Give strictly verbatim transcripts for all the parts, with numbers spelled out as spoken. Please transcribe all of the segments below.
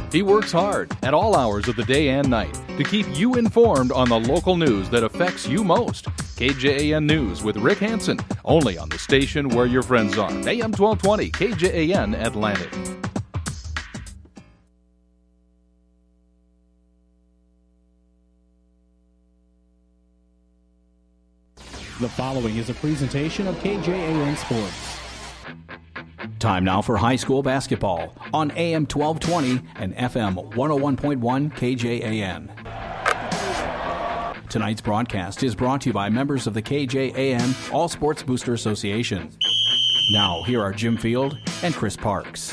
He works hard at all hours of the day and night to keep you informed on the local news that affects you most. K J A N News with Rick Hansen, only on the station where your friends are. A M twelve twenty, K J A N Atlantic. The following is a presentation of K J A N Sports. Time now for high school basketball on A M twelve twenty and F M one oh one point one K J A N. Tonight's broadcast is brought to you by members of the K J A N All Sports Booster Association. Now, here are Jim Field and Chris Parks.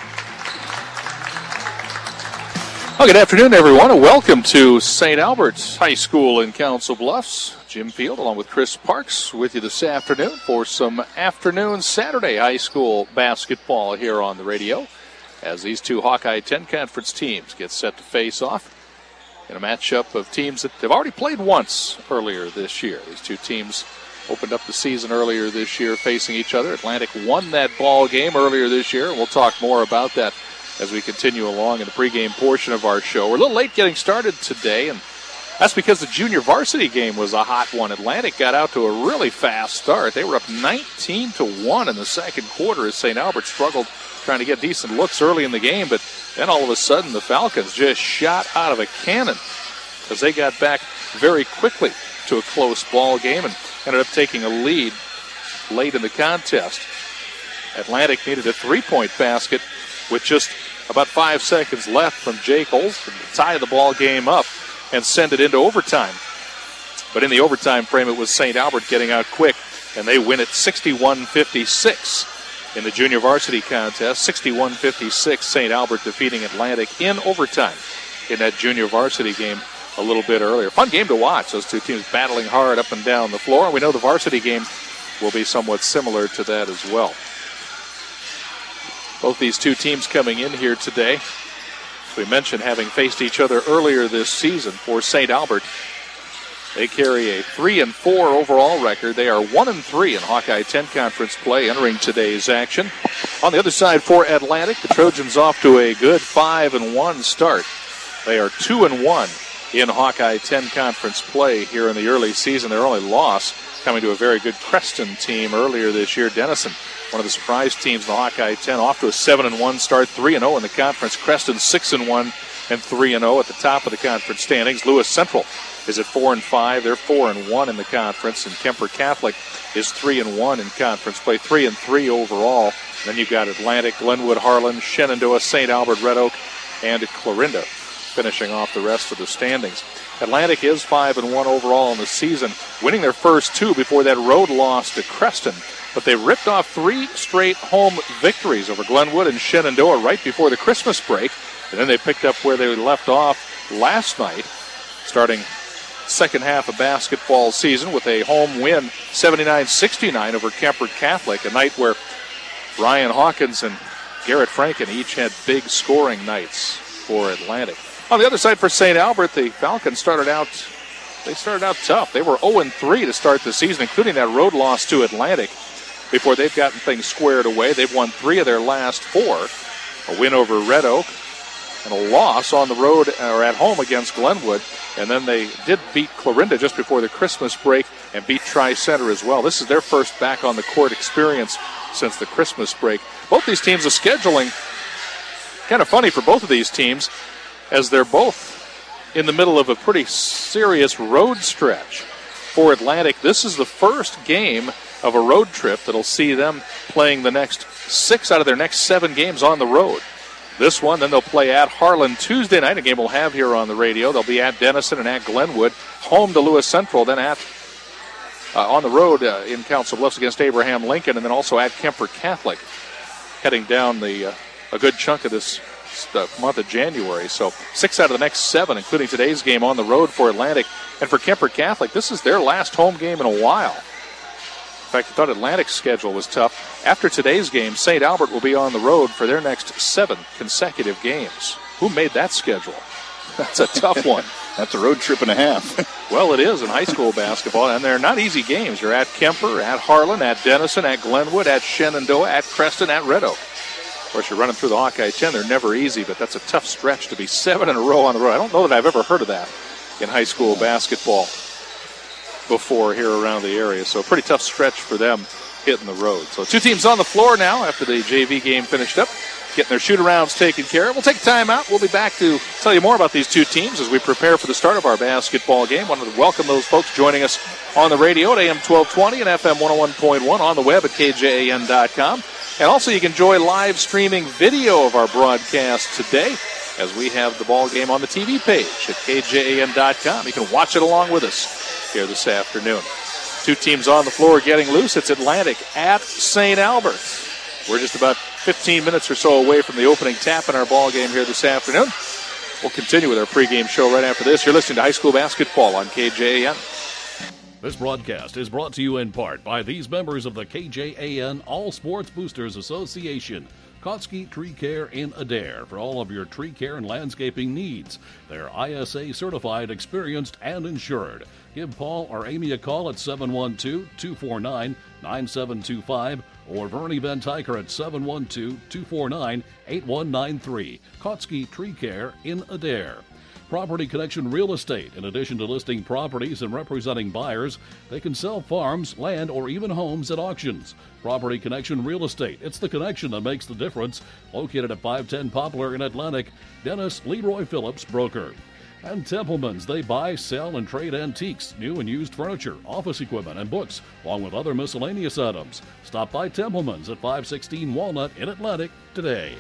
Well, good afternoon, everyone, and welcome to Saint Albert's High School in Council Bluffs. Jim Field, along with Chris Parks, with you this afternoon for some afternoon Saturday high school basketball here on the radio, as these two Hawkeye ten Conference teams get set to face off in a matchup of teams that have already played once earlier this year. These two teams opened up the season earlier this year facing each other. Atlantic won that ball game earlier this year, and we'll talk more about that as we continue along in the pregame portion of our show. We're a little late getting started today, and that's because the junior varsity game was a hot one. Atlantic got out to a really fast start. They were up nineteen to one in the second quarter as Saint Albert struggled trying to get decent looks early in the game, but then all of a sudden the Falcons just shot out of a cannon as they got back very quickly to a close ball game and ended up taking a lead late in the contest. Atlantic needed a three-point basket with just about five seconds left from Jake Olson to tie the ball game up and send it into overtime. But in the overtime frame, it was Saint Albert getting out quick, and they win it sixty-one fifty-six in the junior varsity contest. sixty-one fifty-six, Saint Albert defeating Atlantic in overtime in that junior varsity game a little bit earlier. Fun game to watch, those two teams battling hard up and down the floor. And we know the varsity game will be somewhat similar to that as well. Both these two teams coming in here today, as we mentioned, having faced each other earlier this season. For Saint Albert, they carry a three and four overall record. They are one and three in Hawkeye ten Conference play entering today's action. On the other side for Atlantic, the Trojans off to a good five and one start. They are two and one in Hawkeye ten Conference play here in the early season. Their only loss coming to a very good Creston team earlier this year. Denison, one of the surprise teams in the Hawkeye ten, off to a seven and one start, three and oh in the conference. Creston six and one and three and oh at the top of the conference standings. Lewis Central is at four and five. They're four and one in the conference, and Kemper Catholic is three and one in conference play, three and three overall. And then you've got Atlantic, Glenwood, Harlan, Shenandoah, Saint Albert, Red Oak, and Clarinda finishing off the rest of the standings. Atlantic is five and one overall in the season, winning their first two before that road loss to Creston. But they ripped off three straight home victories over Glenwood and Shenandoah right before the Christmas break. And then they picked up where they left off last night, starting second half of basketball season with a home win, seventy-nine sixty-nine over Kemper Catholic, a night where Ryan Hawkins and Garrett Franken each had big scoring nights for Atlantic. On the other side for Saint Albert, the Falcons started out they started out tough. They were oh and three to start the season, including that road loss to Atlantic. Before they've gotten things squared away, they've won three of their last four. A win over Red Oak and a loss on the road or at home against Glenwood. And then they did beat Clarinda just before the Christmas break and beat Tri-Center as well. This is their first back on the court experience since the Christmas break. Both these teams are scheduling kind of funny for both of these teams, as they're both in the middle of a pretty serious road stretch. For Atlantic, this is the first game of a road trip that'll see them playing the next six out of their next seven games on the road. This one, then they'll play at Harlan Tuesday night, a game we'll have here on the radio. They'll be at Denison and at Glenwood, home to Lewis Central, then at uh, on the road uh, in Council Bluffs against Abraham Lincoln, and then also at Kemper Catholic, heading down the uh, a good chunk of this uh, month of January. So six out of the next seven, including today's game on the road for Atlantic. And for Kemper Catholic, this is their last home game in a while. In fact, I thought Atlantic's schedule was tough. After today's game, Saint Albert will be on the road for their next seven consecutive games. Who made that schedule? That's a tough one. That's a road trip and a half. Well, it is in high school basketball, and they're not easy games. You're at Kemper, at Harlan, at Denison, at Glenwood, at Shenandoah, at Creston, at Red Oak. Of course, you're running through the Hawkeye ten. They're never easy, but that's a tough stretch to be seven in a row on the road. I don't know that I've ever heard of that in high school basketball before here around the area. So a pretty tough stretch for them hitting the road. So two teams on the floor now after the J V game finished up, getting their shoot-arounds taken care of. We'll take a timeout. We'll be back to tell you more about these two teams as we prepare for the start of our basketball game. Wanted to welcome those folks joining us on the radio at A M twelve twenty and F M one oh one point one, on the web at K J A N dot com. And also you can enjoy live streaming video of our broadcast today as we have the ball game on the T V page at K J A N dot com. You can watch it along with us here this afternoon. Two teams on the floor getting loose. It's Atlantic at Saint Albert. We're just about fifteen minutes or so away from the opening tap in our ball game here this afternoon. We'll continue with our pregame show right after this. You're listening to high school basketball on K J A N. This broadcast is brought to you in part by these members of the K J A N All Sports Boosters Association. Kotsky Tree Care in Adair for all of your tree care and landscaping needs. They're I S A certified, experienced, and insured. Give Paul or Amy a call at seven one two, two four nine, nine seven two five or Vernie Van Tyker at seven one two, two four nine, eight one nine three. Kotsky Tree Care in Adair. Property Connection Real Estate. In addition to listing properties and representing buyers, they can sell farms, land, or even homes at auctions. Property Connection Real Estate. It's the connection that makes the difference. Located at five ten Poplar in Atlantic. Dennis Leroy Phillips, broker. And Templeman's. They buy, sell, and trade antiques, new and used furniture, office equipment, and books, along with other miscellaneous items. Stop by Templeman's at five sixteen Walnut in Atlantic today.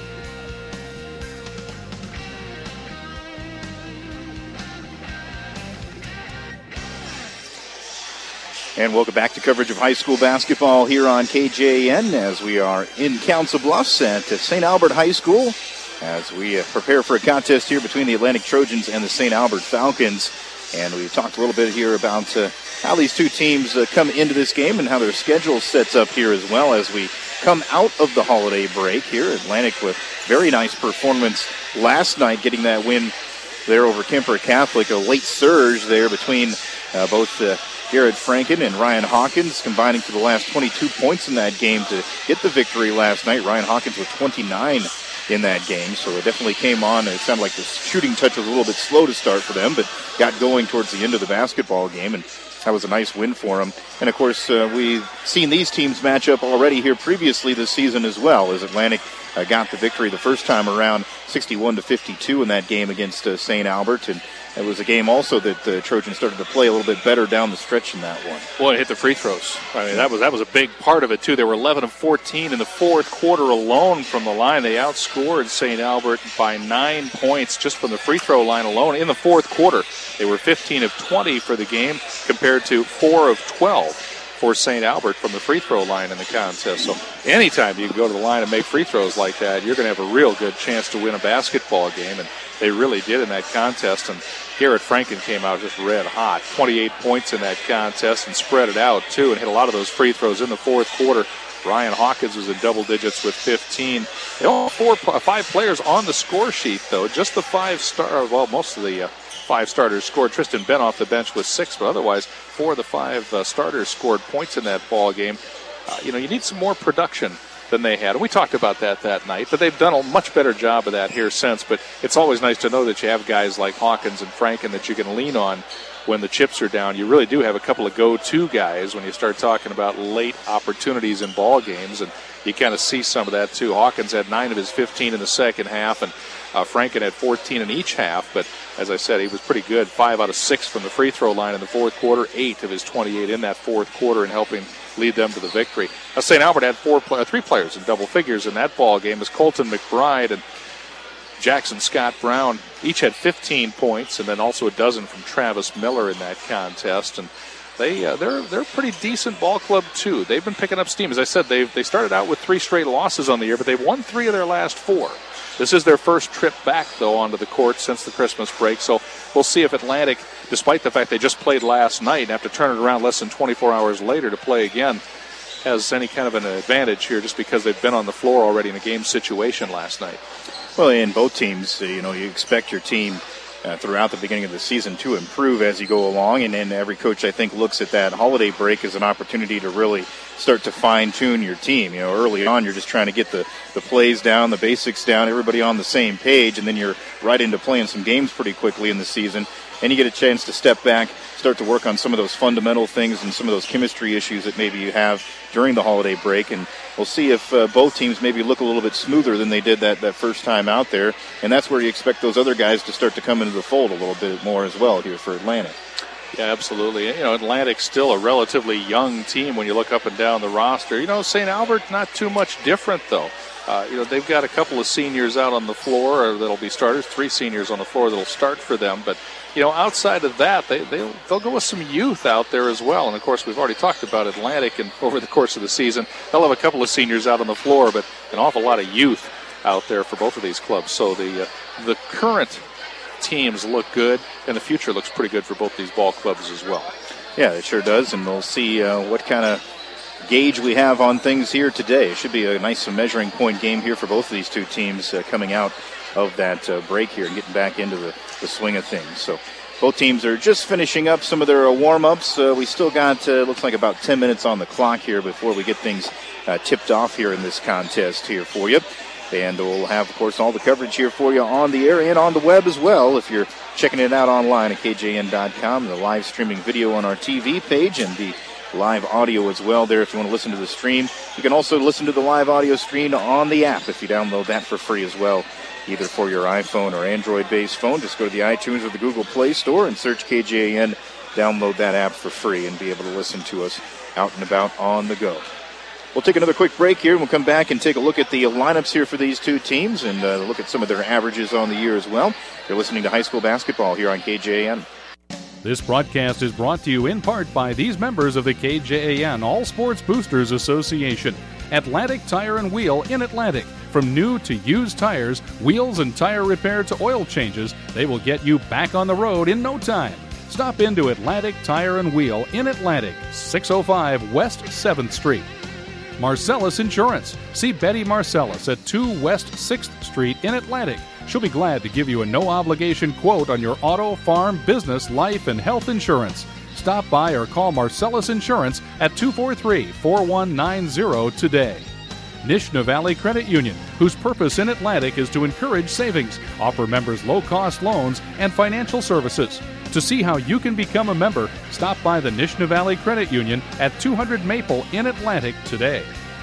And welcome back to coverage of high school basketball here on K J A N as we are in Council Bluffs at Saint Albert High School as we uh, prepare for a contest here between the Atlantic Trojans and the Saint Albert Falcons. And we talked a little bit here about uh, how these two teams uh, come into this game and how their schedule sets up here as well as we come out of the holiday break here. Atlantic with very nice performance last night, getting that win there over Kemper Catholic. A late surge there between uh, both uh, Garrett Franken and Ryan Hawkins combining for the last twenty-two points in that game to get the victory last night. Ryan Hawkins with twenty-nine in that game, so it definitely came on. It sounded like the shooting touch was a little bit slow to start for them, but got going towards the end of the basketball game, and that was a nice win for them. And, of course, uh, we've seen these teams match up already here previously this season as well, as Atlantic uh, got the victory the first time around, sixty-one to fifty-two in that game against uh, Saint Albert. And it was a game also that the Trojans started to play a little bit better down the stretch in that one. Boy, it hit the free throws. I mean, that was that was a big part of it, too. They were eleven of fourteen in the fourth quarter alone from the line. They outscored Saint Albert by nine points just from the free throw line alone. In the fourth quarter, they were fifteen of twenty for the game compared to four of twelve for Saint Albert from the free throw line in the contest. So anytime you can go to the line and make free throws like that, you're going to have a real good chance to win a basketball game, and they really did in that contest. And Garrett Franken came out just red hot, twenty-eight points in that contest, and spread it out too, and hit a lot of those free throws in the fourth quarter. Ryan Hawkins was in double digits with fifteen. They all four, five players on the score sheet, though. Just the five star, well, most of the uh, five starters scored. Tristan Benn off the bench with six, but otherwise, four of the five uh, starters scored points in that ball game. Uh, you know, you need some more production than they had. And we talked about that that night, but they've done a much better job of that here since. But it's always nice to know that you have guys like Hawkins and Franken that you can lean on when the chips are down. You really do have a couple of go-to guys when you start talking about late opportunities in ball games, and you kind of see some of that too. Hawkins had nine of his fifteen in the second half, and uh, Franken had fourteen in each half. But as I said, he was pretty good. Five out of six from the free throw line in the fourth quarter, eight of his twenty-eight in that fourth quarter, and helping lead them to the victory. Now, Saint Albert had four, play, three players in double figures in that ball game as Colton McBride and Jackson Scott Brown each had fifteen points, and then also a dozen from Travis Miller in that contest. And they uh, they're they're a pretty decent ball club too. They've been picking up steam. As I said, they they started out with three straight losses on the year, but they've won three of their last four. This is their first trip back, though, onto the court since the Christmas break. So we'll see if Atlantic, despite the fact they just played last night and have to turn it around less than twenty-four hours later to play again, has any kind of an advantage here just because they've been on the floor already in a game situation last night. Well, in both teams, you know, you expect your team uh, throughout the beginning of the season to improve as you go along. And then every coach, I think, looks at that holiday break as an opportunity to really start to fine-tune your team. You know, early on, you're just trying to get the, the plays down, the basics down, everybody on the same page, and then you're right into playing some games pretty quickly in the season. And you get a chance to step back, start to work on some of those fundamental things and some of those chemistry issues that maybe you have during the holiday break. And we'll see if uh, both teams maybe look a little bit smoother than they did that, that first time out there. And that's where you expect those other guys to start to come into the fold a little bit more as well here for Atlantic. Yeah, absolutely. You know, Atlantic's still a relatively young team when you look up and down the roster. You know, Saint Albert, not too much different, though. Uh, you know, they've got a couple of seniors out on the floor that'll be starters, three seniors on the floor that'll start for them. But, you know, outside of that, they, they'll, they'll go with some youth out there as well. And, of course, we've already talked about Atlantic, and over the course of the season, they'll have a couple of seniors out on the floor, but an awful lot of youth out there for both of these clubs. So the uh, the current teams look good, and the future looks pretty good for both these ball clubs as well. Yeah, it sure does, and we'll see uh, what kind of gauge we have on things here today. It should be a nice measuring point game here for both of these two teams uh, coming out of that uh, break here and getting back into the, the swing of things. So both teams are just finishing up some of their uh, warm-ups. Uh, we still got, uh, looks like about ten minutes on the clock here before we get things uh, tipped off here in this contest here for you. And we'll have, of course, all the coverage here for you on the air and on the web as well. If you're checking it out online at K J N dot com, the live streaming video on our T V page, and the live audio as well there if you want to listen to the stream. You can also listen to the live audio stream on the app if you download that for free as well, either for your iPhone or Android-based phone. Just go to the iTunes or the Google Play Store and search K J A N, download that app for free, and be able to listen to us out and about on the go. We'll take another quick break here, and we'll come back and take a look at the lineups here for these two teams and uh, look at some of their averages on the year as well. You're listening to high school basketball here on K J A N. This broadcast is brought to you in part by these members of the K J A N All Sports Boosters Association. Atlantic Tire and Wheel in Atlantic. From new to used tires, wheels and tire repair to oil changes, they will get you back on the road in no time. Stop into Atlantic Tire and Wheel in Atlantic, six oh five West seventh Street. Marcellus Insurance. See Betty Marcellus at two West sixth Street in Atlantic. She'll be glad to give you a no-obligation quote on your auto, farm, business, life, and health insurance. Stop by or call Marcellus Insurance at two four three, four one nine zero today. Nishna Valley Credit Union, whose purpose in Atlantic is to encourage savings, offer members low-cost loans and financial services. To see how you can become a member, stop by the Nishna Valley Credit Union at two hundred Maple in Atlantic today.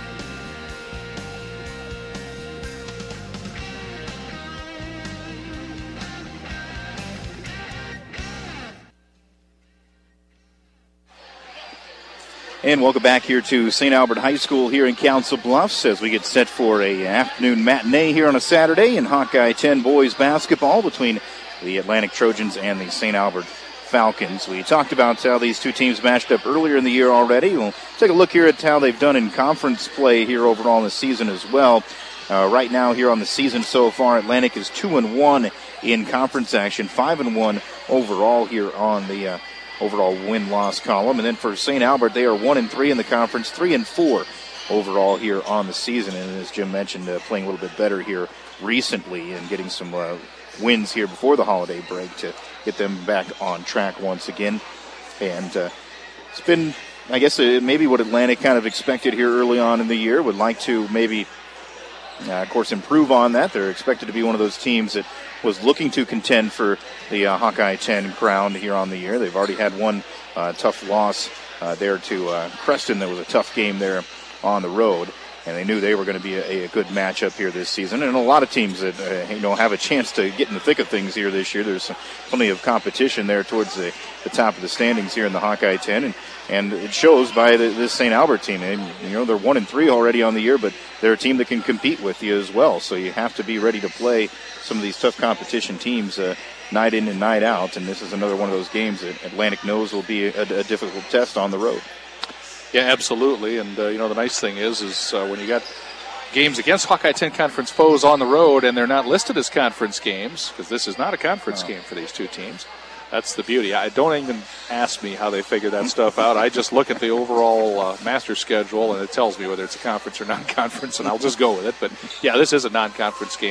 And welcome back here to Saint Albert High School here in Council Bluffs as we get set for a afternoon matinee here on a Saturday in Hawkeye ten boys basketball between the Atlantic Trojans and the Saint Albert Falcons. We talked about how these two teams matched up earlier in the year already. We'll take a look here at how they've done in conference play here overall in the season as well. Uh, right now here on the season so far, Atlantic is two and one in conference action, five and one overall here on the uh, overall win-loss column. And then for Saint Albert, they are one and three in the conference, three and four overall here on the season. And as Jim mentioned, uh, playing a little bit better here recently and getting some uh, wins here before the holiday break to get them back on track once again. And uh, it's been, I guess, uh, maybe what Atlantic kind of expected here early on in the year. Would like to maybe, uh, of course, improve on that. They're expected to be one of those teams that was looking to contend for the uh, Hawkeye ten crown here on the year. They've already had one uh, tough loss uh, there to uh, Creston. That was a tough game there on the road. And they knew they were going to be a, a good matchup here this season. And a lot of teams that uh, you know have a chance to get in the thick of things here this year. There's plenty of competition there towards the, the top of the standings here in the Hawkeye ten. And, and it shows by the, this Saint Albert team. And, you know, they're one and three already on the year, but they're a team that can compete with you as well. So you have to be ready to play some of these tough competition teams uh, night in and night out. And this is another one of those games that Atlantic knows will be a, a difficult test on the road. Yeah, absolutely. And, uh, you know, the nice thing is, is uh, when you got games against Hawkeye ten conference foes on the road and they're not listed as conference games, because this is not a conference oh. game for these two teams. That's the beauty. I don't even ask me how they figure that stuff out. I just look at the overall uh, master schedule, and it tells me whether it's a conference or non-conference, and I'll just go with it. But, yeah, this is a non-conference game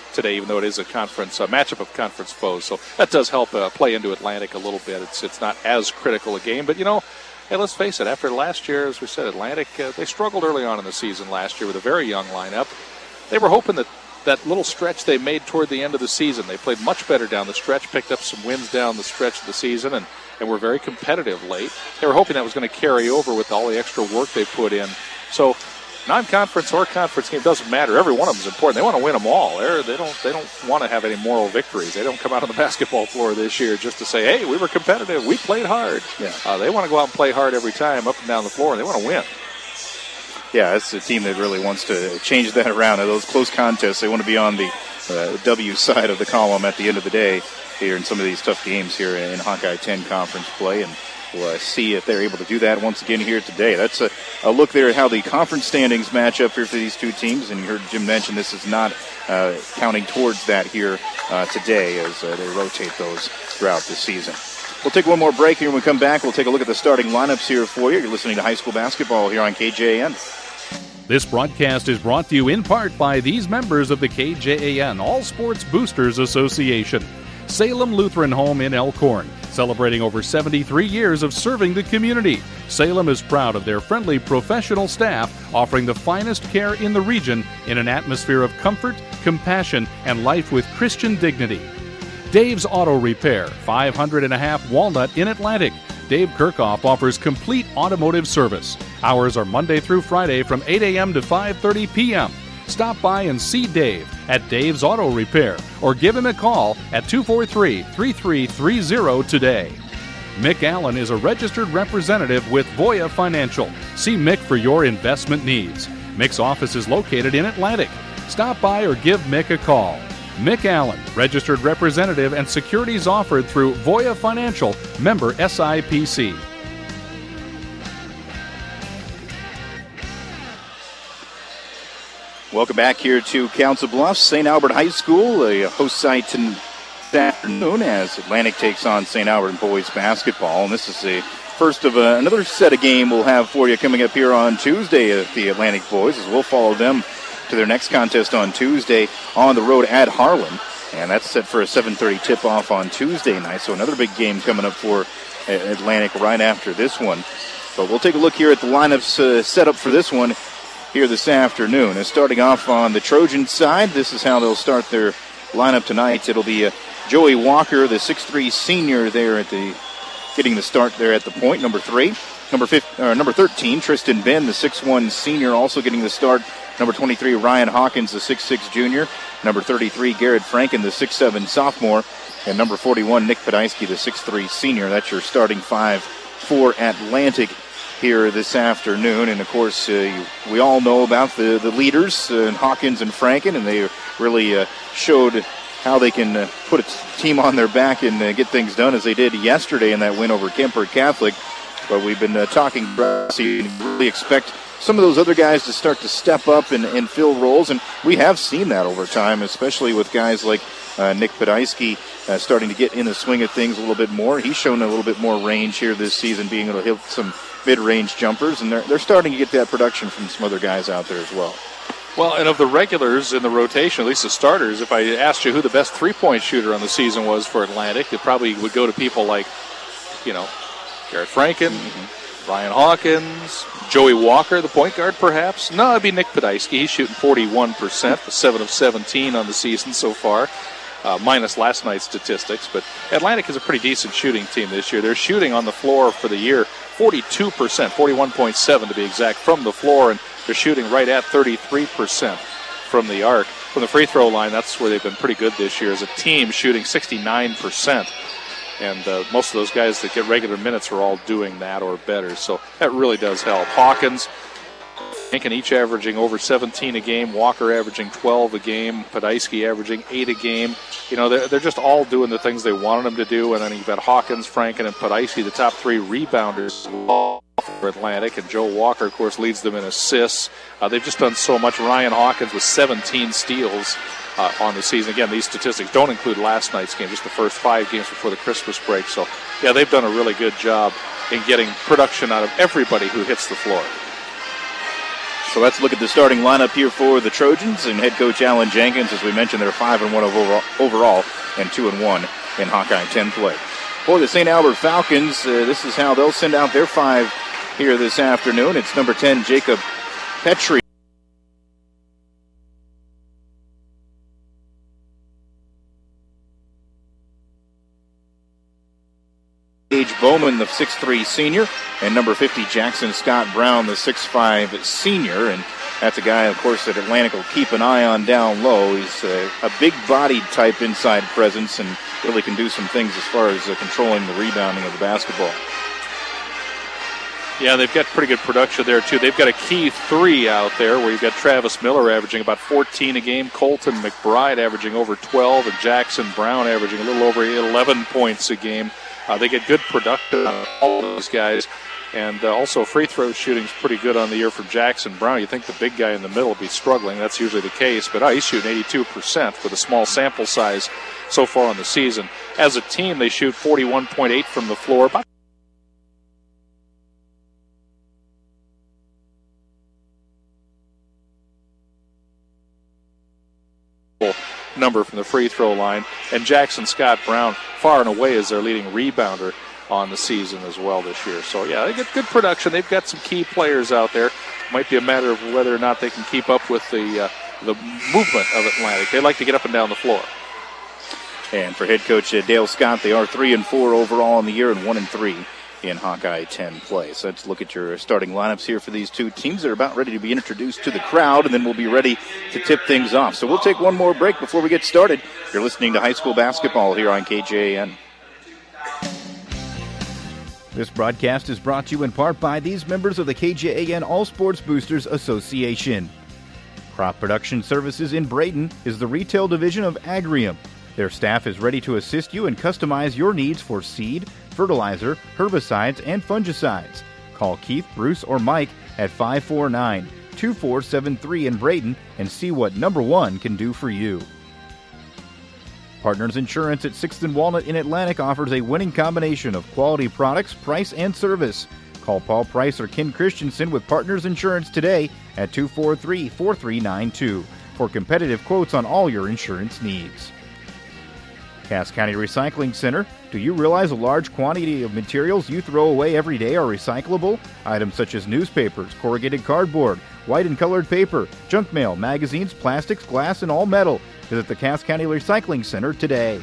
today, even though it is a conference uh, matchup of conference foes. So that does help uh, play into Atlantic a little bit. It's it's not as critical a game, but you know, hey, let's face it. After last year, as we said, Atlantic uh, they struggled early on in the season last year with a very young lineup. They were hoping that that little stretch they made toward the end of the season, they played much better down the stretch, picked up some wins down the stretch of the season, and, and were very competitive late. They were hoping that was going to carry over with all the extra work they put in. So non-conference or conference game doesn't matter. Every one of them is important. They want to win them all. They're, they don't they don't want to have any moral victories. They don't come out on the basketball floor this year just to say, hey, we were competitive, we played hard. Yeah. Uh, they want to go out and play hard every time up and down the floor, and they want to win. Yeah, it's a team that really wants to change that around. In those close contests, they want to be on the uh, W side of the column at the end of the day here in some of these tough games here in Hawkeye ten conference play, and we'll uh, see if they're able to do that once again here today. That's a, a look there at how the conference standings match up here for these two teams, and you heard Jim mention this is not uh, counting towards that here uh, today as uh, they rotate those throughout the season. We'll take one more break here. When we come back, we'll take a look at the starting lineups here for you. You're listening to high school basketball here on K J A N. This broadcast is brought to you in part by these members of the K J A N All Sports Boosters Association. Salem Lutheran Home in Elkhorn, celebrating over seventy-three years of serving the community. Salem is proud of their friendly professional staff offering the finest care in the region in an atmosphere of comfort, compassion, and life with Christian dignity. Dave's Auto Repair, five hundred and a half Walnut in Atlantic. Dave Kirchhoff offers complete automotive service. Hours are Monday through Friday from eight a.m. to five thirty p.m. Stop by and see Dave at Dave's Auto Repair or give him a call at two four three, three three three zero today. Mick Allen is a registered representative with Voya Financial. See Mick for your investment needs. Mick's office is located in Atlantic. Stop by or give Mick a call. Mick Allen, registered representative, and securities offered through Voya Financial, member S I P C. Welcome back here to Council Bluffs. Saint Albert High School, a host site this afternoon as Atlantic takes on Saint Albert boys basketball. And this is the first of a, another set of game we'll have for you coming up here on Tuesday at the Atlantic boys, as we'll follow them to their next contest on Tuesday on the road at Harlan. And that's set for a seven thirty tip-off on Tuesday night. So another big game coming up for Atlantic right after this one. But we'll take a look here at the lineups uh, set up for this one here this afternoon. And starting off on the Trojan side, this is how they'll start their lineup tonight. It'll be uh, Joey Walker, the six three senior there at the, getting the start there at the point, number three. Number fifteen, uh, number thirteen, Tristan Ben, the six one senior, also getting the start. Number twenty-three, Ryan Hawkins, the six six junior. Number thirty-three, Garrett Franken, the six seven sophomore. And number forty-one, Nick Podolsky, the six three senior. That's your starting five for Atlantic here this afternoon. And, of course, uh, we all know about the, the leaders, uh, Hawkins and Franken, and they really uh, showed how they can uh, put a team on their back and uh, get things done as they did yesterday in that win over Kemper Catholic. But we've been uh, talking about and really expect some of those other guys to start to step up and, and fill roles, and we have seen that over time, especially with guys like uh, Nick Podolsky uh, starting to get in the swing of things a little bit more. He's shown a little bit more range here this season, being able to hit some mid-range jumpers, and they're, they're starting to get that production from some other guys out there as well. Well, and of the regulars in the rotation, at least the starters, if I asked you who the best three-point shooter on the season was for Atlantic, it probably would go to people like, you know, Garrett Franken, mm-hmm. Ryan Hawkins, Joey Walker, the point guard, perhaps. No, it'd be Nick Podolsky. He's shooting forty-one percent, seven of seventeen on the season so far, uh, minus last night's statistics. But Atlantic is a pretty decent shooting team this year. They're shooting on the floor for the year forty-two percent, forty-one point seven to be exact, from the floor, and they're shooting right at thirty-three percent from the arc. From the free throw line, that's where they've been pretty good this year as a team, shooting sixty-nine percent. And uh, most of those guys that get regular minutes are all doing that or better. So that really does help. Hawkins, Lincoln each averaging over seventeen a game. Walker averaging twelve a game. Podolsky averaging eight a game. You know, they're, they're just all doing the things they wanted them to do. And then you've got Hawkins, Franken, and Podolsky, the top three rebounders for Atlantic. And Joe Walker, of course, leads them in assists. Uh, they've just done so much. Ryan Hawkins with seventeen steals. Uh, on the season. Again, these statistics don't include last night's game, just the first five games before the Christmas break. So, yeah, they've done a really good job in getting production out of everybody who hits the floor. So let's look at the starting lineup here for the Trojans and head coach Alan Jenkins. As we mentioned, they're five and one overall and two and one in Hawkeye ten play. For the Saint Albert Falcons, uh, this is how they'll send out their five here this afternoon. It's number ten, Jacob Petrie. Gage Bowman, the six three senior, and number fifty, Jackson Scott Brown, the six five senior. And that's a guy, of course, that Atlantic will keep an eye on down low. He's uh, a big-bodied type inside presence and really can do some things as far as uh, controlling the rebounding of the basketball. Yeah, they've got pretty good production there, too. They've got a key three out there where you've got Travis Miller averaging about fourteen a game, Colton McBride averaging over twelve, and Jackson Brown averaging a little over eleven points a game. Uh, they get good production on all of these guys. And uh, also free throw shooting is pretty good on the year from Jackson Brown. You think the big guy in the middle will be struggling. That's usually the case. But uh, he's shooting eighty-two percent with a small sample size so far on the season. As a team, they shoot forty-one point eight from the floor. About number from the free throw line. And Jackson Scott Brown far and away is their leading rebounder on the season as well this year. So, yeah, they get good production. They've got some key players out there. Might be a matter of whether or not they can keep up with the uh, the movement of Atlantic. They like to get up and down the floor. And for head coach uh, Dale Scott, they are three and four overall in the year and one and three in Hawkeye ten play. So let's look at your starting lineups here for these two teams. They're about ready to be introduced to the crowd, and then we'll be ready to tip things off. So we'll take one more break before we get started. You're listening to high school basketball here on K J A N. This broadcast is brought to you in part by these members of the K J A N All Sports Boosters Association. Crop Production Services in Braden is the retail division of Agrium. Their staff is ready to assist you and customize your needs for seed, fertilizer, herbicides, and fungicides. Call Keith, Bruce, or Mike at five four nine, two four seven three in Braden and see what number one can do for you. Partners Insurance at sixth and Walnut in Atlantic offers a winning combination of quality products, price, and service. Call Paul Price or Ken Christensen with Partners Insurance today at two four three, four three nine two for competitive quotes on all your insurance needs. Cass County Recycling Center. Do you realize a large quantity of materials you throw away every day are recyclable? Items such as newspapers, corrugated cardboard, white and colored paper, junk mail, magazines, plastics, glass, and all metal. Visit the Cass County Recycling Center today.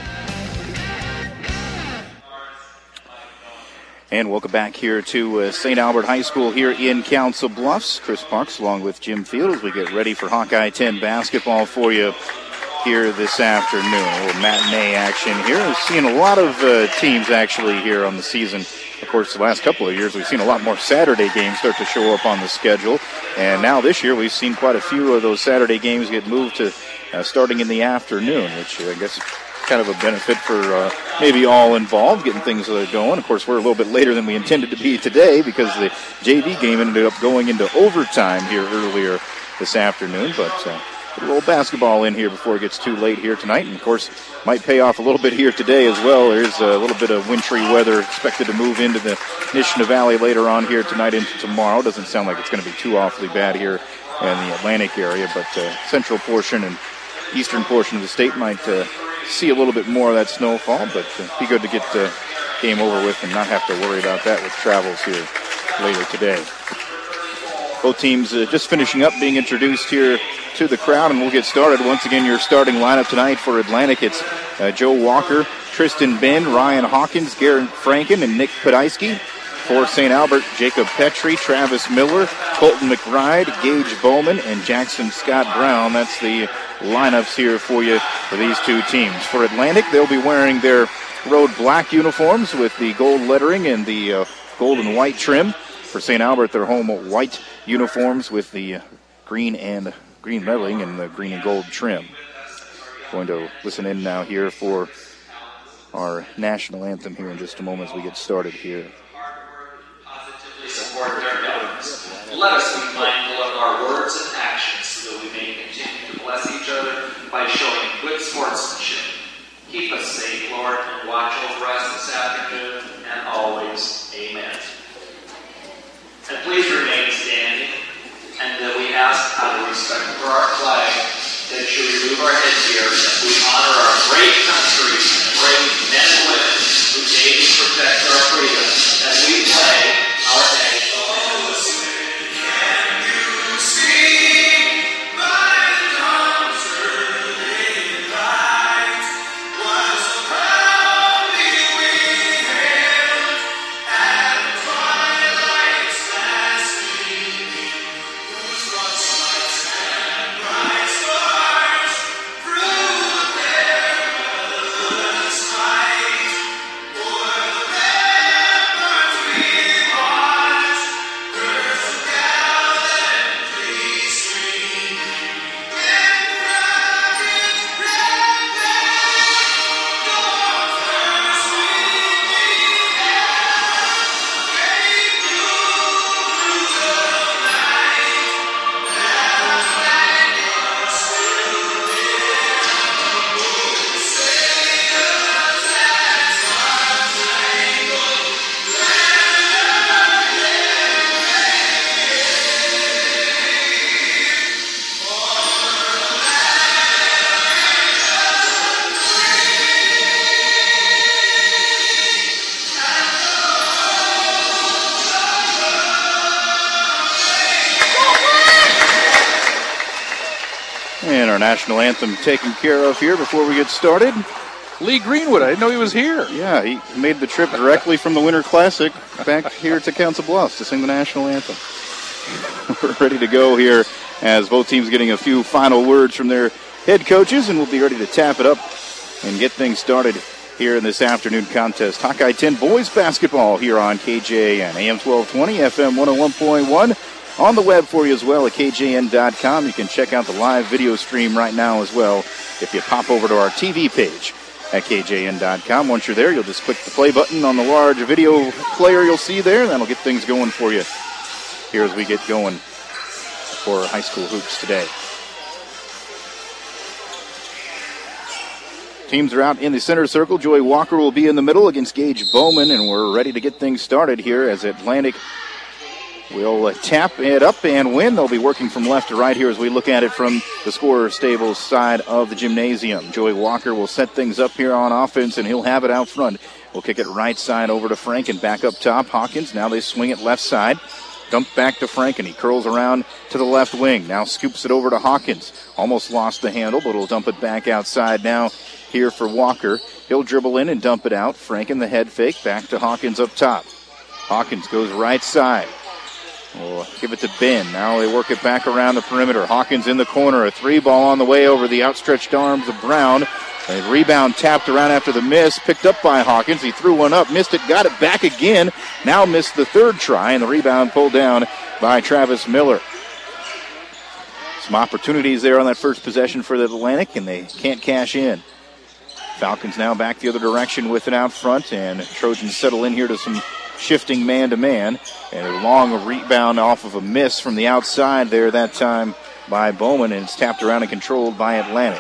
And welcome back here to uh, Saint Albert High School here in Council Bluffs. Chris Parks along with Jim Field as we get ready for Hawkeye ten basketball for you here this afternoon. A little matinee action here. We've seen a lot of uh, teams actually here on the season. Of course, the last couple of years we've seen a lot more Saturday games start to show up on the schedule. And now this year we've seen quite a few of those Saturday games get moved to uh, starting in the afternoon, which I guess is kind of a benefit for uh, maybe all involved, getting things uh, going. Of course, we're a little bit later than we intended to be today because the J V game ended up going into overtime here earlier this afternoon. But uh, put a little basketball in here before it gets too late here tonight. And, of course, might pay off a little bit here today as well. There's a little bit of wintry weather expected to move into the Nishna Valley later on here tonight into tomorrow. Doesn't sound like it's going to be too awfully bad here in the Atlantic area, but uh, central portion and eastern portion of the state might uh, see a little bit more of that snowfall, but uh, be good to get the game over with and not have to worry about that with travels here later today. Both teams uh, just finishing up being introduced here to the crowd, and we'll get started. Once again, your starting lineup tonight for Atlantic. It's uh, Joe Walker, Tristan Ben, Ryan Hawkins, Garrett Franken, and Nick Podolsky. For Saint Albert, Jacob Petrie, Travis Miller, Colton McBride, Gage Bowman, and Jackson Scott Brown. That's the lineups here for you for these two teams. For Atlantic, they'll be wearing their road black uniforms with the gold lettering and the uh, gold and white trim. For Saint Albert, their home white uniforms with the green and green lettering and the green and gold trim. Going to listen in now here for our national anthem here in just a moment as we get started here. Support their governments. Let us be mindful of our words and actions so that we may continue to bless each other by showing good sportsmanship. Keep us safe, Lord, and watch over us this afternoon and always. Amen. And please remain standing and that we ask out of respect for our flag that you remove our headgear as we honor our great country and brave men and women who daily protect our freedom as we play our national anthem. National anthem taken care of here before we get started. Lee Greenwood, I didn't know he was here. Yeah, he made the trip directly from the Winter Classic back here to Council Bluffs to sing the national anthem. We're ready to go here as both teams getting a few final words from their head coaches, and we'll be ready to tap it up and get things started here in this afternoon contest. Hawkeye ten boys basketball here on K J A N, A M twelve twenty, F M one oh one point one. On the web for you as well at K J N dot com. You can check out the live video stream right now as well if you pop over to our T V page at K J N dot com. Once you're there, you'll just click the play button on the large video player you'll see there, and that'll get things going for you here as we get going for high school hoops today. Teams are out in the center circle. Joy Walker will be in the middle against Gage Bowman, and we're ready to get things started here as Atlantic will uh, tap it up and win. They'll be working from left to right here as we look at it from the scorer Stables side of the gymnasium. Joey Walker will set things up here on offense, and he'll have it out front. We'll kick it right side over to Franken. Back up top, Hawkins. Now they swing it left side. Dump back to Franken. He curls around to the left wing. Now scoops it over to Hawkins. Almost lost the handle, but he'll dump it back outside now here for Walker. He'll dribble in and dump it out. Franken the head fake. Back to Hawkins up top. Hawkins goes right side. We'll give it to Ben. Now they work it back around the perimeter. Hawkins in the corner. A three ball on the way over the outstretched arms of Brown. A rebound tapped around after the miss. Picked up by Hawkins. He threw one up. Missed it. Got it back again. Now missed the third try. And the rebound pulled down by Travis Miller. Some opportunities there on that first possession for the Atlantic, and they can't cash in. Falcons now back the other direction with it out front. And Trojans settle in here to some shifting man-to-man, and a long rebound off of a miss from the outside there that time by Bowman, and it's tapped around and controlled by Atlantic.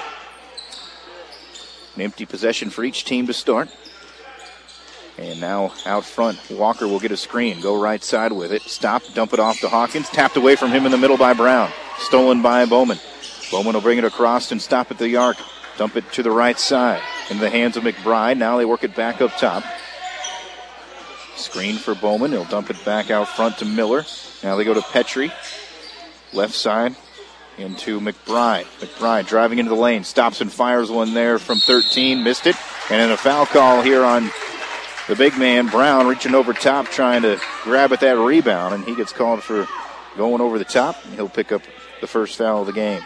An empty possession for each team to start. And now out front, Walker will get a screen, go right side with it, stop, dump it off to Hawkins, tapped away from him in the middle by Brown, stolen by Bowman. Bowman will bring it across and stop at the arc, dump it to the right side, into the hands of McBride. Now they work it back up top. Screen for Bowman. He'll dump it back out front to Miller. Now they go to Petrie. Left side into McBride. McBride driving into the lane. Stops and fires one there from thirteen. Missed it. And then a foul call here on the big man, Brown, reaching over top, trying to grab at that rebound. And he gets called for going over the top. He'll pick up the first foul of the game.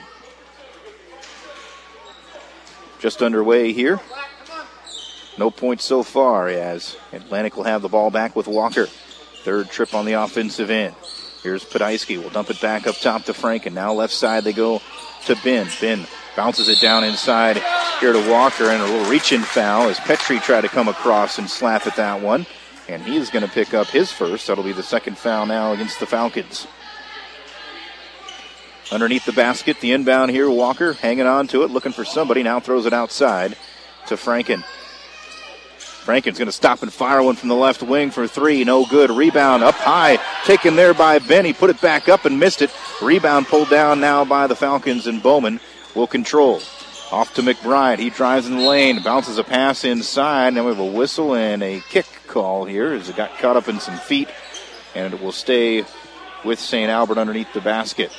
Just underway here. No points so far as Atlantic will have the ball back with Walker. Third trip on the offensive end. Here's Podolsky. We'll dump it back up top to Franken. Now left side they go to Ben. Ben bounces it down inside here to Walker, and a little reach-in foul as Petrie tried to come across and slap at that one. And he's going to pick up his first. That'll be the second foul now against the Falcons. Underneath the basket, the inbound here, Walker hanging on to it, looking for somebody. Now throws it outside to Franken. Franken's going to stop and fire one from the left wing for three. No good. Rebound up high. Taken there by Benny. Put it back up and missed it. Rebound pulled down now by the Falcons, and Bowman will control. Off to McBride. He drives in the lane. Bounces a pass inside. Now we have a whistle and a kick call here as it got caught up in some feet. And it will stay with Saint Albert underneath the basket.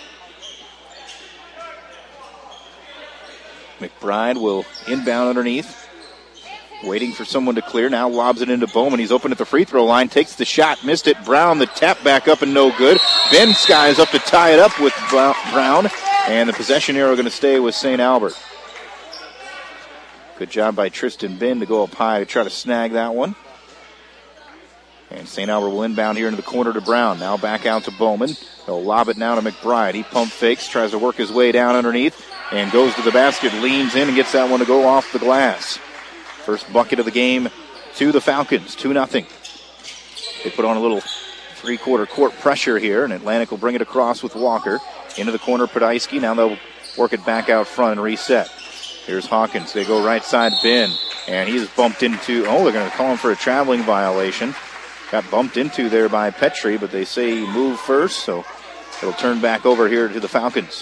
McBride will inbound underneath. Waiting for someone to clear. Now lobs it into Bowman. He's open at the free throw line. Takes the shot. Missed it. Brown, the tap back up and no good. Ben Skies up to tie it up with Brown. And the possession arrow going to stay with Saint Albert. Good job by Tristan Ben to go up high to try to snag that one. And Saint Albert will inbound here into the corner to Brown. Now back out to Bowman. He'll lob it now to McBride. He pump fakes. Tries to work his way down underneath. And goes to the basket. Leans in and gets that one to go off the glass. First bucket of the game to the Falcons, two nothing. They put on a little three-quarter court pressure here, and Atlantic will bring it across with Walker. Into the corner, Podolsky. Now they'll work it back out front and reset. Here's Hawkins. They go right side, Ben. And he's bumped into, oh, they're going to call him for a traveling violation. Got bumped into there by Petrie, but they say move first, so it'll turn back over here to the Falcons.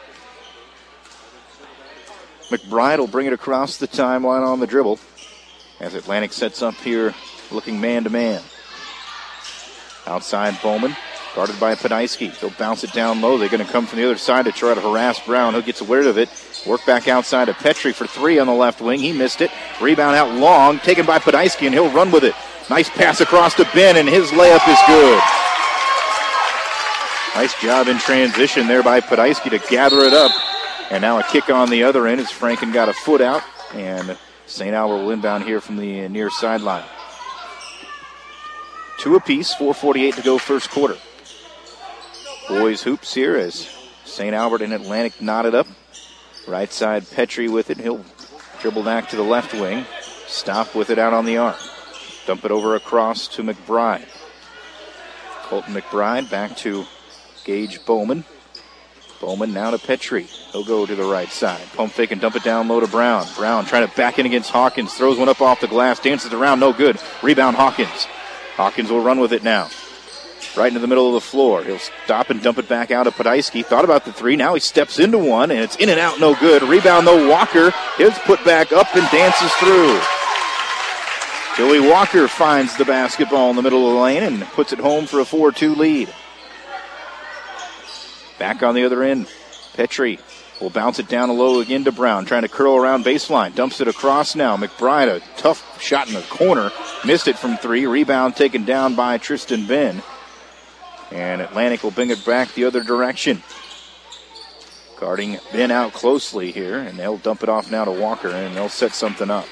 McBride will bring it across the timeline on the dribble as Atlantic sets up here looking man-to-man. Outside Bowman, guarded by Podolsky. He'll bounce it down low. They're going to come from the other side to try to harass Brown, who gets aware of it. Work back outside to Petrie for three on the left wing. He missed it. Rebound out long, taken by Podolsky, and he'll run with it. Nice pass across to Ben, and his layup is good. Nice job in transition there by Podolsky to gather it up. And now a kick on the other end as Franken got a foot out. And Saint Albert will inbound here from the near sideline. Two apiece, four forty-eight to go first quarter. Boys hoops here as Saint Albert and Atlantic knotted up. Right side Petrie with it. He'll dribble back to the left wing. Stop with it out on the arc. Dump it over across to McBride. Colton McBride back to Gage Bowman. Bowman now to Petrie. He'll go to the right side. Pump fake and dump it down low to Brown. Brown trying to back in against Hawkins. Throws one up off the glass. Dances around. No good. Rebound Hawkins. Hawkins will run with it now. Right into the middle of the floor. He'll stop and dump it back out to Podolsky. Thought about the three. Now he steps into one, and it's in and out. No good. Rebound though. Walker. His put back up and dances through. Joey Walker finds the basketball in the middle of the lane and puts it home for a four two lead. Back on the other end, Petrie will bounce it down low again to Brown, trying to curl around baseline. Dumps it across now. McBride, a tough shot in the corner. Missed it from three. Rebound taken down by Tristan Ben. And Atlantic will bring it back the other direction. Guarding Ben out closely here, and they'll dump it off now to Walker, and they'll set something up.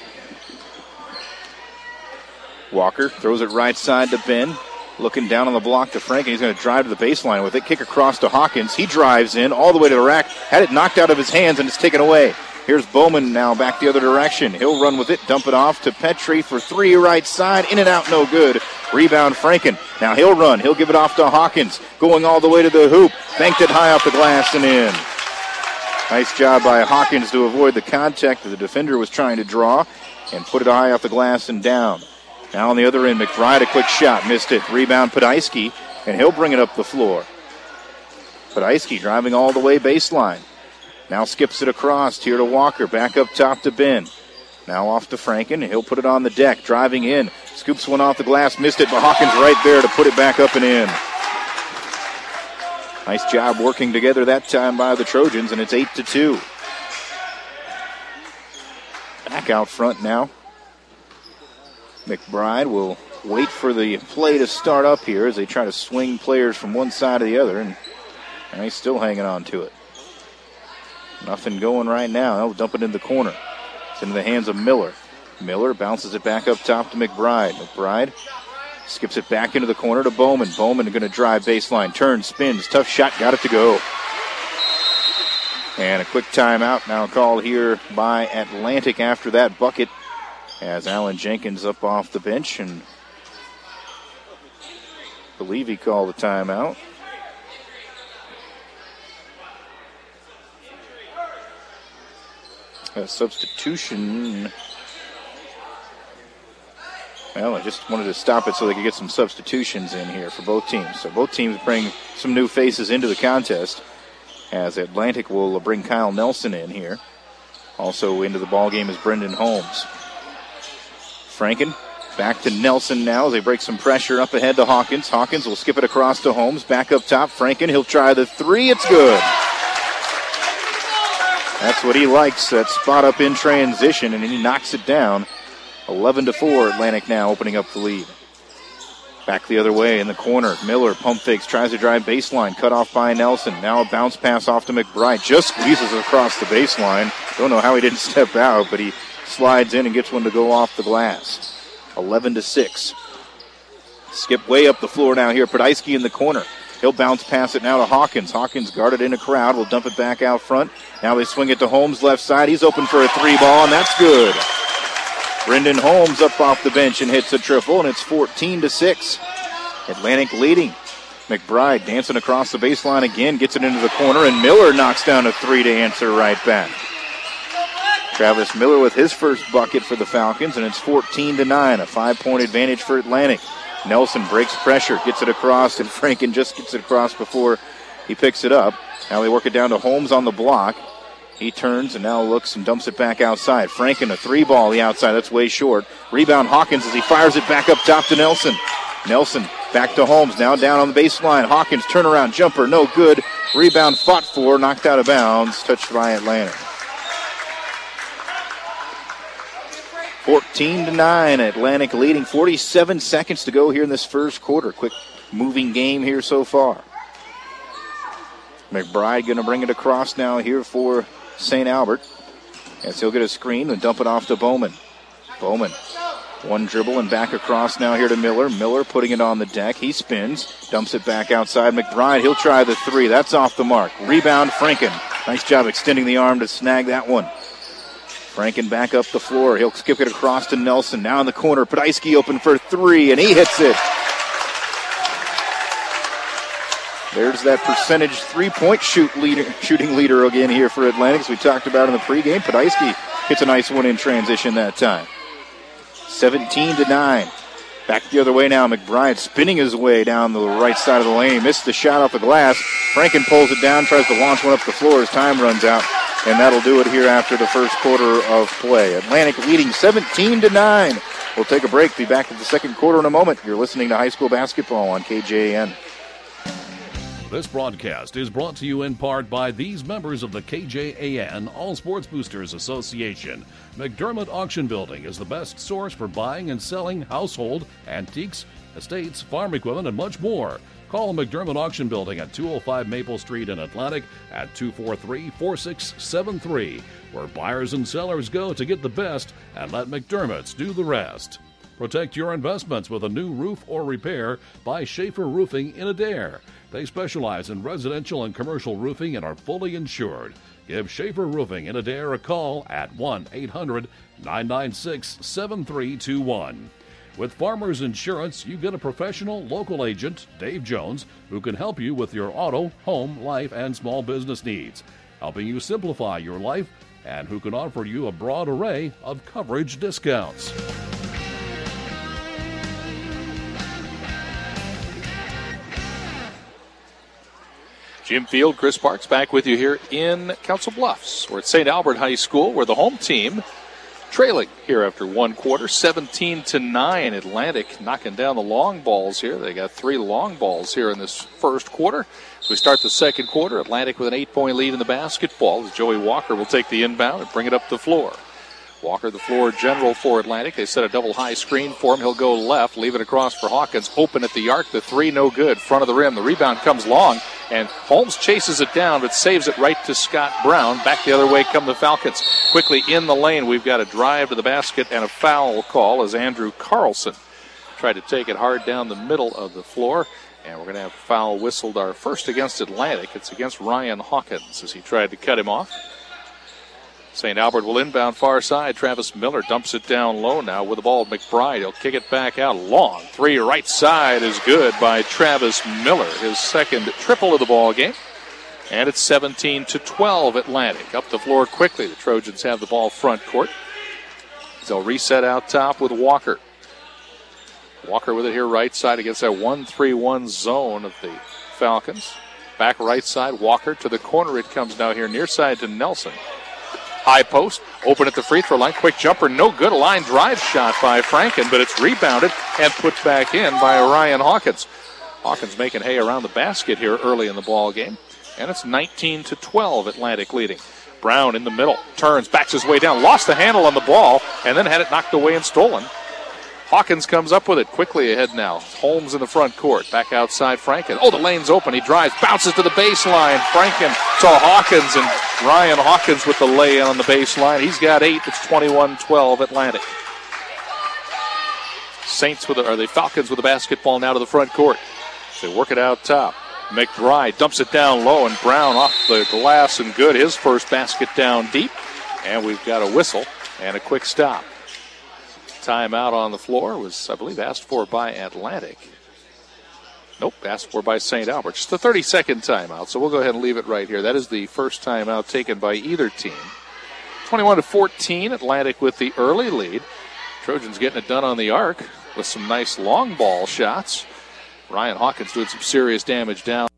Walker throws it right side to Ben. Looking down on the block to Frank, and he's going to drive to the baseline with it. Kick across to Hawkins. He drives in all the way to the rack. Had it knocked out of his hands, and it's taken away. Here's Bowman now back the other direction. He'll run with it, dump it off to Petrie for three right side. In and out, no good. Rebound Franken. Now he'll run. He'll give it off to Hawkins. Going all the way to the hoop. Banked it high off the glass and in. Nice job by Hawkins to avoid the contact that the defender was trying to draw and put it high off the glass and down. Now on the other end, McBride, a quick shot. Missed it. Rebound Podolsky, and he'll bring it up the floor. Podolsky driving all the way baseline. Now skips it across here to Walker. Back up top to Ben. Now off to Franken. He'll put it on the deck. Driving in. Scoops one off the glass. Missed it, but Hawkins right there to put it back up and in. Nice job working together that time by the Trojans, and it's eight to two. Back out front now. McBride will wait for the play to start up here as they try to swing players from one side to the other, and, and he's still hanging on to it. Nothing going right now. They'll dump it in the corner. It's into the hands of Miller. Miller bounces it back up top to McBride. McBride skips it back into the corner to Bowman. Bowman going to drive baseline. Turns, spins. Tough shot. Got it to go. And a quick timeout now called here by Atlantic after that bucket, as Alan Jenkins up off the bench, and I believe he called a timeout. A substitution Well, I just wanted to stop it so they could get some substitutions in here for both teams. So both teams bring some new faces into the contest, as Atlantic will bring Kyle Nelson in here. Also into the ball game is Brendan Holmes. Franken back to Nelson now as they break some pressure up ahead to Hawkins. Hawkins will skip it across to Holmes. Back up top, Franken. He'll try the three. It's good. That's what he likes, that spot up in transition, and he knocks it down. eleven to four, Atlantic now opening up the lead. Back the other way in the corner. Miller pump fakes, tries to drive baseline, cut off by Nelson. Now a bounce pass off to McBride. Just squeezes across the baseline. Don't know how he didn't step out, but he slides in and gets one to go off the glass. eleven to six. Skip way up the floor now here. Podolsky in the corner. He'll bounce pass it now to Hawkins. Hawkins guarded in a crowd. Will dump it back out front. Now they swing it to Holmes left side. He's open for a three ball, and that's good. Brendan Holmes up off the bench and hits a triple, and it's fourteen to six. Atlantic leading. McBride dancing across the baseline again, gets it into the corner, and Miller knocks down a three to answer right back. Travis Miller with his first bucket for the Falcons, and it's fourteen to nine, a five-point advantage for Atlantic. Nelson breaks pressure, gets it across, and Franken just gets it across before he picks it up. Now they work it down to Holmes on the block. He turns and now looks and dumps it back outside. Franken, a three ball the outside. That's way short. Rebound Hawkins as he fires it back up top to Nelson. Nelson back to Holmes. Now down on the baseline. Hawkins turnaround jumper. No good. Rebound fought for. Knocked out of bounds. Touched by Atlantic. fourteen to nine. Atlantic leading. forty-seven seconds to go here in this first quarter. Quick moving game here so far. McBride going to bring it across now here for Saint Albert, as he'll get a screen and dump it off to Bowman. Bowman, one dribble and back across now here to Miller. Miller putting it on the deck. He spins, dumps it back outside. McBride, he'll try the three. That's off the mark. Rebound, Franken. Nice job extending the arm to snag that one. Franken back up the floor. He'll skip it across to Nelson. Now in the corner, Podolsky open for three, and he hits it. There's that percentage three-point shoot leader, shooting leader again here for Atlantic, as we talked about in the pregame. Podolsky hits a nice one in transition that time. seventeen to nine. Back the other way now. McBride spinning his way down the right side of the lane. Missed the shot off the glass. Franken pulls it down, tries to launch one up the floor as time runs out. And that'll do it here after the first quarter of play. Atlantic leading seventeen to nine. We'll take a break. Be back at the second quarter in a moment. You're listening to high school basketball on K J A N. This broadcast is brought to you in part by these members of the K J A N All Sports Boosters Association. McDermott Auction Building is the best source for buying and selling household, antiques, estates, farm equipment, and much more. Call McDermott Auction Building at two oh five Maple Street in Atlantic at two four three, four six seven three, where buyers and sellers go to get the best and let McDermott's do the rest. Protect your investments with a new roof or repair by Schaefer Roofing in Adair. They specialize in residential and commercial roofing and are fully insured. Give Schaefer Roofing in Adair a call at one eight hundred, nine nine six, seven three two one. With Farmers Insurance, you get a professional local agent, Dave Jones, who can help you with your auto, home, life, and small business needs, helping you simplify your life, and who can offer you a broad array of coverage discounts. Jim Field, Chris Parks back with you here in Council Bluffs. We're at Saint Albert High School, where the home team trailing here after one quarter, seventeen to nine. Atlantic knocking down the long balls here. They got three long balls here in this first quarter. As we start the second quarter, Atlantic with an eight-point lead in the basketball, as Joey Walker will take the inbound and bring it up the floor. Walker, the floor general for Atlantic. They set a double high screen for him. He'll go left, leave it across for Hawkins. Open at the arc. The three, no good. Front of the rim. The rebound comes long, and Holmes chases it down, but saves it right to Scott Brown. Back the other way come the Falcons. Quickly in the lane, we've got a drive to the basket and a foul call as Andrew Carlson tried to take it hard down the middle of the floor. And we're going to have a foul whistled, our first against Atlantic. It's against Ryan Hawkins as he tried to cut him off. Saint Albert will inbound far side. Travis Miller dumps it down low now with the ball. McBride, he'll kick it back out long. Three right side is good by Travis Miller. His second triple of the ball game. And it's seventeen to twelve Atlantic. Up the floor quickly. The Trojans have the ball front court. They'll reset out top with Walker. Walker with it here right side against that one three one zone of the Falcons. Back right side, Walker to the corner. It comes now here near side to Nelson. High post, open at the free throw line. Quick jumper, no good. A line drive shot by Franken, but it's rebounded and put back in by Ryan Hawkins. Hawkins making hay around the basket here early in the ball game. And it's nineteen to twelve, Atlantic leading. Brown in the middle, turns, backs his way down, lost the handle on the ball, and then had it knocked away and stolen. Hawkins comes up with it quickly ahead now. Holmes in the front court. Back outside, Franken. Oh, the lane's open. He drives, bounces to the baseline. Franken saw Hawkins, and Ryan Hawkins with the lay on the baseline. He's got eight. It's twenty-one twelve Atlantic. Saints with the, or the Falcons with the basketball now to the front court. They work it out top. McBride dumps it down low, and Brown off the glass and good. His first basket down deep. And we've got a whistle and a quick stop. Timeout on the floor was, I believe, asked for by Atlantic. Nope, asked for by Saint Albert. Just a thirty-second timeout, so we'll go ahead and leave it right here. That is the first timeout taken by either team. twenty-one to fourteen, Atlantic with the early lead. Trojans getting it done on the arc with some nice long ball shots. Ryan Hawkins doing some serious damage down.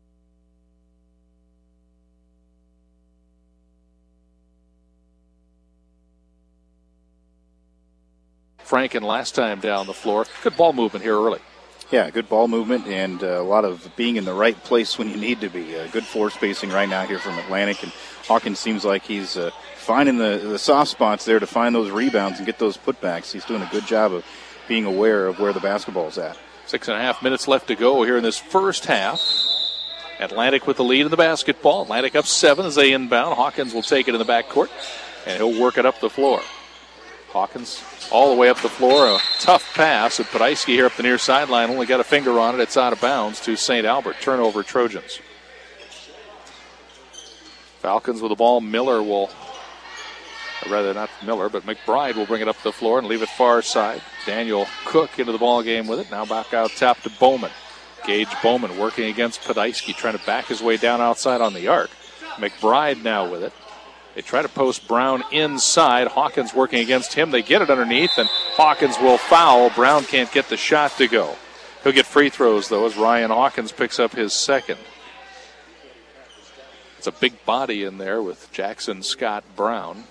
Franken last time down the floor. Good ball movement here early. Yeah, good ball movement and uh, a lot of being in the right place when you need to be. Uh, good floor spacing right now here from Atlantic, and Hawkins seems like he's uh, finding the, the soft spots there to find those rebounds and get those putbacks. He's doing a good job of being aware of where the basketball's at. Six and a half minutes left to go here in this first half. Atlantic with the lead in the basketball. Atlantic up seven as they inbound. Hawkins will take it in the backcourt, and he'll work it up the floor. Hawkins all the way up the floor. A tough pass. And Podolsky here up the near sideline only got a finger on it. It's out of bounds to Saint Albert. Turnover Trojans. Falcons with the ball. Miller will, or rather not Miller, but McBride will bring it up the floor and leave it far side. Daniel Cook into the ball game with it. Now back out top to Bowman. Gage Bowman working against Podolsky, trying to back his way down outside on the arc. McBride now with it. They try to post Brown inside. Hawkins working against him. They get it underneath, and Hawkins will foul. Brown can't get the shot to go. He'll get free throws, though, as Ryan Hawkins picks up his second. It's a big body in there with Jackson Scott Brown.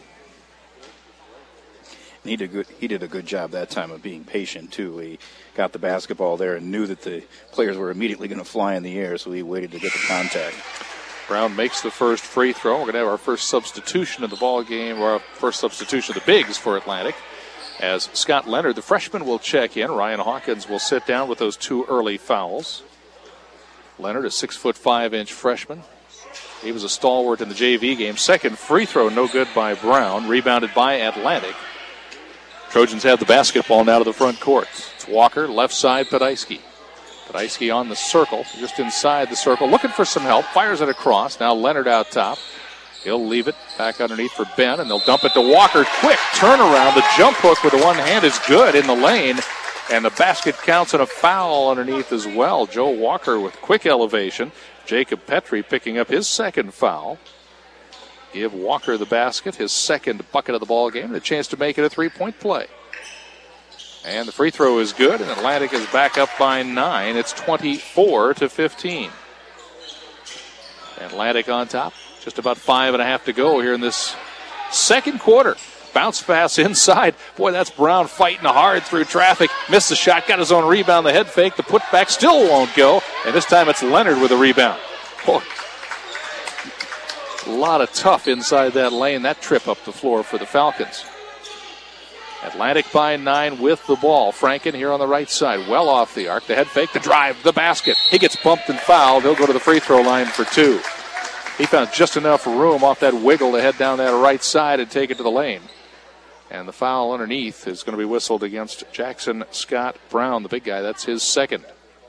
He did, good, he did a good job that time of being patient, too. He got the basketball there and knew that the players were immediately going to fly in the air, so he waited to get the contact. Brown makes the first free throw. We're going to have our first substitution of the ball game, or our first substitution of the bigs for Atlantic, as Scott Leonard, the freshman, will check in. Ryan Hawkins will sit down with those two early fouls. Leonard, a six foot five inch freshman. He was a stalwart in the J V game. Second free throw, no good by Brown. Rebounded by Atlantic. Trojans have the basketball now to the front court. It's Walker, left side, Podolsky. Podolsky on the circle, just inside the circle, looking for some help. Fires it across. Now Leonard out top. He'll leave it back underneath for Ben, and they'll dump it to Walker. Quick turnaround. The jump hook with the one hand is good in the lane, and the basket counts and a foul underneath as well. Joe Walker with quick elevation. Jacob Petrie picking up his second foul. Give Walker the basket, his second bucket of the ball game, and a chance to make it a three-point play. And the free throw is good, and Atlantic is back up by nine. It's twenty-four to fifteen. Atlantic on top. Just about five and a half to go here in this second quarter. Bounce pass inside. Boy, that's Brown fighting hard through traffic. Missed the shot, got his own rebound. The head fake, the putback still won't go. And this time it's Leonard with a rebound. Boy, a lot of tough inside that lane. That trip up the floor for the Falcons. Atlantic by nine with the ball. Franken here on the right side, well off the arc. The head fake, the drive, the basket. He gets bumped and fouled. He'll go to the free throw line for two. He found just enough room off that wiggle to head down that right side and take it to the lane. And the foul underneath is going to be whistled against Jackson Scott Brown, the big guy. That's his second.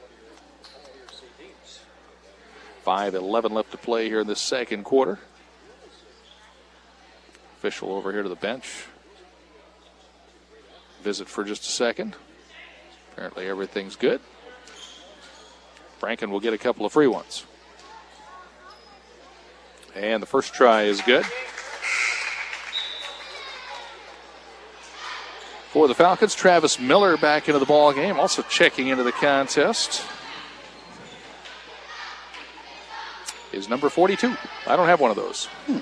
five eleven left to play here in the second quarter. Official over here to the bench. Visit for just a second. Apparently everything's good. Franken will get a couple of free ones. And the first try is good. For the Falcons, Travis Miller back into the ball game, also checking into the contest. Is number forty-two. I don't have one of those. Hmm.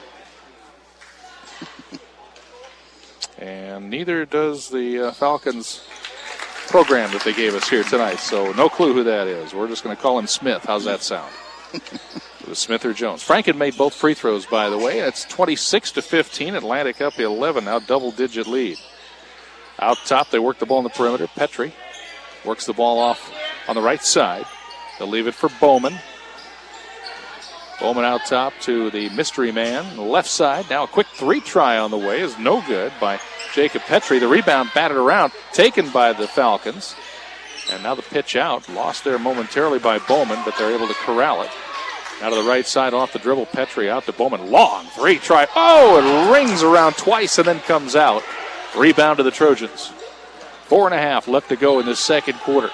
And neither does the uh, Falcons program that they gave us here tonight, so no clue who that is. We're just going to call him Smith. How's that sound? It was Smith or Jones. Franken made both free throws, by the way. It's twenty-six to fifteen. Atlantic up eleven, now double-digit lead. Out top, they work the ball in the perimeter. Petrie works the ball off on the right side. They'll leave it for Bowman. Bowman out top to the mystery man, left side. Now a quick three try on the way is no good by Jacob Petrie. The rebound batted around, taken by the Falcons. And now the pitch out, lost there momentarily by Bowman, but they're able to corral it. Now to the right side off the dribble, Petrie out to Bowman. Long three try. Oh, it rings around twice and then comes out. Rebound to the Trojans. Four and a half left to go in this second quarter.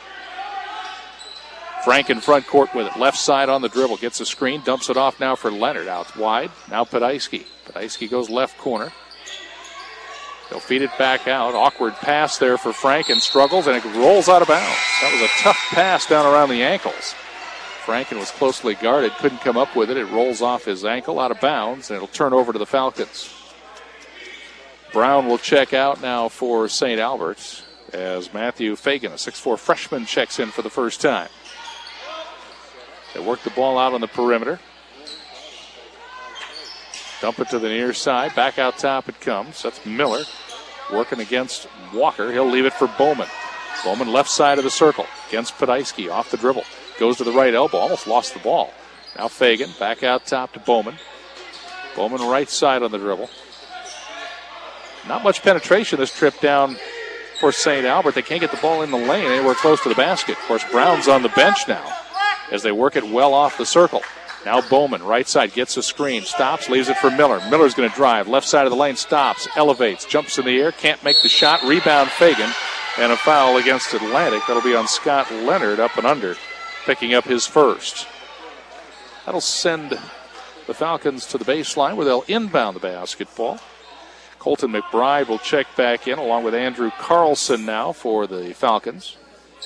Frank in front court with it. Left side on the dribble. Gets a screen. Dumps it off now for Leonard. Out wide. Now Podolski. Podolski goes left corner. They'll feed it back out. Awkward pass there for Frank and struggles, and it rolls out of bounds. That was a tough pass down around the ankles. Franken was closely guarded. Couldn't come up with it. It rolls off his ankle out of bounds, and it'll turn over to the Falcons. Brown will check out now for Saint Albert as Matthew Fagan, a six foot four freshman, checks in for the first time. They work the ball out on the perimeter. Dump it to the near side. Back out top it comes. That's Miller working against Walker. He'll leave it for Bowman. Bowman left side of the circle against Podolski off the dribble. Goes to the right elbow. Almost lost the ball. Now Fagan back out top to Bowman. Bowman right side on the dribble. Not much penetration this trip down for Saint Albert. They can't get the ball in the lane anywhere close to the basket. Of course, Brown's on the bench now as they work it well off the circle. Now Bowman, right side, gets a screen, stops, leaves it for Miller. Miller's going to drive, left side of the lane, stops, elevates, jumps in the air, can't make the shot, rebound Fagan, and a foul against Atlantic. That'll be on Scott Leonard, up and under, picking up his first. That'll send the Falcons to the baseline where they'll inbound the basketball. Colton McBride will check back in along with Andrew Carlson now for the Falcons.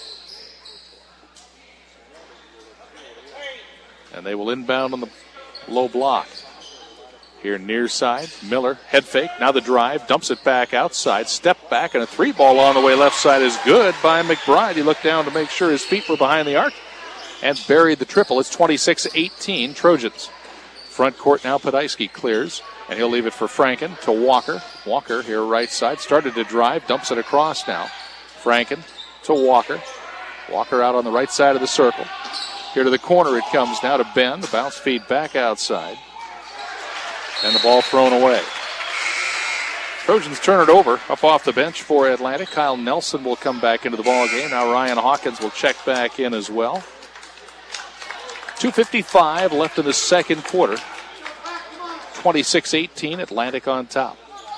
And they will inbound on the low block. Here near side, Miller, head fake, now the drive, dumps it back outside, step back, and a three ball on the way left side is good by McBride. He looked down to make sure his feet were behind the arc and buried the triple. It's twenty-six eighteen Trojans. Front court now, Podolski clears, and he'll leave it for Franken to Walker. Walker here right side, started to drive, dumps it across now. Franken to Walker. Walker out on the right side of the circle. Here to the corner it comes now to Ben. The bounce feed back outside. And the ball thrown away. Trojans turn it over up off the bench for Atlantic. Kyle Nelson will come back into the ball game. Now Ryan Hawkins will check back in as well. two fifty-five left in the second quarter. twenty-six eighteen, Atlantic on top.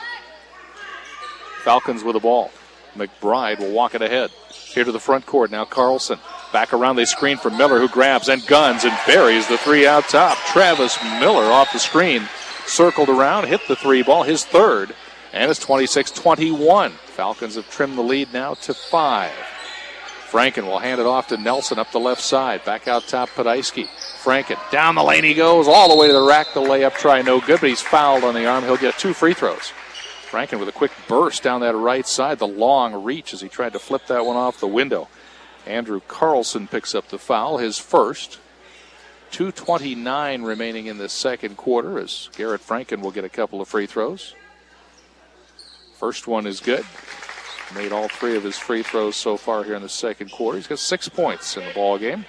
Falcons with the ball. McBride will walk it ahead. Here to the front court now, Carlson. Back around, they screen for Miller, who grabs and guns and buries the three out top. Travis Miller off the screen, circled around, hit the three ball, his third, and it's twenty-six twenty-one. Falcons have trimmed the lead now to five. Franken will hand it off to Nelson up the left side. Back out top, Podolski. Franken, down the lane he goes, all the way to the rack. The layup try no good, but he's fouled on the arm. He'll get two free throws. Franken with a quick burst down that right side. The long reach as he tried to flip that one off the window. Andrew Carlson picks up the foul, his first. two twenty-nine remaining in the second quarter as Garrett Franken will get a couple of free throws. First one is good. Made all three of his free throws so far here in the second quarter. He's got six points in the ball game.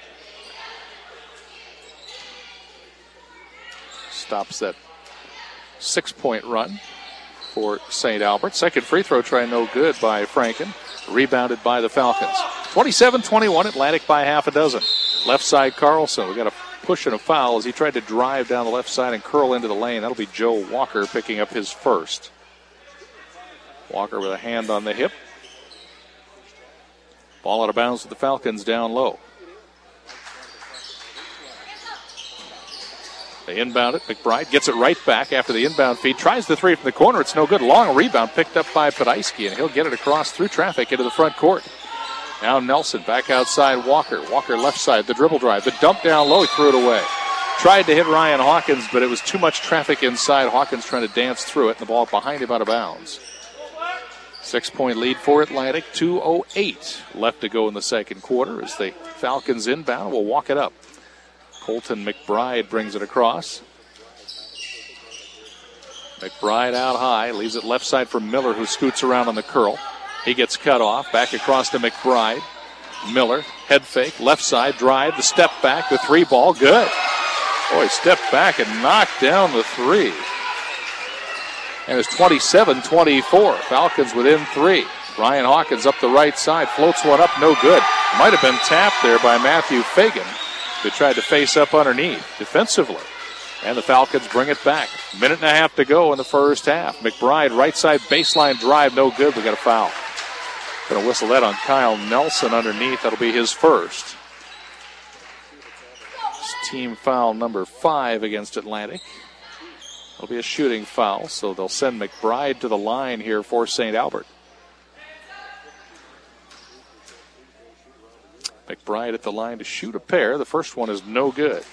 Stops that six-point run for Saint Albert. Second free throw try no good by Franken. Rebounded by the Falcons. twenty-seven twenty-one, Atlantic by half a dozen. Left side Carlson. We got a push and a foul as he tried to drive down the left side and curl into the lane. That'll be Joe Walker picking up his first. Walker with a hand on the hip. Ball out of bounds with the Falcons down low. They inbound it. McBride gets it right back after the inbound feed. Tries the three from the corner. It's no good. Long rebound picked up by Podolsky, and he'll get it across through traffic into the front court. Now Nelson back outside Walker. Walker left side, the dribble drive. The dump down low, he threw it away. Tried to hit Ryan Hawkins, but it was too much traffic inside. Hawkins trying to dance through it, and the ball behind him out of bounds. Six-point lead for Atlantic. two oh eight left to go in the second quarter as the Falcons inbound will walk it up. Colton McBride brings it across. McBride out high, leaves it left side for Miller, who scoots around on the curl. He gets cut off, back across to McBride. Miller, head fake, left side, drive, the step back, the three ball, good. Boy, stepped back and knocked down the three. And it's twenty-seven twenty-four. Falcons within three. Ryan Hawkins up the right side, floats one up, no good. Might have been tapped there by Matthew Fagan, who tried to face up underneath defensively. And the Falcons bring it back. Minute and a half to go in the first half. McBride, right side baseline drive, no good. We got a foul. Going to whistle that on Kyle Nelson underneath. That'll be his first. It's team foul number five against Atlantic. It'll be a shooting foul, so they'll send McBride to the line here for Saint Albert. McBride at the line to shoot a pair. The first one is no good.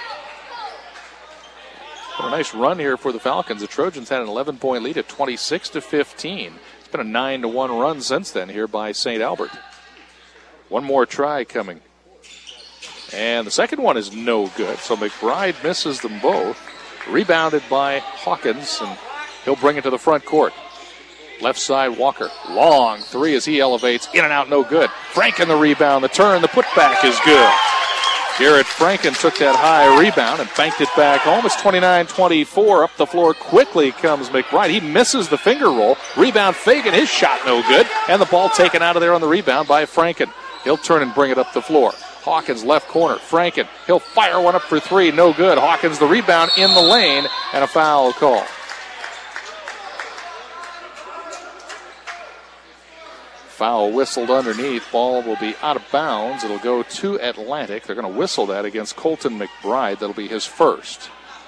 But a nice run here for the Falcons. The Trojans had an eleven-point lead at twenty-six to fifteen. It's been a nine to one run since then here by Saint Albert. One more try coming. And the second one is no good, so McBride misses them both. Rebounded by Hawkins, and he'll bring it to the front court. Left side, Walker. Long three as he elevates. In and out, no good. Franken the rebound. The turn, the putback is good. Garrett Franken took that high rebound and banked it back home. It's twenty-nine twenty-four. Up the floor quickly comes McBride. He misses the finger roll. Rebound Fagan. His shot no good. And the ball taken out of there on the rebound by Franken. He'll turn and bring it up the floor. Hawkins left corner. Franken. He'll fire one up for three. No good. Hawkins the rebound in the lane. And a foul call. Foul whistled underneath. Ball will be out of bounds. It'll go to Atlantic. They're going to whistle that against Colton McBride. That'll be his first.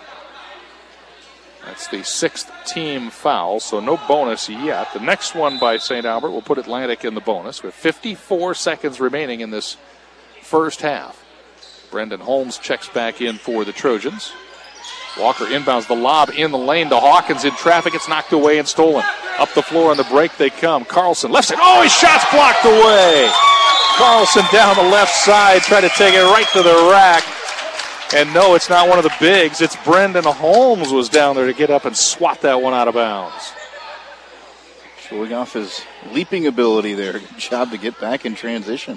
That's the sixth team foul, so no bonus yet. The next one by Saint Albert will put Atlantic in the bonus with fifty-four seconds remaining in this first half. Brendan Holmes checks back in for the Trojans. Walker inbounds the lob in the lane to Hawkins in traffic. It's knocked away and stolen. Up the floor on the break they come. Carlson, left side. Oh, his shot's blocked away. Carlson down the left side, trying to take it right to the rack. And no, it's not one of the bigs. It's Brendan Holmes was down there to get up and swat that one out of bounds. Showing off his leaping ability there. Good job to get back in transition.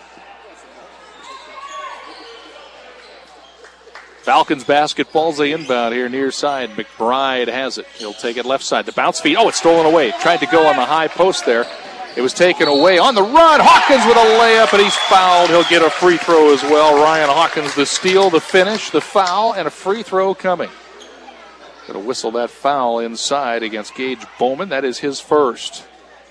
Falcons basketball's the inbound here near side. McBride has it. He'll take it left side. The bounce feed. Oh, it's stolen away. Tried to go on the high post there. It was taken away on the run. Hawkins with a layup, and he's fouled. He'll get a free throw as well. Ryan Hawkins, the steal, the finish, the foul, and a free throw coming. Going to whistle that foul inside against Gage Bowman. That is his first.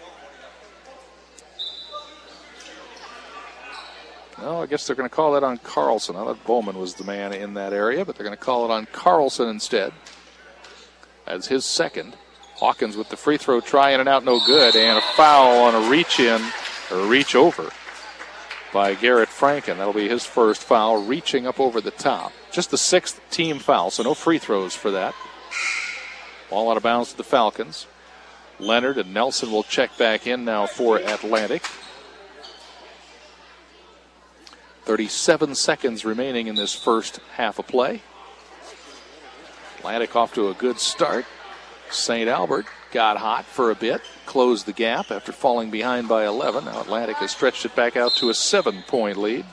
Well, I guess they're going to call that on Carlson. I thought Bowman was the man in that area, but they're going to call it on Carlson instead. That's his second. Hawkins with the free throw try, in and out, no good. And a foul on a reach in, or reach over by Garrett Franken. That'll be his first foul, reaching up over the top. Just the sixth team foul, so no free throws for that. Ball out of bounds to the Falcons. Leonard and Nelson will check back in now for Atlantic. thirty-seven seconds remaining in this first half of play. Atlantic off to a good start. Saint Albert got hot for a bit, closed the gap after falling behind by eleven. Now Atlantic has stretched it back out to a seven-point lead.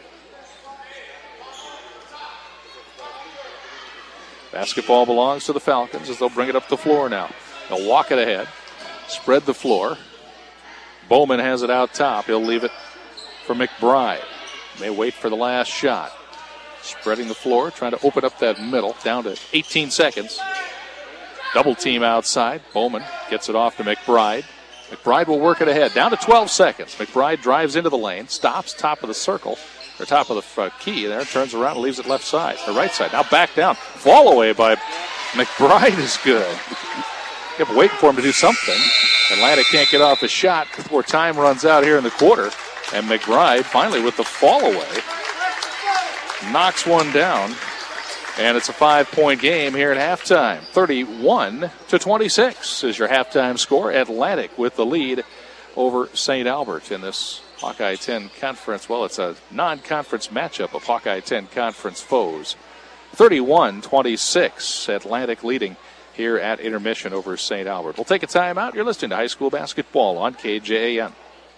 Basketball belongs to the Falcons as they'll bring it up the floor now. They'll walk it ahead, spread the floor. Bowman has it out top. He'll leave it for McBride. May wait for the last shot. Spreading the floor, trying to open up that middle. Down to eighteen seconds. Double team outside. Bowman gets it off to McBride. McBride will work it ahead. Down to twelve seconds. McBride drives into the lane. Stops top of the circle. or top of the uh, key there, turns around and leaves it left side, the right side. Now back down. Fall away by McBride is good. Kept waiting for him to do something. Atlantic can't get off his shot before time runs out here in the quarter. And McBride finally with the fall away knocks one down. And it's a five-point game here at halftime. thirty-one to twenty-six is your halftime score. Atlantic with the lead over Saint Albert in this Hawkeye ten conference. Well, it's a non-conference matchup of Hawkeye ten conference foes. thirty-one twenty-six, Atlantic leading here at intermission over Saint Albert. We'll take a timeout. You're listening to high school basketball on K J A N.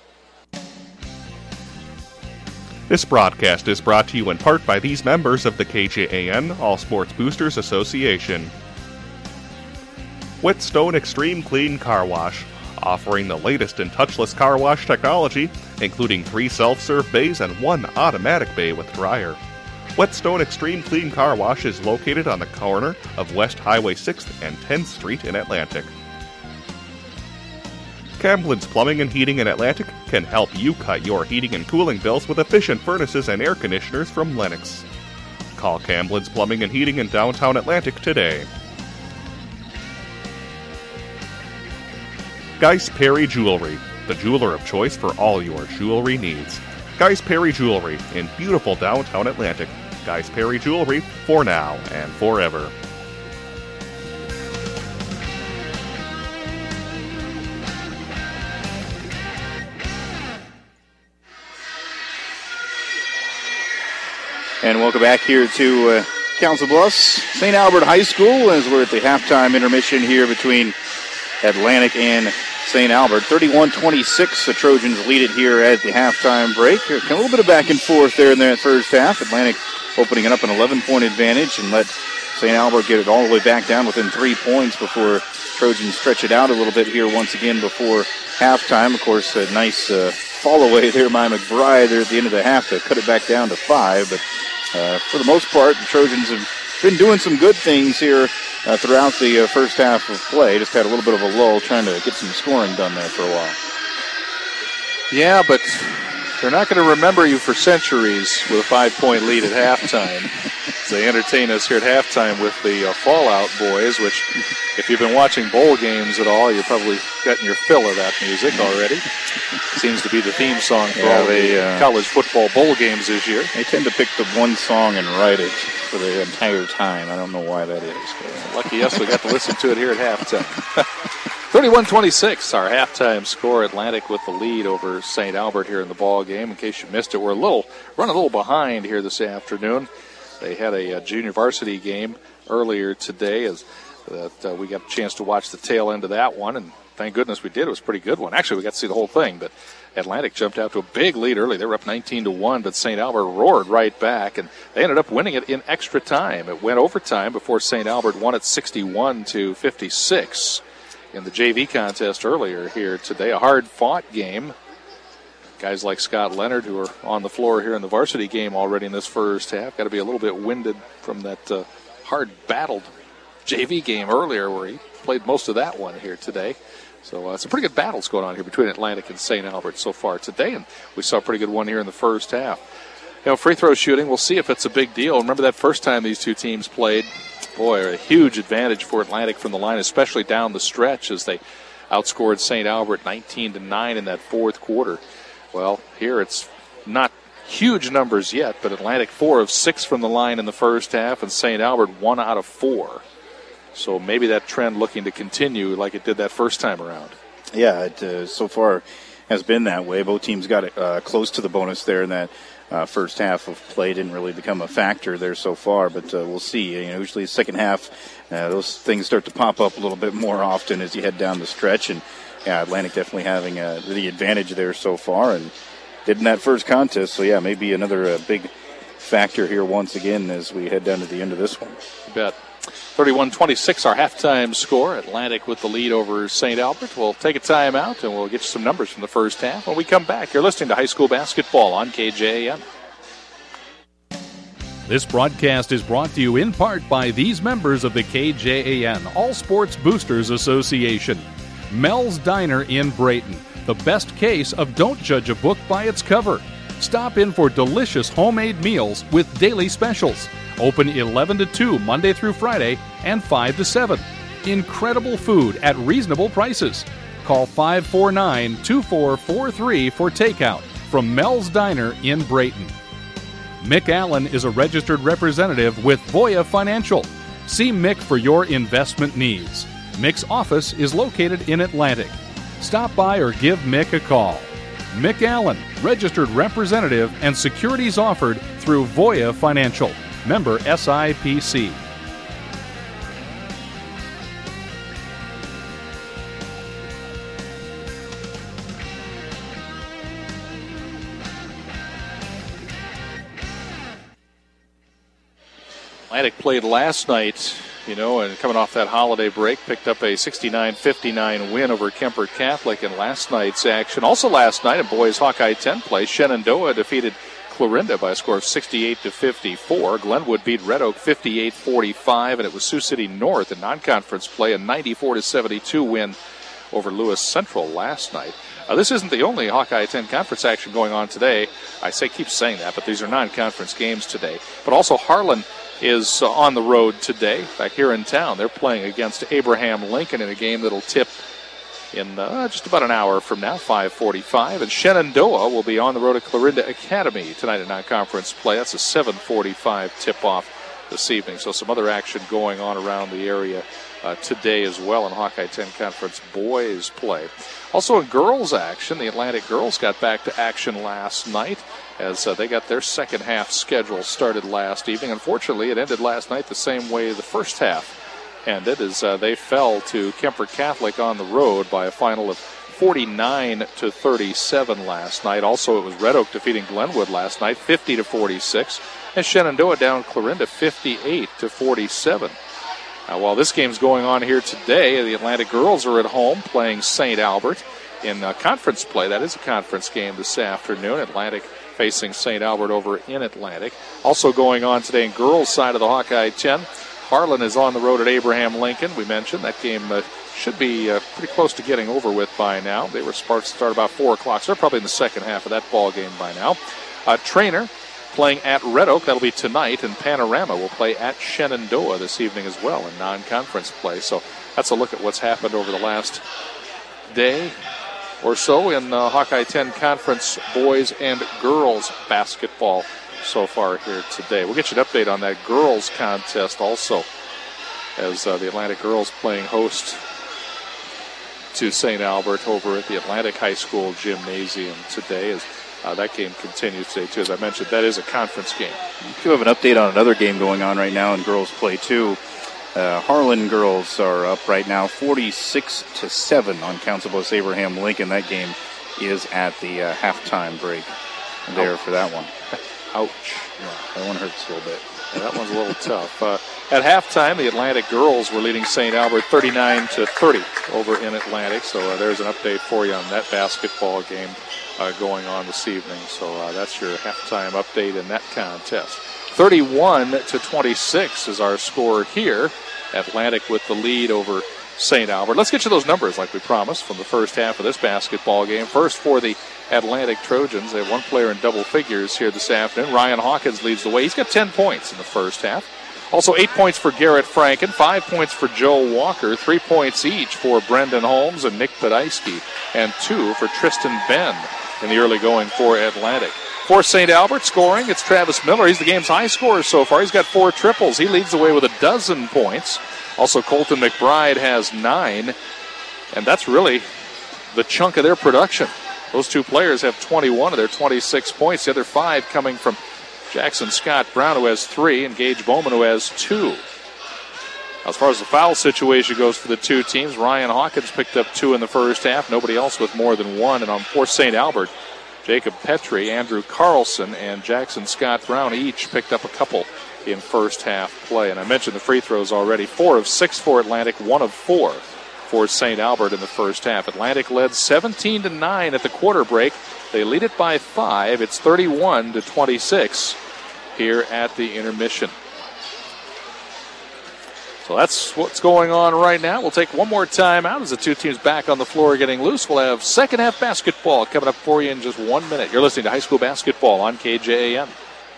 This broadcast is brought to you in part by these members of the K J A N All Sports Boosters Association. Whetstone Extreme Clean Car Wash, offering the latest in touchless car wash technology, including three self-serve bays and one automatic bay with dryer. Whetstone Extreme Clean Car Wash is located on the corner of West Highway sixth and tenth Street in Atlantic. Camblin's Plumbing and Heating in Atlantic can help you cut your heating and cooling bills with efficient furnaces and air conditioners from Lennox. Call Camblin's Plumbing and Heating in downtown Atlantic today. Geis Perry Jewelry, the jeweler of choice for all your jewelry needs. Geis Perry Jewelry in beautiful downtown Atlantic. Geis Perry Jewelry for now and forever. And welcome back here to uh, Council Bluffs, Saint Albert High School, as we're at the halftime intermission here between Atlantic and Saint Albert. thirty-one twenty-six, the Trojans lead it here at the halftime break. A little bit of back and forth there in that first half. Atlantic opening it up an eleven-point advantage and let Saint Albert get it all the way back down within three points before Trojans stretch it out a little bit here once again before halftime. Of course, a nice uh, fall away there by McBride there at the end of the half to cut it back down to five. But uh, for the most part, the Trojans have been doing some good things here uh, throughout the uh, first half of play. Just had a little bit of a lull trying to get some scoring done there for a while. Yeah, but they're not going to remember you for centuries with a five-point lead at halftime. They entertain us here at halftime with the uh, Fallout Boys, which, if you've been watching bowl games at all, you've probably gotten your fill of that music already. Seems to be the theme song for yeah, all they, the uh, college football bowl games this year. They tend to pick the one song and write it for the entire time. I don't know why that is. But lucky us, we got to listen to it here at halftime. thirty-one twenty-six, our halftime score. Atlantic with the lead over Saint Albert here in the ball game. In case you missed it, we're a little running a little behind here this afternoon. They had a, a junior varsity game earlier today, as that uh, we got a chance to watch the tail end of that one, and thank goodness we did. It was a pretty good one. Actually, we got to see the whole thing, but Atlantic jumped out to a big lead early. They were up nineteen to one, but Saint Albert roared right back, and they ended up winning it in extra time. It went overtime before Saint Albert won it sixty-one to fifty-six in the J V contest earlier here today. A hard-fought game. Guys like Scott Leonard, who are on the floor here in the varsity game already in this first half, got to be a little bit winded from that uh, hard-battled J V game earlier where he played most of that one here today. So uh, some pretty good battles going on here between Atlantic and Saint Albert so far today, and we saw a pretty good one here in the first half. You know, free throw shooting, we'll see if it's a big deal. Remember that first time these two teams played? Boy, a huge advantage for Atlantic from the line, especially down the stretch as they outscored Saint Albert nineteen to nine in that fourth quarter. Well, here it's not huge numbers yet, but Atlantic four of six from the line in the first half, and Saint Albert one out of four. So maybe that trend looking to continue like it did that first time around. Yeah, it uh, so far has been that way. Both teams got it uh, close to the bonus there in that uh, first half of play. Didn't really become a factor there so far, but uh, we'll see. You know, usually the second half, uh, those things start to pop up a little bit more often as you head down the stretch, and yeah, Atlantic definitely having uh, the advantage there so far, and did in that first contest. So, yeah, maybe another uh, big factor here once again as we head down to the end of this one. You bet. thirty-one twenty-six, our halftime score. Atlantic with the lead over Saint Albert. We'll take a timeout, and we'll get you some numbers from the first half. When we come back, you're listening to high school basketball on K J A N. This broadcast is brought to you in part by these members of the K J A N All Sports Boosters Association. Mel's Diner in Brayton, the best case of don't judge a book by its cover. Stop in for delicious homemade meals with daily specials. Open eleven to two Monday through Friday and five to seven. Incredible food at reasonable prices. Call five four nine, two four four three for takeout from Mel's Diner in Brayton. Mick Allen is a registered representative with Voya Financial. See Mick for your investment needs. Mick's office is located in Atlantic. Stop by or give Mick a call. Mick Allen, registered representative and securities offered through Voya Financial. Member S I P C. Atlantic played last night, you know, and coming off that holiday break, picked up a sixty-nine fifty-nine win over Kemper Catholic in last night's action. Also last night in boys Hawkeye ten play, Shenandoah defeated Clarinda by a score of sixty-eight to fifty-four. Glenwood beat Red Oak fifty-eight forty-five, and it was Sioux City North in non-conference play, a ninety-four to seventy-two win over Lewis Central last night. Uh, this isn't the only Hawkeye ten conference action going on today. I say keep saying that, but these are non-conference games today. But also Harlan is uh, on the road today. Back here in town, they're playing against Abraham Lincoln in a game that'll tip in uh, just about an hour from now, five forty-five. And Shenandoah will be on the road at Clarinda Academy tonight in non-conference play. That's a seven forty-five tip-off this evening. So some other action going on around the area uh, today as well in Hawkeye ten Conference boys play. Also in girls action, the Atlantic girls got back to action last night as uh, they got their second half schedule started last evening. Unfortunately, it ended last night the same way the first half ended, as uh, they fell to Kemper Catholic on the road by a final of forty-nine to thirty-seven last night. Also, it was Red Oak defeating Glenwood last night, fifty to forty-six, and Shenandoah down Clarinda, fifty-eight to forty-seven. Now, while this game's going on here today, the Atlantic girls are at home playing Saint Albert in uh, conference play. That is a conference game this afternoon. Atlantic facing Saint Albert over in Atlantic. Also going on today in girls' side of the Hawkeye ten, Harlan is on the road at Abraham Lincoln. We mentioned that game uh, should be uh, pretty close to getting over with by now. They were supposed to start about four o'clock, so they're probably in the second half of that ball game by now. Uh, Trainer playing at Red Oak. That'll be tonight, and Panorama will play at Shenandoah this evening as well in non-conference play. So that's a look at what's happened over the last day or so in uh, Hawkeye ten Conference boys and girls basketball so far here today. We'll get you an update on that girls contest also, as uh, the Atlantic girls playing host to Saint Albert over at the Atlantic High School Gymnasium today, as uh, that game continues today too. As I mentioned, that is a conference game. You have an update on another game going on right now in girls play too. Uh, Harlan girls are up right now forty-six to seven on Council Bluffs Abraham Lincoln. That game is at the uh, halftime break there for that one. Ouch. Yeah, that one hurts a little bit. Yeah, that one's a little tough. Uh, at halftime, the Atlantic girls were leading Saint Albert thirty-nine to thirty over in Atlantic. So uh, there's an update for you on that basketball game uh, going on this evening. So uh, that's your halftime update in that contest. thirty-one to twenty-six is our score here. Atlantic with the lead over Saint Albert. Let's get you those numbers like we promised from the first half of this basketball game. First for the Atlantic Trojans. They have one player in double figures here this afternoon. Ryan Hawkins leads the way. He's got ten points in the first half. Also eight points for Garrett Franken, five points for Joe Walker, three points each for Brendan Holmes and Nick Podolsky, and two for Tristan Ben in the early going for Atlantic. For Saint Albert scoring, it's Travis Miller. He's the game's high scorer so far. He's got four triples. He leads the way with a dozen points. Also, Colton McBride has nine, and that's really the chunk of their production. Those two players have twenty-one of their twenty-six points. The other five coming from Jackson Scott Brown, who has three, and Gage Bowman, who has two. As far as the foul situation goes for the two teams, Ryan Hawkins picked up two in the first half. Nobody else with more than one. And on for Saint Albert, Jacob Petrie, Andrew Carlson, and Jackson Scott Brown each picked up a couple in first half play. And I mentioned the free throws already. Four of six for Atlantic, one of four for Saint Albert in the first half. Atlantic led seventeen to nine at the quarter break. They lead it by five. It's thirty-one to twenty-six here at the intermission. So that's what's going on right now. We'll take one more time out as the two teams back on the floor getting loose. We'll have second half basketball coming up for you in just one minute. You're listening to high school basketball on K J A M.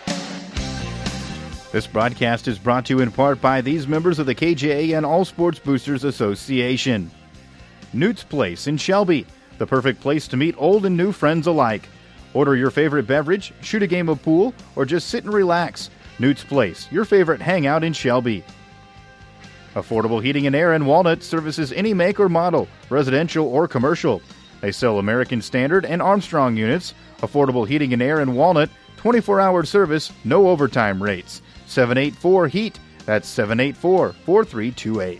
This broadcast is brought to you in part by these members of the K J A N All Sports Boosters Association. Newt's Place in Shelby, the perfect place to meet old and new friends alike. Order your favorite beverage, shoot a game of pool, or just sit and relax. Newt's Place, your favorite hangout in Shelby. Affordable Heating and Air in Walnut services any make or model, residential or commercial. They sell American Standard and Armstrong units. Affordable Heating and Air in Walnut, twenty-four hour service, no overtime rates. seven eight four HEAT, that's seven eight four, four three two eight.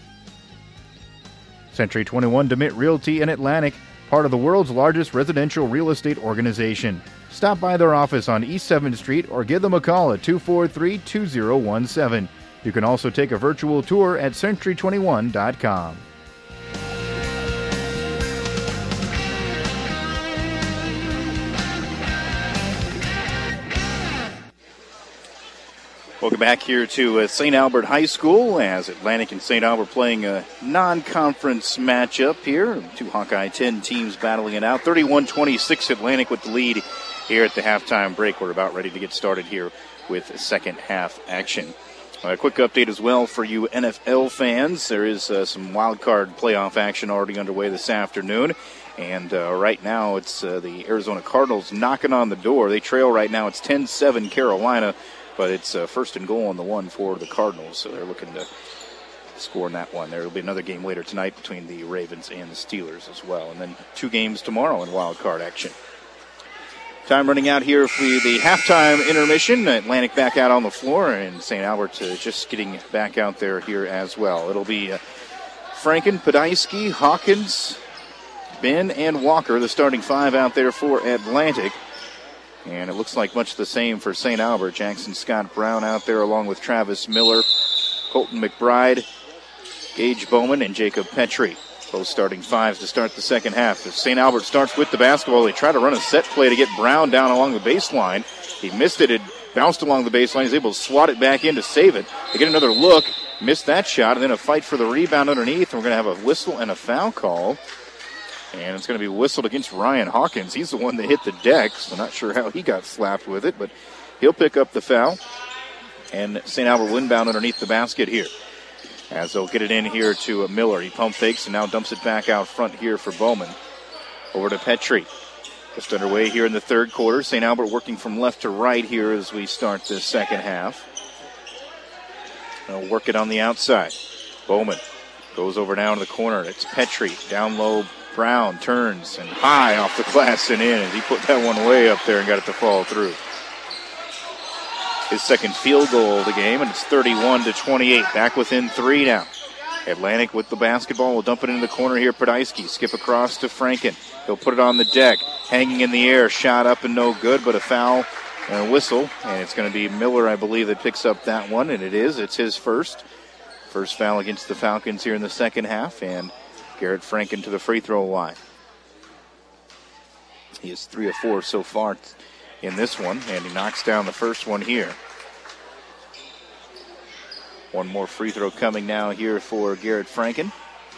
Century twenty-one DeMitt Realty in Atlantic, part of the world's largest residential real estate organization. Stop by their office on East seventh Street or give them a call at two four three, two zero one seven. You can also take a virtual tour at century twenty-one dot com. Welcome back here to uh, Saint Albert High School as Atlantic and Saint Albert playing a non-conference matchup here. Two Hawkeye ten teams battling it out. thirty-one twenty-six Atlantic with the lead here at the halftime break. We're about ready to get started here with second half action. A quick update as well for you N F L fans. There is uh, some wild card playoff action already underway this afternoon. And uh, right now it's uh, the Arizona Cardinals knocking on the door. They trail right now. It's ten seven Carolina, but it's uh, first and goal on the one for the Cardinals. So they're looking to score in that one. There will be another game later tonight between the Ravens and the Steelers as well. And then two games tomorrow in wild card action. Time running out here for the halftime intermission. Atlantic back out on the floor, and Saint Albert uh, just getting back out there here as well. It'll be uh, Franken, Podolsky, Hawkins, Ben, and Walker, the starting five out there for Atlantic. And it looks like much the same for Saint Albert. Jackson Scott Brown out there along with Travis Miller, Colton McBride, Gage Bowman, and Jacob Petrie. Both starting fives to start the second half. If Saint Albert starts with the basketball, they try to run a set play to get Brown down along the baseline. He missed it. It bounced along the baseline. He's able to swat it back in to save it. They get another look, missed that shot, and then a fight for the rebound underneath. And we're going to have a whistle and a foul call. And it's going to be whistled against Ryan Hawkins. He's the one that hit the deck, so not sure how he got slapped with it, but he'll pick up the foul. And Saint Albert will inbound underneath the basket here, as they'll get it in here to Miller. He pump fakes and now dumps it back out front here for Bowman. Over to Petrie. Just underway here in the third quarter. Saint Albert working from left to right here as we start this second half. They'll work it on the outside. Bowman goes over down to the corner. It's Petrie. Down low, Brown turns and high off the glass and in. As he put that one way up there and got it to fall through. His second field goal of the game, and it's thirty-one to twenty-eight. Back within three now. Atlantic with the basketball will dump it into the corner here. Podolsky skip across to Franken. He'll put it on the deck, hanging in the air, shot up and no good, but a foul and a whistle. And it's going to be Miller, I believe, that picks up that one, and it is. It's his first. First foul against the Falcons here in the second half, and Garrett Franken to the free throw line. He is three of four so far in this one, and he knocks down the first one here. One more free throw coming now here for Garrett Franken.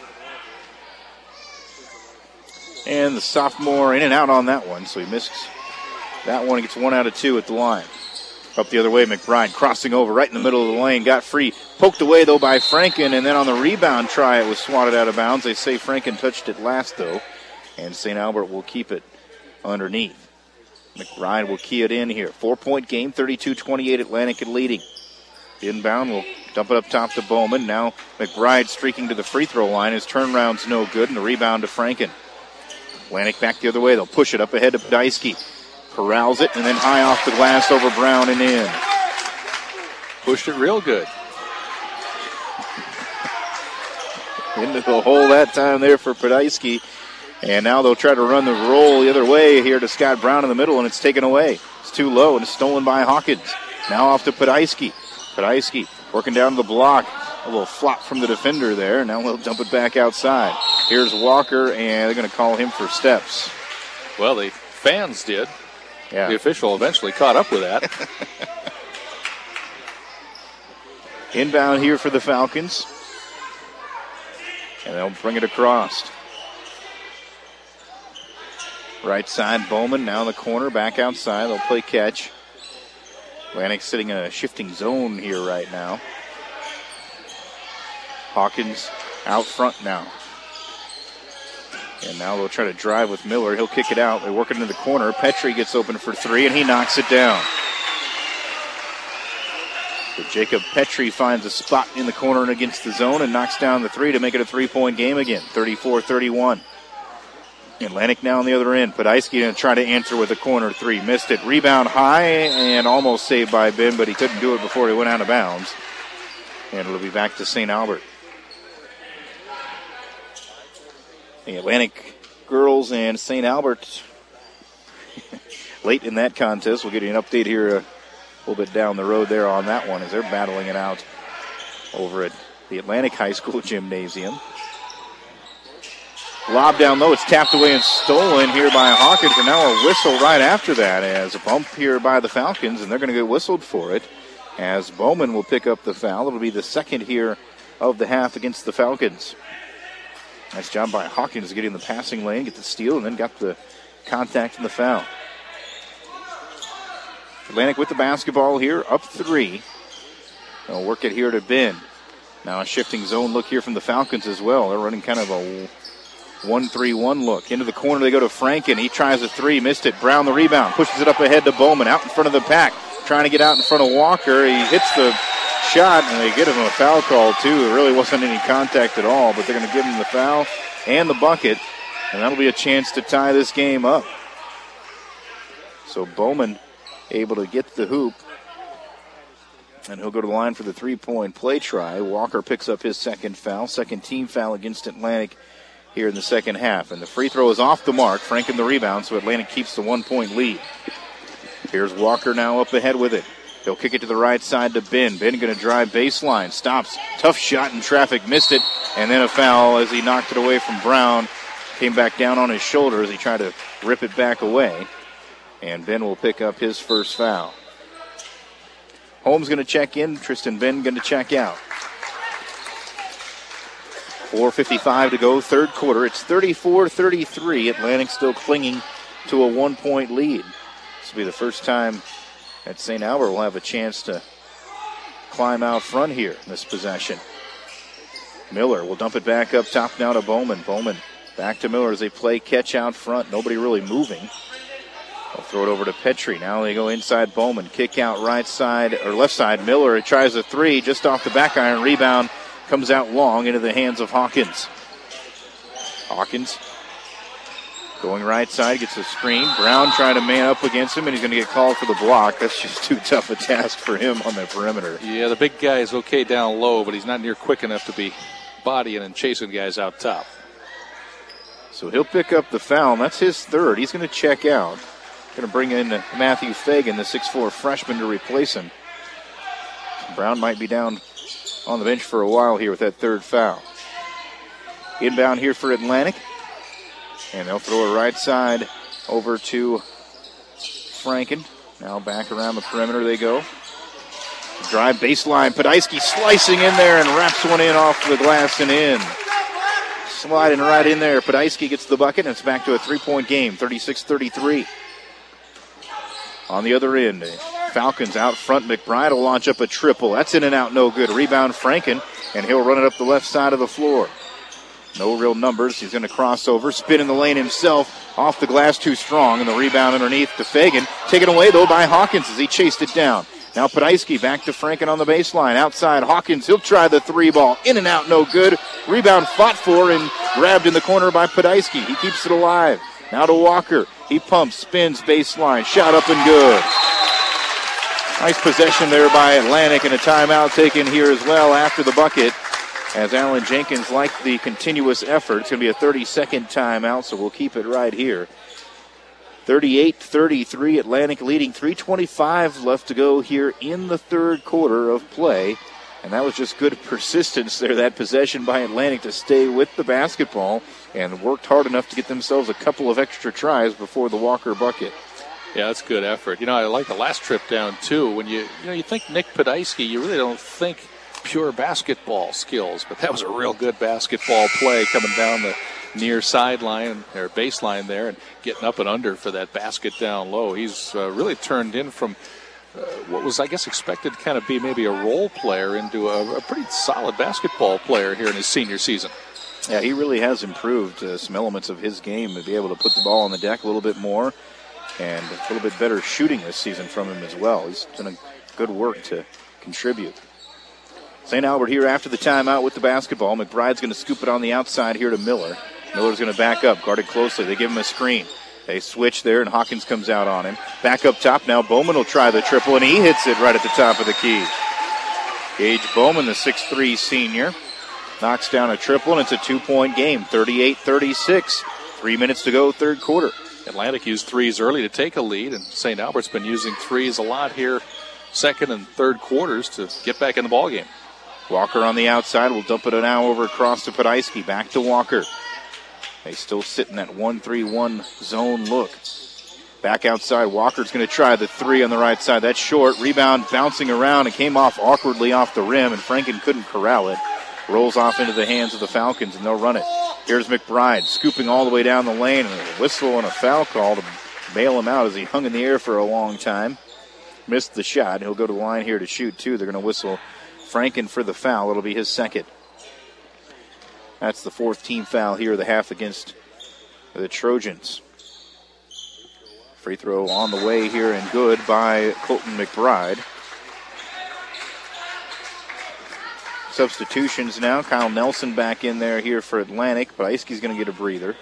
And the sophomore in and out on that one, so he missed that one. He gets one out of two at the line. Up the other way, McBride crossing over right in the middle of the lane, got free. Poked away, though, by Franken, and then on the rebound try, it was swatted out of bounds. They say Franken touched it last, though, and Saint Albert will keep it underneath. McBride will key it in here. Four-point game, thirty-two twenty-eight, Atlantic leading. Inbound will dump it up top to Bowman. Now McBride streaking to the free throw line. His turnaround's no good, and the rebound to Franken. Atlantic back the other way. They'll push it up ahead to Podolsky. Corrals it, and then high off the glass over Brown and in. Pushed it real good. Into the hole that time there for Podolsky. And now they'll try to run the roll the other way here to Scott Brown in the middle, and it's taken away. It's too low, and it's stolen by Hawkins. Now off to Podolsky. Podolsky working down the block. A little flop from the defender there. Now we'll dump it back outside. Here's Walker, and they're going to call him for steps. Well, the fans did. Yeah. The official eventually caught up with that. Inbound here for the Falcons. And they'll bring it across. Right side, Bowman now in the corner, back outside. They'll play catch. Atlantic sitting in a shifting zone here right now. Hawkins out front now. And now they'll try to drive with Miller. He'll kick it out. They work it into the corner. Petrie gets open for three, and he knocks it down. So Jacob Petrie finds a spot in the corner and against the zone and knocks down the three to make it a three-point game again, thirty-four thirty-one. Atlantic now on the other end. Podolsky going to try to answer with a corner three. Missed it. Rebound high and almost saved by Ben, but he couldn't do it before he went out of bounds. And it'll be back to Saint Albert. The Atlantic girls and Saint Albert late in that contest. We'll get you an update here a little bit down the road there on that one as they're battling it out over at the Atlantic High School Gymnasium. Lob down low. It's tapped away and stolen here by Hawkins. And now a whistle right after that as a bump here by the Falcons, and they're going to get whistled for it as Bowman will pick up the foul. It'll be the second here of the half against the Falcons. Nice job by Hawkins getting the passing lane, get the steal, and then got the contact and the foul. Atlantic with the basketball here, up three. They'll work it here to Ben. Now a shifting zone look here from the Falcons as well. They're running kind of a one three one look. Into the corner they go to Franken. He tries a three, missed it. Brown the rebound, pushes it up ahead to Bowman, out in front of the pack. Trying to get out in front of Walker. He hits the shot, and they get him a foul call, too. There really wasn't any contact at all, but they're going to give him the foul and the bucket, and that'll be a chance to tie this game up. So Bowman able to get the hoop, and he'll go to the line for the three-point play try. Walker picks up his second foul, second team foul against Atlantic here in the second half. And the free throw is off the mark. Franken the rebound, so Atlantic keeps the one-point lead. Here's Walker now up ahead with it. He'll kick it to the right side to Ben. Ben going to drive baseline. Stops. Tough shot in traffic. Missed it. And then a foul as he knocked it away from Brown. Came back down on his shoulder as he tried to rip it back away. And Ben will pick up his first foul. Holmes going to check in. Tristan Ben going to check out. four fifty-five to go, third quarter. It's thirty-four thirty-three. Atlantic still clinging to a one-point lead. This will be the first time that Saint Albert will have a chance to climb out front here in this possession. Miller will dump it back up top now to Bowman. Bowman back to Miller as they play catch out front. Nobody really moving. They'll throw it over to Petrie. Now they go inside Bowman. Kick out right side or left side. Miller tries a three just off the back iron. Rebound comes out long into the hands of Hawkins. Hawkins going right side, gets a screen. Brown trying to man up against him, and he's going to get called for the block. That's just too tough a task for him on the perimeter. Yeah, the big guy is okay down low, but he's not near quick enough to be bodying and chasing guys out top. So he'll pick up the foul, and that's his third. He's going to check out. Going to bring in Matthew Fagan, the six foot four freshman, to replace him. Brown might be down on the bench for a while here with that third foul. Inbound here for Atlantic. And they'll throw it right side over to Franken. Now back around the perimeter they go. Drive baseline. Podolsky slicing in there and wraps one in off the glass and in. Sliding right in there. Podolsky gets the bucket, and it's back to a three-point game, thirty-six thirty-three. On the other end, Falcons out front. McBride will launch up a triple. That's in and out, no good. Rebound Franken, and he'll run it up the left side of the floor. No real numbers. He's going to cross over, spin in the lane himself. Off the glass, too strong, and the rebound underneath to Fagan. Taken away, though, by Hawkins as he chased it down. Now Podolsky back to Franken on the baseline. Outside, Hawkins, he'll try the three ball. In and out, no good. Rebound fought for and grabbed in the corner by Podolsky. He keeps it alive. Now to Walker. He pumps, spins, baseline. Shot up and good. Nice possession there by Atlantic, and a timeout taken here as well after the bucket. As Alan Jenkins liked the continuous effort. It's going to be a thirty-second timeout, so we'll keep it right here. thirty-eight thirty-three, Atlantic leading. three twenty-five left to go here in the third quarter of play. And that was just good persistence there, that possession by Atlantic to stay with the basketball and worked hard enough to get themselves a couple of extra tries before the Walker bucket. Yeah, that's good effort. You know, I like the last trip down, too. When you, you know, you think Nick Podolsky, you really don't think pure basketball skills, but that was a real good basketball play coming down the near sideline or baseline there and getting up and under for that basket down low. He's uh, really turned in from uh, what was, I guess, expected to kind of be maybe a role player into a, a pretty solid basketball player here in his senior season. Yeah, he really has improved uh, some elements of his game to be able to put the ball on the deck a little bit more, and a little bit better shooting this season from him as well. He's done a good work to contribute. Saint Albert here after the timeout with the basketball. McBride's going to scoop it on the outside here to Miller. Miller's going to back up, guarded closely. They give him a screen. They switch there, and Hawkins comes out on him. Back up top now. Bowman will try the triple, and he hits it right at the top of the key. Gage Bowman, the six three senior, knocks down a triple, and it's a two-point game, thirty-eight thirty-six. Three minutes to go, third quarter. Atlantic used threes early to take a lead, and Saint Albert's been using threes a lot here, second and third quarters, to get back in the ballgame. Walker on the outside will dump it now over across to Podolsky. Back to Walker. They still sit in that one three one zone look. Back outside, Walker's going to try the three on the right side. That's short. Rebound bouncing around and came off awkwardly off the rim, and Franken couldn't corral it. Rolls off into the hands of the Falcons, and they'll run it. Here's McBride scooping all the way down the lane, and a whistle and a foul call to bail him out as he hung in the air for a long time. Missed the shot. He'll go to the line here to shoot, too. They're going to whistle Franken for the foul. It'll be his second. That's the fourth team foul here of the half against the Trojans. Free throw on the way here and good by Colton McBride. Substitutions now. Kyle Nelson back in there here for Atlantic, but Iski's going to get a breather.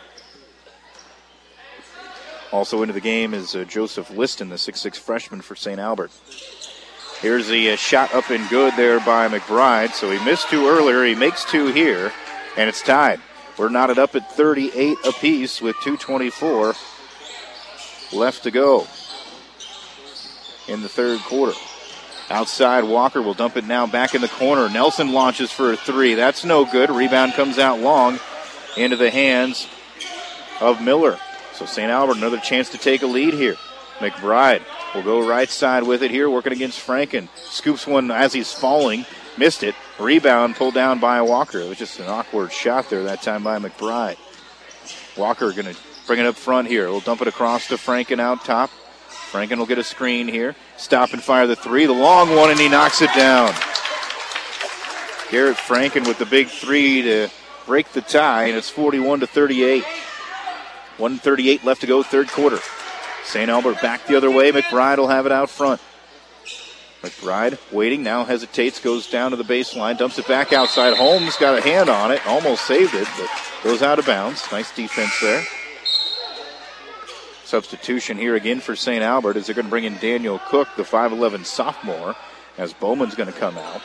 Also into the game is uh, Joseph Liston, the six six freshman for Saint Albert. Here's the uh, shot up and good there by McBride. So he missed two earlier. He makes two here, and it's tied. We're knotted up at thirty-eight apiece with two twenty-four left to go in the third quarter. Outside, Walker will dump it now back in the corner. Nelson launches for a three. That's no good. Rebound comes out long into the hands of Miller. So Saint Albert, another chance to take a lead here. McBride will go right side with it here, working against Franken. Scoops one as he's falling. Missed it. Rebound pulled down by Walker. It was just an awkward shot there that time by McBride. Walker going to bring it up front here. We'll dump it across to Franken out top. Franken will get a screen here. Stop and fire the three. The long one, and he knocks it down. Garrett Franken with the big three to break the tie, and it's forty-one to thirty-eight. one thirty-eight left to go, third quarter. Saint Albert back the other way. McBride will have it out front. McBride waiting, now hesitates, goes down to the baseline, dumps it back outside. Holmes got a hand on it, almost saved it, but goes out of bounds. Nice defense there. Substitution here again for Saint Albert as they're going to bring in Daniel Cook, the five eleven sophomore, as Bowman's going to come out.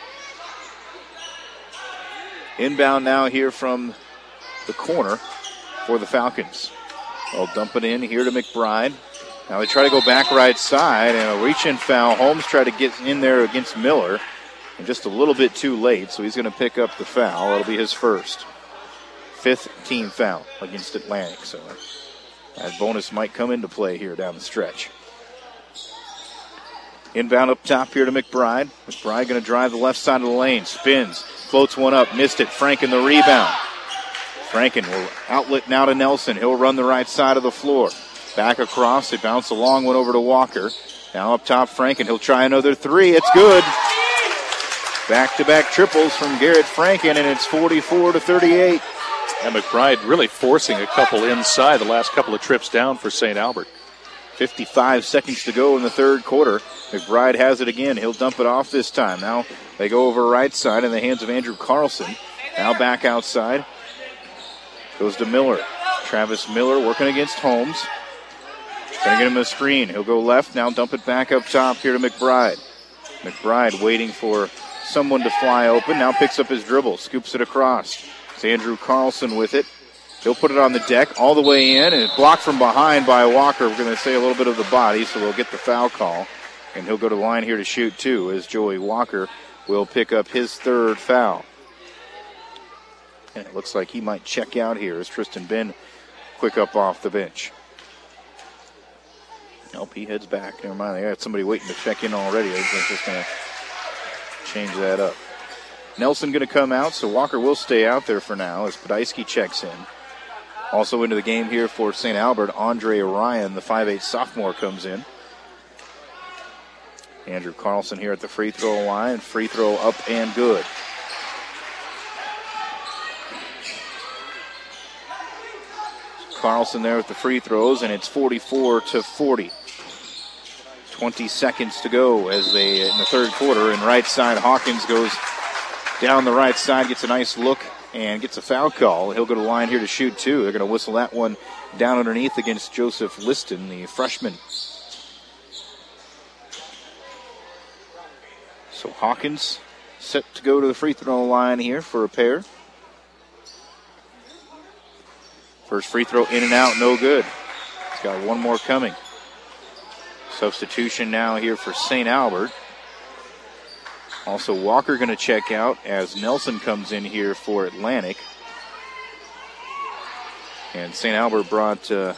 Inbound now here from the corner for the Falcons. They'll dump it in here to McBride. Now they try to go back right side, and a reach-in foul. Holmes tried to get in there against Miller, and just a little bit too late, so he's going to pick up the foul. That'll be his first. Fifth team foul against Atlantic, so that bonus might come into play here down the stretch. Inbound up top here to McBride. McBride going to drive the left side of the lane. Spins, floats one up, missed it. Franken the rebound. Franken will outlet now to Nelson. He'll run the right side of the floor. Back across, it bounced a long one over to Walker. Now up top, Franken. He'll try another three. It's good. Back-to-back triples from Garrett Franken, and it's forty-four to thirty-eight. And McBride really forcing a couple inside the last couple of trips down for Saint Albert. fifty-five seconds to go in the third quarter. McBride has it again. He'll dump it off this time. Now they go over right side in the hands of Andrew Carlson. Now back outside. Goes to Miller. Travis Miller working against Holmes. Going to get him a screen. He'll go left. Now dump it back up top here to McBride. McBride waiting for someone to fly open. Now picks up his dribble. Scoops it across. It's Andrew Carlson with it. He'll put it on the deck all the way in, and it's blocked from behind by Walker. We're going to say a little bit of the body, so we'll get the foul call. And he'll go to the line here to shoot, too, as Joey Walker will pick up his third foul. And it looks like he might check out here as Tristan Ben quick up off the bench. Nope, he heads back. Never mind, they got somebody waiting to check in already. I think just going to change that up. Nelson going to come out, so Walker will stay out there for now as Podolsky checks in. Also into the game here for Saint Albert, Andre Ryan, the five eight sophomore, comes in. Andrew Carlson here at the free throw line. Free throw up and good. Carlson there with the free throws, and it's forty-four to forty. twenty seconds to go as they in the third quarter. And right side, Hawkins goes down the right side, gets a nice look, and gets a foul call. He'll go to the line here to shoot two. They're going to whistle that one down underneath against Joseph Liston, the freshman. So Hawkins set to go to the free throw line here for a pair. First free throw in and out, no good. He's got one more coming. Substitution now here for Saint Albert. Also, Walker going to check out as Nelson comes in here for Atlantic. And Saint Albert brought uh,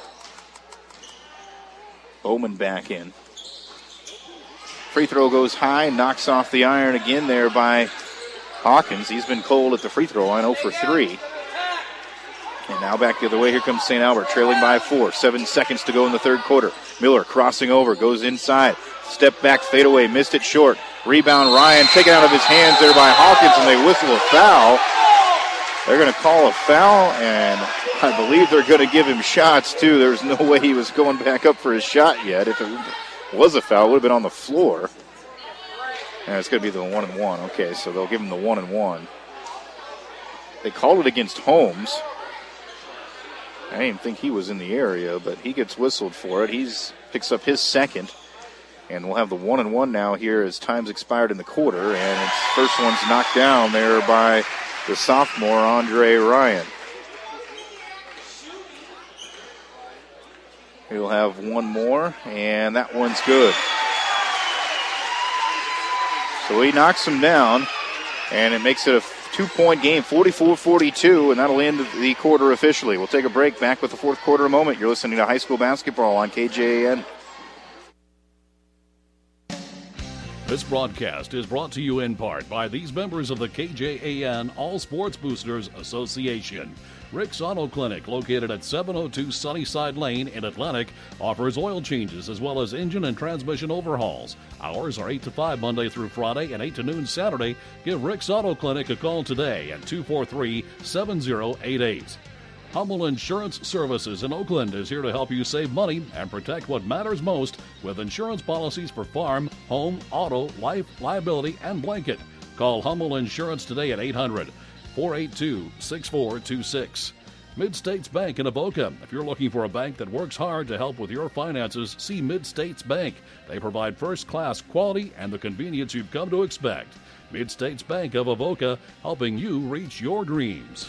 Bowman back in. Free throw goes high, knocks off the iron again there by Hawkins. He's been cold at the free throw line, zero for three. And now back the other way, here comes Saint Albert, trailing by four. Seven seconds to go in the third quarter. Miller crossing over, goes inside. Step back, fade away, missed it short. Rebound, Ryan taken out of his hands there by Hawkins, and they whistle a foul. They're going to call a foul, and I believe they're going to give him shots, too. There's no way he was going back up for his shot yet. If it was a foul, it would have been on the floor. And it's going to be the one and one. Okay, so they'll give him the one and one. They called it against Holmes. I didn't think he was in the area, but he gets whistled for it. He's picks up his second. And we'll have the one and one now here as time's expired in the quarter. And its first one's knocked down there by the sophomore, Andre Ryan. He'll have one more, and that one's good. So he knocks him down, and it makes it a two-point game, forty-four forty-two, and that'll end the quarter officially. We'll take a break. Back with the fourth quarter in a moment. You're listening to high school basketball on K J A N. This broadcast is brought to you in part by these members of the K J A N All Sports Boosters Association. Rick's Auto Clinic, located at seven oh two Sunnyside Lane in Atlantic, offers oil changes as well as engine and transmission overhauls. Hours are eight to five Monday through Friday and eight to noon Saturday. Give Rick's Auto Clinic a call today at two four three, seven oh eight eight. Hummel Insurance Services in Oakland is here to help you save money and protect what matters most with insurance policies for farm, home, auto, life, liability, and blanket. Call Hummel Insurance today at eight hundred, four eight two, six four two six. Mid-States Bank in Avoca. If you're looking for a bank that works hard to help with your finances, see Mid-States Bank. They provide first-class quality and the convenience you've come to expect. Mid-States Bank of Avoca, helping you reach your dreams.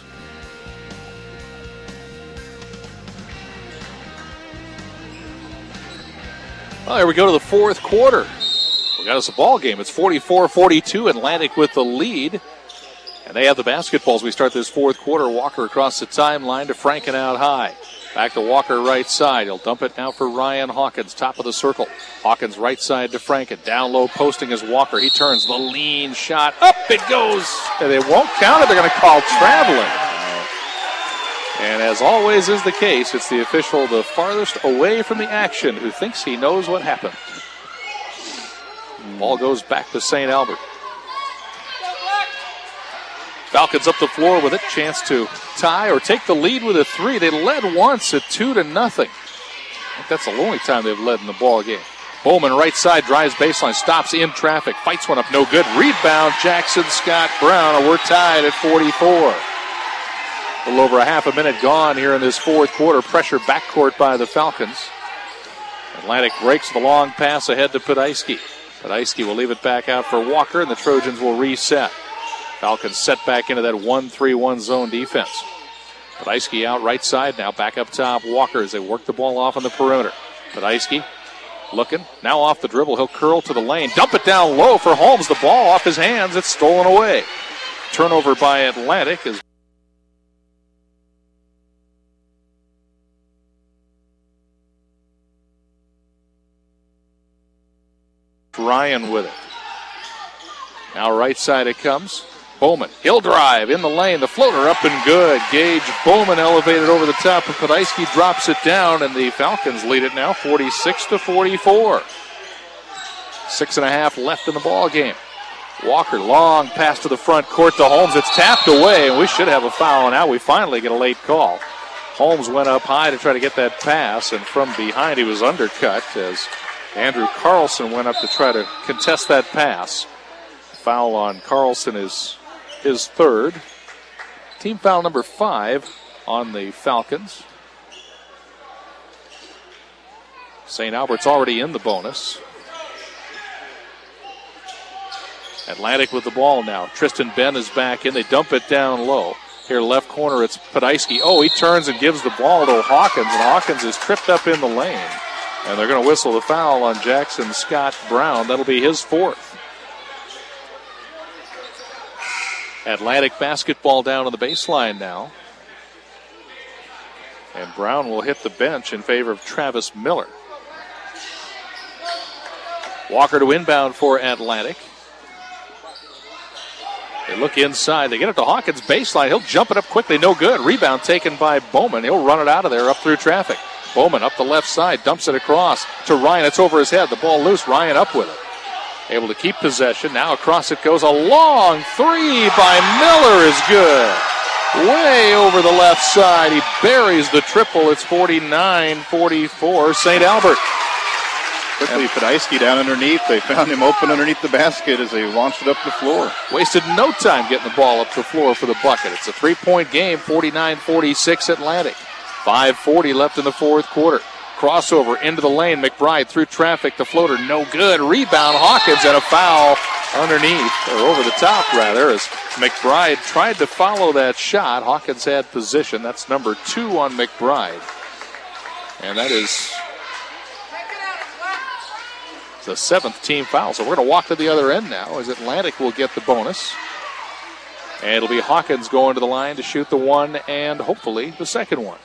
Well, here we go to the fourth quarter. We got us a ball game. It's forty-four forty-two, Atlantic with the lead. And they have the basketballs. We start this fourth quarter. Walker across the timeline to Franken out high. Back to Walker right side. He'll dump it now for Ryan Hawkins, top of the circle. Hawkins right side to Franken. Down low posting is Walker. He turns the lean shot. Up it goes. And they won't count it. They're going to call traveling. And as always is the case, it's the official the farthest away from the action who thinks he knows what happened. Ball goes back to Saint Albert. Falcons up the floor with a chance to tie or take the lead with a three. They led once at two to nothing. I think that's the only time they've led in the ball game. Bowman right side drives baseline, stops in traffic, fights one up, no good. Rebound, Jackson Scott Brown, and we're tied at forty-four. A little over a half a minute gone here in this fourth quarter. Pressure backcourt by the Falcons. Atlantic breaks the long pass ahead to Podolsky. Podolsky will leave it back out for Walker, and the Trojans will reset. Falcons set back into that one three one zone defense. Podolsky out right side now, back up top. Walker as they work the ball off on the perimeter. Podolsky looking, now off the dribble. He'll curl to the lane, dump it down low for Holmes. The ball off his hands, it's stolen away. Turnover by Atlantic as Ryan with it. Now right side it comes. Bowman, he'll drive in the lane. The floater up and good. Gage Bowman elevated over the top, and Podolsky drops it down, and the Falcons lead it now forty-six to forty-four. Six and a half left in the ball game. Walker, long pass to the front court to Holmes. It's tapped away, and we should have a foul. Now we finally get a late call. Holmes went up high to try to get that pass, and from behind he was undercut as Andrew Carlson went up to try to contest that pass. Foul on Carlson is his third. Team foul number five on the Falcons. Saint Albert's already in the bonus. Atlantic with the ball now. Tristan Benn is back in. They dump it down low. Here left corner, it's Podolsky. Oh, he turns and gives the ball to Hawkins, and Hawkins is tripped up in the lane. And they're going to whistle the foul on Jackson Scott Brown. That'll be his fourth. Atlantic basketball down on the baseline now. And Brown will hit the bench in favor of Travis Miller. Walker to inbound for Atlantic. They look inside. They get it to Hawkins' baseline. He'll jump it up quickly. No good. Rebound taken by Bowman. He'll run it out of there up through traffic. Bowman up the left side. Dumps it across to Ryan. It's over his head. The ball loose. Ryan up with it. Able to keep possession. Now across it goes. A long three by Miller is good. Way over the left side. He buries the triple. It's forty-nine forty-four. Saint Albert. Quickly, Podolsky down underneath. They found him open underneath the basket as they launched it up the floor. Wasted no time getting the ball up the floor for the bucket. It's a three-point game, forty-nine forty-six Atlantic. five forty left in the fourth quarter. Crossover into the lane. McBride through traffic. The floater no good. Rebound Hawkins and a foul underneath, or over the top rather, as McBride tried to follow that shot. Hawkins had position. That's number two on McBride. And that is the seventh team foul. So we're going to walk to the other end now as Atlantic will get the bonus. And it'll be Hawkins going to the line to shoot the one and hopefully the second one.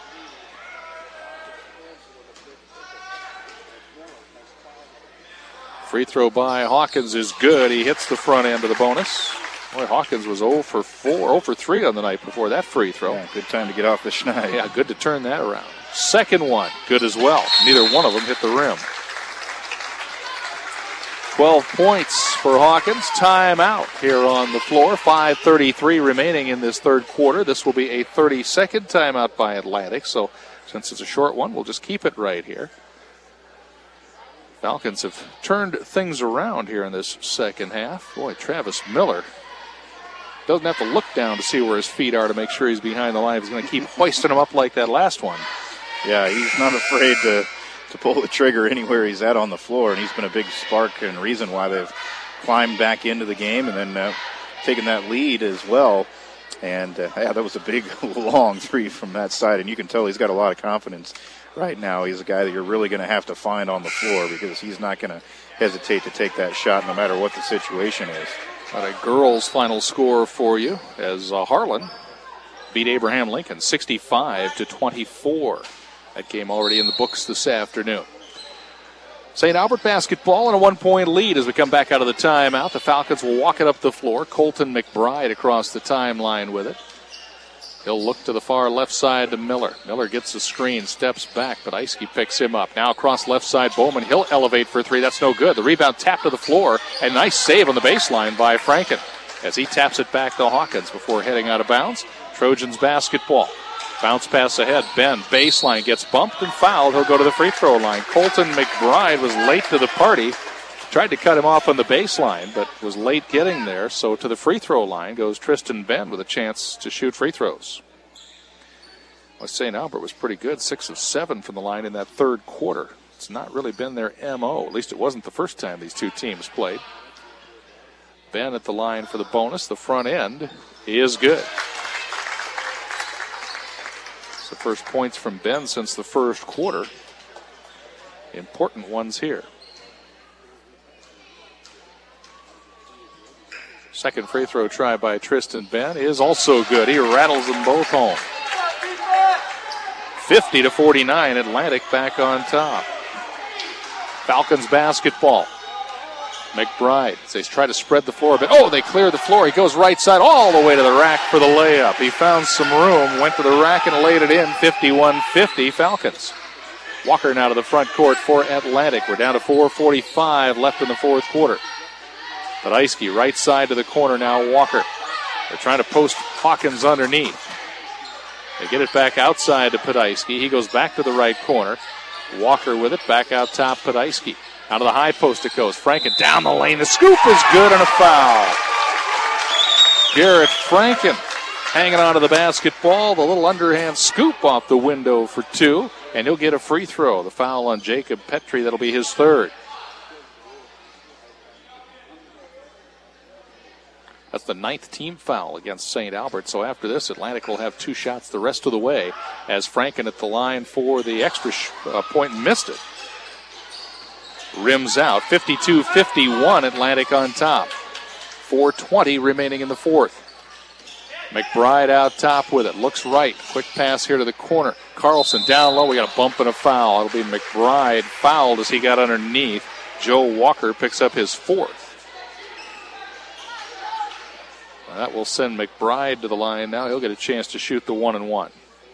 Free throw by Hawkins is good. He hits the front end of the bonus. Boy, Hawkins was zero for four, zero for three on the night before that free throw. Yeah, good time to get off the schneid. Yeah, good to turn that around. Second one, good as well. Neither one of them hit the rim. twelve points for Hawkins. Timeout here on the floor. five thirty-three remaining in this third quarter. This will be a thirty-second timeout by Atlantic. So since it's a short one, we'll just keep it right here. Falcons have turned things around here in this second half. Boy, Travis Miller doesn't have to look down to see where his feet are to make sure he's behind the line. He's going to keep hoisting them up like that last one. Yeah, he's not afraid to to pull the trigger anywhere he's at on the floor, and he's been a big spark and reason why they've climbed back into the game and then uh, taken that lead as well. And uh, yeah, that was a big, long three from that side, and you can tell he's got a lot of confidence right now. He's a guy that you're really going to have to find on the floor because he's not going to hesitate to take that shot no matter what the situation is. Got a girls' final score for you as uh, Harlan beat Abraham Lincoln sixty-five to twenty-four. That game already in the books this afternoon. Saint Albert basketball in a one-point lead as we come back out of the timeout. The Falcons will walk it up the floor. Colton McBride across the timeline with it. He'll look to the far left side to Miller. Miller gets the screen, steps back, but Iskey picks him up. Now across left side, Bowman. He'll elevate for three. That's no good. The rebound tapped to the floor. And nice save on the baseline by Franken as he taps it back to Hawkins before heading out of bounds. Trojans basketball. Bounce pass ahead. Ben, baseline, gets bumped and fouled. He'll go to the free throw line. Colton McBride was late to the party. Tried to cut him off on the baseline, but was late getting there. So to the free throw line goes Tristan Ben with a chance to shoot free throws. Well, Saint Albert was pretty good. Six of seven from the line in that third quarter. It's not really been their M O. At least it wasn't the first time these two teams played. Ben at the line for the bonus. The front end is good. The first points from Ben since the first quarter. Important ones here. Second free throw try by Tristan Ben is also good. He rattles them both home. fifty to forty-nine, Atlantic back on top. Falcons basketball. McBride, so he's trying to spread the floor a bit. Oh, they clear the floor. He goes right side all the way to the rack for the layup. He found some room, went to the rack and laid it in. fifty-one fifty Falcons. Walker now to the front court for Atlantic. We're down to four forty-five left in the fourth quarter. Podolsky right side to the corner now, Walker. They're trying to post Hawkins underneath. They get it back outside to Podolsky. He goes back to the right corner. Walker with it, back out top, Podolsky. Out of the high post it goes. Franken down the lane. The scoop is good and a foul. Garrett Franken hanging on to the basketball. The little underhand scoop off the window for two. And he'll get a free throw. The foul on Jacob Petrie. That'll be his third. That's the ninth team foul against Saint Albert. So after this, Atlantic will have two shots the rest of the way as Franken at the line for the extra sh- uh, point and missed it. Rims out. fifty-two fifty-one, Atlantic on top. four twenty remaining in the fourth. McBride out top with it. Looks right. Quick pass here to the corner. Carlson down low. We got a bump and a foul. It'll be McBride fouled as he got underneath. Joe Walker picks up his fourth. That will send McBride to the line now. He'll get a chance to shoot the one and one.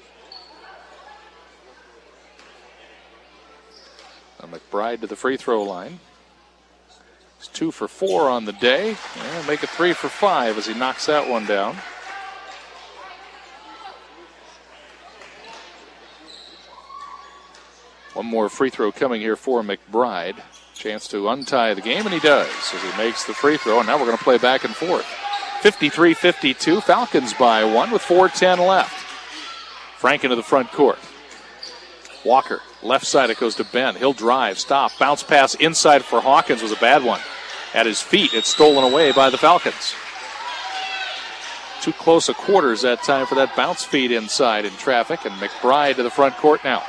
Now McBride to the free throw line. He's two for four on the day. And make it three for five as he knocks that one down. One more free throw coming here for McBride. Chance to untie the game, and he does as he makes the free throw. And now we're going to play back and forth. fifty-three fifty-two, Falcons by one with four ten left. Franken to the front court. Walker, left side, it goes to Ben. He'll drive, stop, bounce pass inside for Hawkins was a bad one. At his feet, it's stolen away by the Falcons. Too close a quarters that time for that bounce feed inside in traffic, and McBride to the front court now.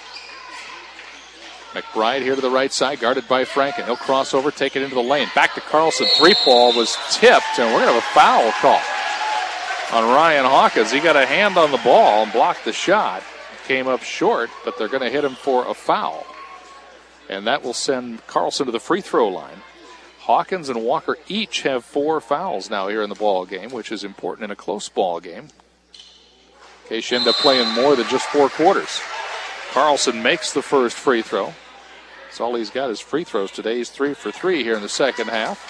McBride here to the right side, guarded by Franken. He'll cross over, take it into the lane. Back to Carlson. Three ball was tipped, and we're going to have a foul call on Ryan Hawkins. He got a hand on the ball and blocked the shot. Came up short, but they're going to hit him for a foul. And that will send Carlson to the free throw line. Hawkins and Walker each have four fouls now here in the ball game, which is important in a close ball game. In case you end up playing more than just four quarters. Carlson makes the first free throw. That's all he's got is free throws today. He's three for three here in the second half.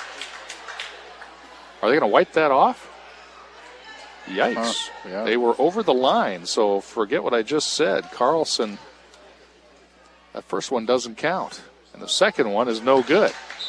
Are they going to wipe that off? Yikes. Uh, yeah. They were over the line, so forget what I just said. Carlson, that first one doesn't count. And the second one is no good.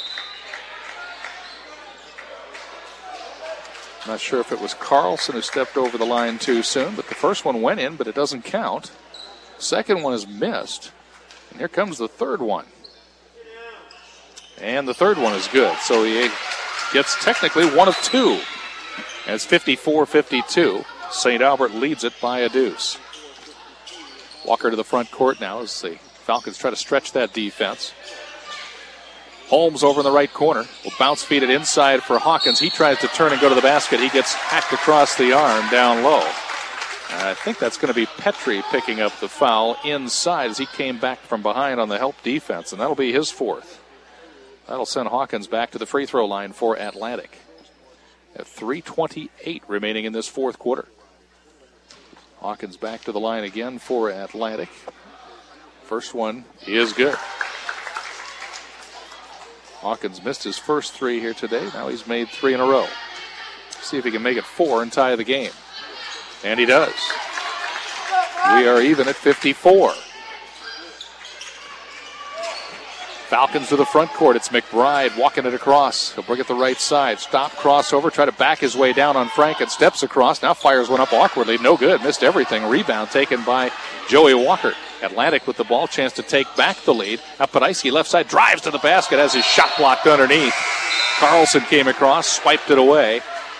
Not sure if it was Carlson who stepped over the line too soon, but the first one went in, but it doesn't count. Second one is missed. And here comes the third one. And the third one is good. So he gets technically one of two. And it's fifty-four fifty-two. Saint Albert leads it by a deuce. Walker to the front court now as the Falcons try to stretch that defense. Holmes over in the right corner. Will bounce feed it inside for Hawkins. He tries to turn and go to the basket. He gets hacked across the arm down low. I think that's going to be Petrie picking up the foul inside as he came back from behind on the help defense, and that'll be his fourth. That'll send Hawkins back to the free throw line for Atlantic. At three twenty-eight remaining in this fourth quarter. Hawkins back to the line again for Atlantic. First one is good. Hawkins missed his first three here today. Now he's made three in a row. See if he can make it four and tie the game. And he does. We are even at fifty-four. Falcons to the front court. It's McBride walking it across. He'll bring it the right side. Stop, crossover, try to back his way down on Franken. Steps across. Now fires one up awkwardly. No good. Missed everything. Rebound taken by Joey Walker. Atlantic with the ball. Chance to take back the lead. Now Podolsky left side drives to the basket. Has his shot blocked underneath. Carlson came across. Swiped it away.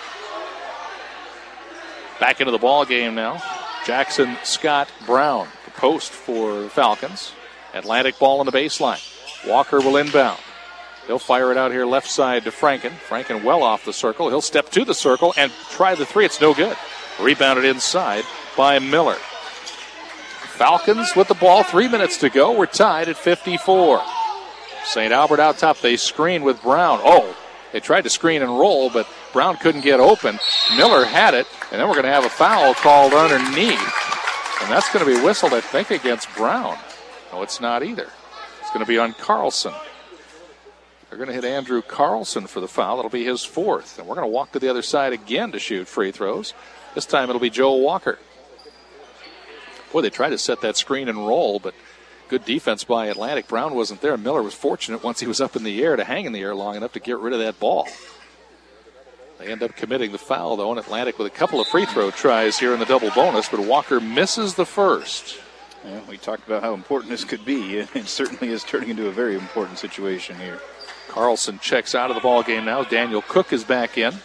Back into the ball game now. Jackson Scott Brown, the post for the Falcons. Atlantic ball on the baseline. Walker will inbound. He'll fire it out here left side to Franken. Franken well off the circle. He'll step to the circle and try the three. It's no good. Rebounded inside by Miller. Falcons with the ball. Three minutes to go. We're tied at fifty-four. Saint Albert out top. They screen with Brown. Oh, they tried to screen and roll, but Brown couldn't get open. Miller had it, and then we're going to have a foul called underneath. And that's going to be whistled, I think, against Brown. No, it's not either. It's going to be on Carlson. They're going to hit Andrew Carlson for the foul. That'll be his fourth. And we're going to walk to the other side again to shoot free throws. This time it'll be Joe Walker. Boy, they tried to set that screen and roll, but good defense by Atlantic. Brown wasn't there. Miller was fortunate once he was up in the air to hang in the air long enough to get rid of that ball. They end up committing the foul, though, and Atlantic with a couple of free throw tries here in the double bonus, but Walker misses the first. Yeah, we talked about how important this could be. It certainly is turning into a very important situation here. Carlson checks out of the ball game now. Daniel Cook is back in.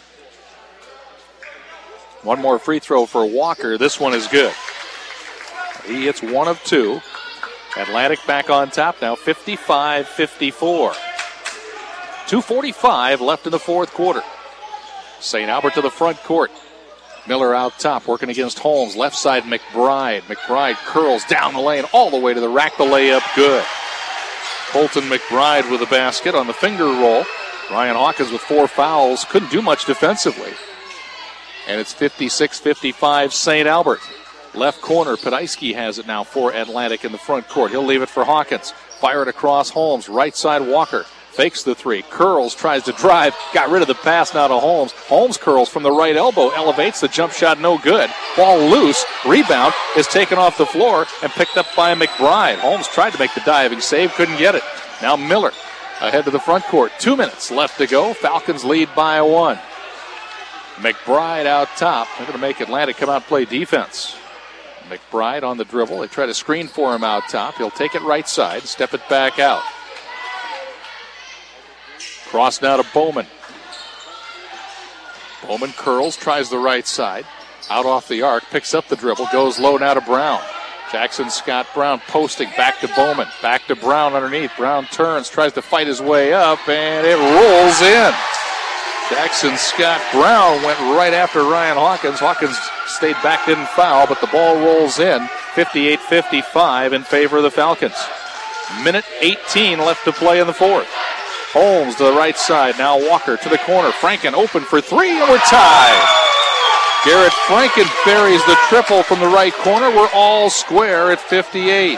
One more free throw for Walker. This one is good. He hits one of two. Atlantic back on top now, fifty-five fifty-four. two forty-five left in the fourth quarter. Saint Albert to the front court. Miller out top, working against Holmes. Left side, McBride. McBride curls down the lane all the way to the rack. The layup good. Colton McBride with a basket on the finger roll. Ryan Hawkins with four fouls. Couldn't do much defensively. And it's fifty-six fifty-five Saint Albert. Left corner, Podolsky has it now for Atlantic in the front court. He'll leave it for Hawkins. Fire it across Holmes. Right side, Walker. Fakes the three. Curls, tries to drive. Got rid of the pass now to Holmes. Holmes curls from the right elbow. Elevates the jump shot, no good. Ball loose. Rebound is taken off the floor and picked up by McBride. Holmes tried to make the diving save. Couldn't get it. Now Miller ahead to the front court. Two minutes left to go. Falcons lead by one. McBride out top. They're going to make Atlantic come out and play defense. McBride on the dribble. They try to screen for him out top. He'll take it right side, step it back out. Cross now to Bowman. Bowman curls, tries the right side. Out off the arc, picks up the dribble, goes low now to Brown. Jackson Scott Brown posting, back to Bowman. Back to Brown underneath. Brown turns, tries to fight his way up, and it rolls in. Jackson Scott Brown went right after Ryan Hawkins. Hawkins stayed back, didn't foul, but the ball rolls in. fifty-eight fifty-five in favor of the Falcons. Minute eighteen left to play in the fourth. Holmes to the right side. Now Walker to the corner. Franken open for three, and we're tied. Garrett Franken buries the triple from the right corner. We're all square at fifty-eight.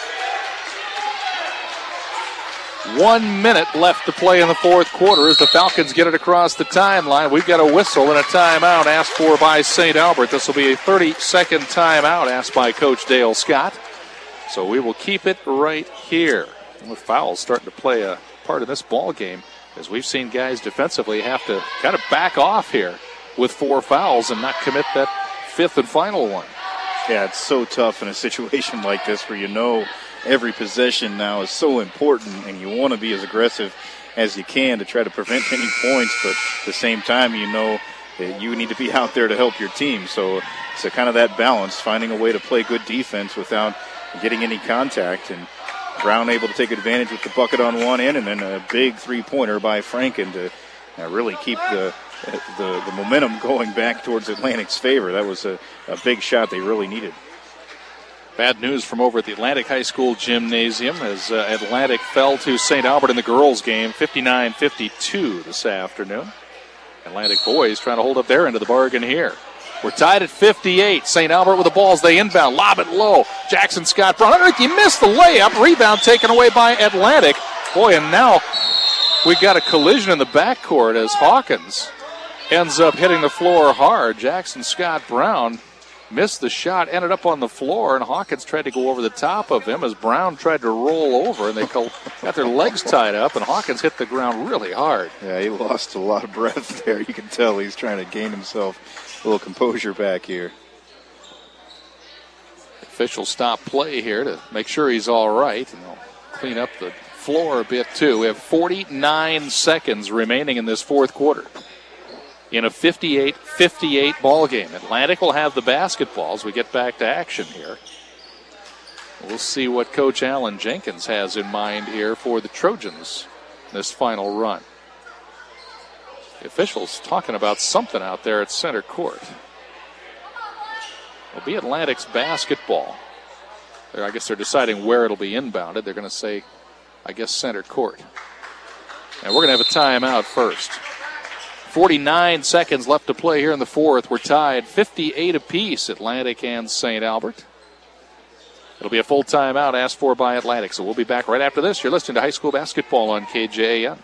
One minute left to play in the fourth quarter as the Falcons get it across the timeline. We've got a whistle and a timeout asked for by Saint Albert. This will be a thirty-second timeout asked by Coach Dale Scott. So we will keep it right here. And with fouls starting to play a part of this ball game, as we've seen guys defensively have to kind of back off here with four fouls and not commit that fifth and final one. Yeah, it's so tough in a situation like this where you know every possession now is so important and you want to be as aggressive as you can to try to prevent any points, but at the same time you know that you need to be out there to help your team. So it's a kind of that balance, finding a way to play good defense without getting any contact. And Brown able to take advantage with the bucket on one end, and then a big three-pointer by Franken to uh, really keep the, the the momentum going back towards Atlantic's favor. That was a, a big shot they really needed. Bad news from over at the Atlantic High School gymnasium as uh, Atlantic fell to Saint Albert in the girls' game, fifty-nine fifty-two this afternoon. Atlantic boys trying to hold up their end of the bargain here. We're tied at fifty-eight. Saint Albert with the balls. They inbound. Lob it low. Jackson Scott Brown. Underneath, you missed the layup. Rebound taken away by Atlantic. Boy, and now we got a collision in the backcourt as Hawkins ends up hitting the floor hard. Jackson Scott Brown missed the shot, ended up on the floor, and Hawkins tried to go over the top of him as Brown tried to roll over, and they got their legs tied up, and Hawkins hit the ground really hard. Yeah, he lost a lot of breath there. You can tell he's trying to gain himself a little composure back here. Officials stop play here to make sure he's all right, and they'll clean up the floor a bit too. We have forty-nine seconds remaining in this fourth quarter in a fifty-eight fifty-eight ball game. Atlantic will have the basketball as we get back to action here. We'll see what Coach Alan Jenkins has in mind here for the Trojans this final run. The officials talking about something out there at center court. It'll be Atlantic's basketball. They're, I guess they're deciding where it'll be inbounded. They're going to say I guess, center court. And we're going to have a timeout first. forty-nine seconds left to play here in the fourth. We're tied fifty-eight apiece, Atlantic and Saint Albert. It'll be a full timeout asked for by Atlantic. So we'll be back right after this. You're listening to high school basketball on K J A N.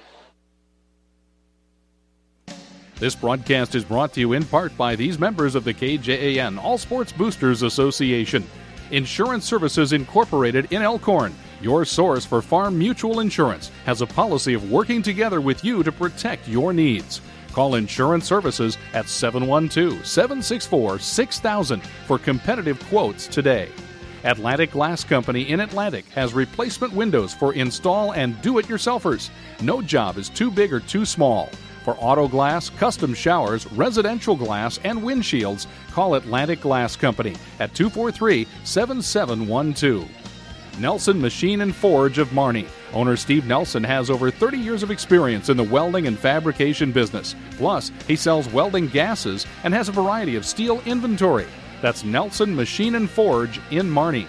This broadcast is brought to you in part by these members of the K J A N All Sports Boosters Association. Insurance Services Incorporated in Elkhorn, your source for farm mutual insurance, has a policy of working together with you to protect your needs. Call Insurance Services at seven one two, seven six four, six thousand for competitive quotes today. Atlantic Glass Company in Atlantic has replacement windows for install and do-it-yourselfers. No job is too big or too small. For auto glass, custom showers, residential glass, and windshields, call Atlantic Glass Company at two four three, seven seven one two. Nelson Machine and Forge of Marnie. Owner Steve Nelson has over thirty years of experience in the welding and fabrication business. Plus, he sells welding gases and has a variety of steel inventory. That's Nelson Machine and Forge in Marnie.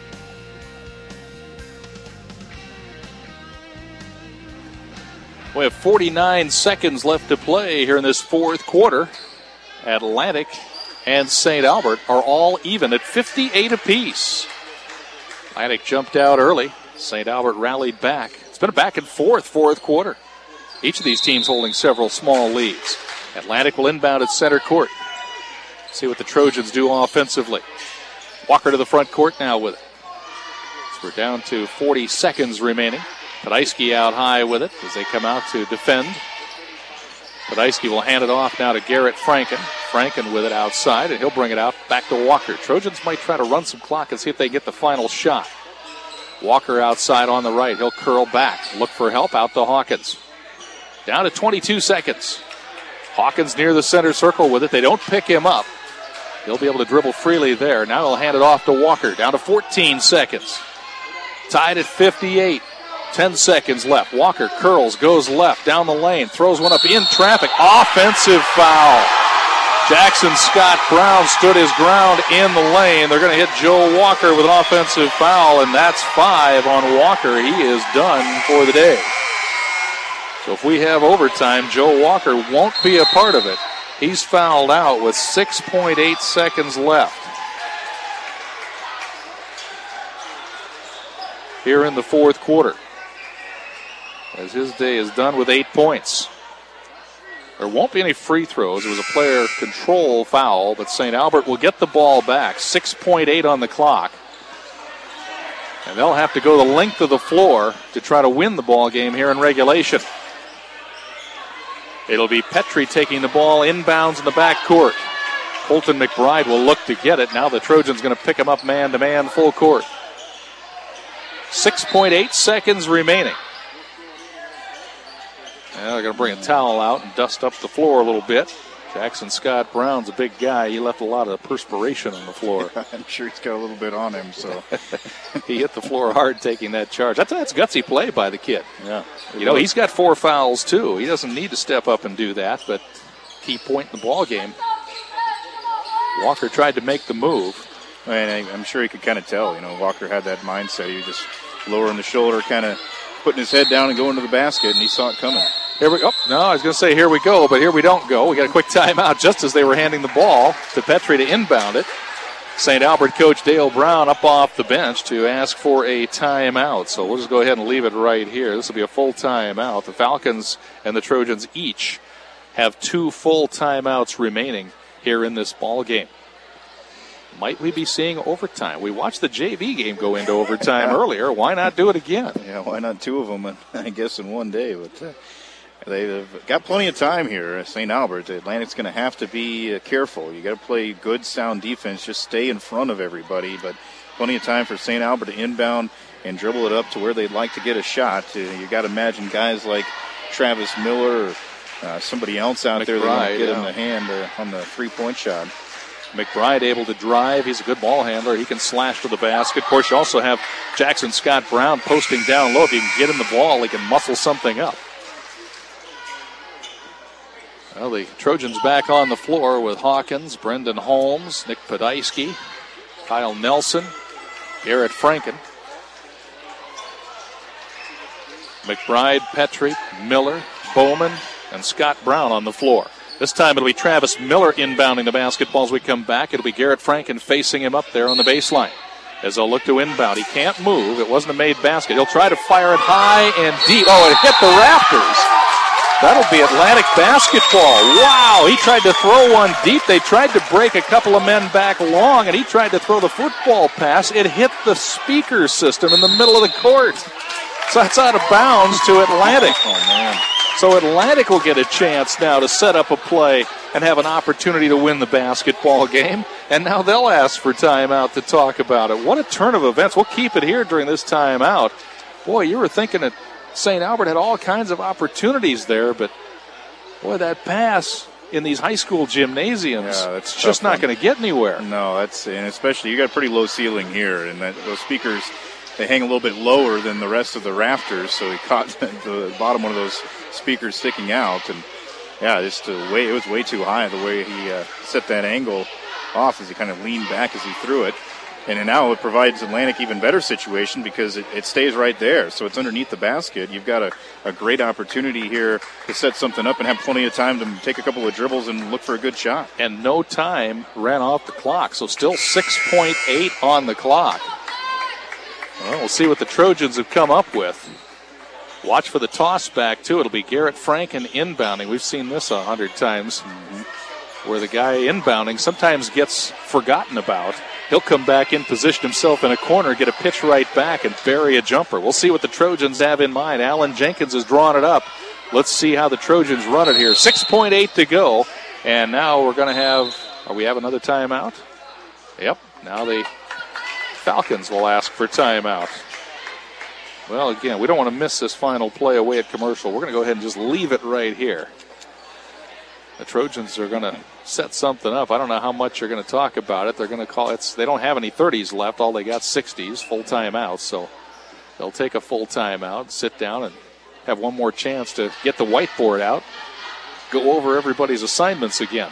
We have forty-nine seconds left to play here in this fourth quarter. Atlantic and Saint Albert are all even at fifty-eight apiece. Atlantic jumped out early. Saint Albert rallied back. It's been a back and forth fourth quarter. Each of these teams holding several small leads. Atlantic will inbound at center court. See what the Trojans do offensively. Walker to the front court now with it. So we're down to forty seconds remaining. Podolsky out high with it as they come out to defend. Podolsky will hand it off now to Garrett Franken. Franken with it outside, and he'll bring it out back to Walker. Trojans might try to run some clock and see if they get the final shot. Walker outside on the right. He'll curl back. Look for help out to Hawkins. Down to twenty-two seconds. Hawkins near the center circle with it. They don't pick him up. He'll be able to dribble freely there. Now he'll hand it off to Walker. Down to fourteen seconds. Tied at fifty-eight. ten seconds left. Walker curls, goes left, down the lane, throws one up in traffic. Offensive foul. Jackson Scott Brown stood his ground in the lane. They're going to hit Joe Walker with an offensive foul, and that's five on Walker. He is done for the day. So if we have overtime, Joe Walker won't be a part of it. He's fouled out with six point eight seconds left. Here in the fourth quarter, as his day is done with eight points. There won't be any free throws. It was a player control foul, but Saint Albert will get the ball back. six point eight on the clock. And they'll have to go the length of the floor to try to win the ball game here in regulation. It'll be Petrie taking the ball inbounds in the backcourt. Colton McBride will look to get it. Now the Trojans going to pick him up man-to-man full court. six point eight seconds remaining. Now they're going to bring a towel out and dust up the floor a little bit. Jackson Scott Brown's a big guy. He left a lot of perspiration on the floor. I'm sure he's got a little bit on him. So he hit the floor hard taking that charge. That's, that's gutsy play by the kid. Yeah, you know, he's got four fouls too. He doesn't need to step up and do that, but key point in the ball game. Walker tried to make the move. And I'm sure he could kind of tell. You know, Walker had that mindset. He was just lowering the shoulder, kind of putting his head down and going to the basket, and he saw it coming. Here we go. Oh, no, I was going to say here we go, but here we don't go. We got a quick timeout just as they were handing the ball to Petrie to inbound it. Saint Albert coach Dale Brown up off the bench to ask for a timeout. So we'll just go ahead and leave it right here. This will be a full timeout. The Falcons and the Trojans each have two full timeouts remaining here in this ball game. Might we be seeing overtime? We watched the J V game go into overtime yeah. earlier. Why not do it again? Yeah, why not two of them, I guess, in one day. But uh, they've got plenty of time here. Saint Albert, Atlantic's going to have to be uh, careful. You got to play good, sound defense. Just stay in front of everybody. But plenty of time for Saint Albert to inbound and dribble it up to where they'd like to get a shot. Uh, you got to imagine guys like Travis Miller or uh, somebody else out McBride, there that want to get yeah. him the hand uh, on the three-point shot. McBride able to drive. He's a good ball handler. He can slash to the basket. Of course, you also have Jackson Scott Brown posting down low. If you can get him the ball, he can muscle something up. Well, the Trojans back on the floor with Hawkins, Brendan Holmes, Nick Podolsky, Kyle Nelson, Garrett Franken. McBride, Petrie, Miller, Bowman, and Scott Brown on the floor. This time it'll be Travis Miller inbounding the basketball as we come back. It'll be Garrett Franken facing him up there on the baseline. As they'll look to inbound. He can't move. It wasn't a made basket. He'll try to fire it high and deep. Oh, it hit the rafters. That'll be Atlantic basketball. Wow, he tried to throw one deep. They tried to break a couple of men back long, and he tried to throw the football pass. It hit the speaker system in the middle of the court. So that's out of bounds to Atlantic. Oh, man. So Atlantic will get a chance now to set up a play and have an opportunity to win the basketball game. And now they'll ask for timeout to talk about it. What a turn of events. We'll keep it here during this timeout. Boy, you were thinking that Saint Albert had all kinds of opportunities there, but boy, that pass in these high school gymnasiums, yeah, that's just not going to get anywhere. No, that's and especially you got a pretty low ceiling here, and that, those speakers, they hang a little bit lower than the rest of the rafters, so he caught the, the bottom one of those speakers sticking out, and yeah, just uh, way it was way too high the way he uh, set that angle off as he kind of leaned back as he threw it. And now it provides Atlantic even better situation because it, it stays right there. So it's underneath the basket. You've got a, a great opportunity here to set something up and have plenty of time to take a couple of dribbles and look for a good shot. And no time ran off the clock, so still six point eight on the clock. Well, we'll see what the Trojans have come up with. Watch for the toss back, too. It'll be Garrett Franken inbounding. We've seen this a hundred times, mm-hmm. where the guy inbounding sometimes gets forgotten about. He'll come back in, position himself in a corner, get a pitch right back, and bury a jumper. We'll see what the Trojans have in mind. Alan Jenkins has drawn it up. Let's see how the Trojans run it here. six point eight to go, and now we're going to have, are we have another timeout? Yep, now the Falcons will ask for timeout. Well, again, we don't want to miss this final play away at commercial. We're going to go ahead and just leave it right here. The Trojans are going to set something up. I don't know how much you're going to talk about it. They're going to call it. They don't have any thirties left. All they got sixties, full timeouts. So they'll take a full timeout, sit down, and have one more chance to get the whiteboard out, go over everybody's assignments again.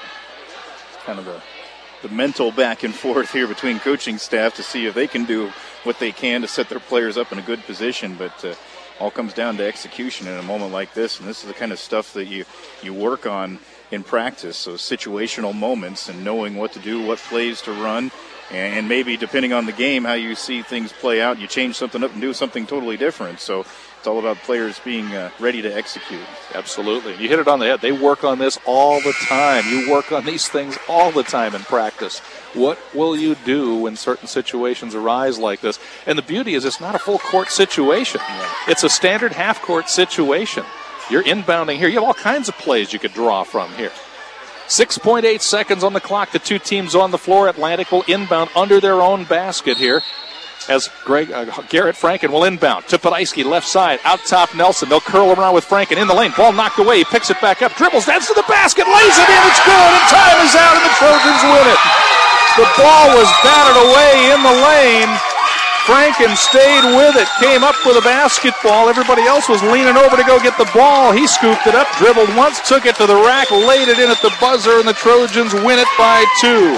Kind of a the mental back and forth here between coaching staff to see if they can do what they can to set their players up in a good position, but uh, all comes down to execution in a moment like this, and this is the kind of stuff that you, you work on in practice, so situational moments and knowing what to do, what plays to run, and maybe depending on the game, how you see things play out, you change something up and do something totally different. So it's all about players being uh, ready to execute. Absolutely. You hit it on the head. They work on this all the time. You work on these things all the time in practice. What will you do when certain situations arise like this? And the beauty is it's not a full court situation. Yeah. It's a standard half court situation. You're inbounding here. You have all kinds of plays you could draw from here. six point eight seconds on the clock. The two teams on the floor. Atlantic will inbound under their own basket here as Greg uh, Garrett Franken will inbound to Podolsky, left side, out top Nelson. They'll curl around with Franken in the lane. Ball knocked away. He picks it back up, dribbles, dance to the basket, lays it in. It's good, and time is out, and the Trojans win it. The ball was batted away in the lane. Franken stayed with it, came up with a basketball. Everybody else was leaning over to go get the ball. He scooped it up, dribbled once, took it to the rack, laid it in at the buzzer, and the Trojans win it by two.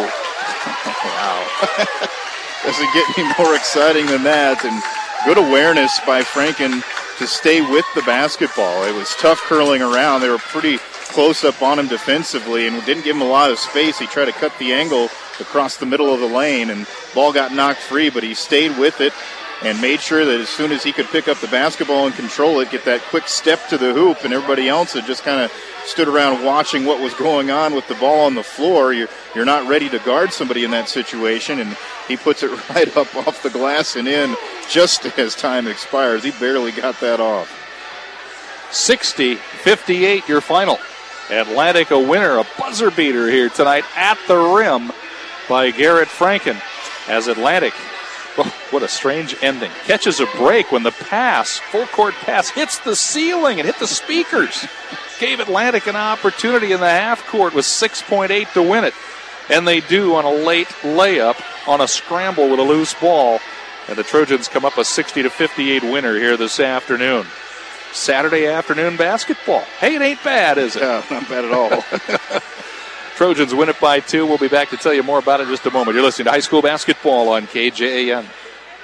Wow. Doesn't get any more exciting than that. And good awareness by Franken to stay with the basketball. It was tough curling around. They were pretty close up on him defensively and didn't give him a lot of space. He tried to cut the angle across the middle of the lane, and ball got knocked free, but he stayed with it and made sure that as soon as he could pick up the basketball and control it, get that quick step to the hoop, and everybody else had just kind of stood around watching what was going on with the ball on the floor. You're, you're not ready to guard somebody in that situation, and he puts it right up off the glass and in just as time expires. He barely got that off. sixty fifty-eight your final. Atlantic a winner, a buzzer beater here tonight at the rim by Garrett Franken as Atlantic, oh, what a strange ending, catches a break when the pass, full court pass, hits the ceiling and hit the speakers. Gave Atlantic an opportunity in the half court with six point eight to win it. And they do on a late layup on a scramble with a loose ball. And the Trojans come up a sixty to fifty-eight winner here this afternoon. Saturday afternoon basketball. Hey, it ain't bad, is it? Yeah, not bad at all. Trojans win it by two. We'll be back to tell you more about it in just a moment. You're listening to high school basketball on K J A N.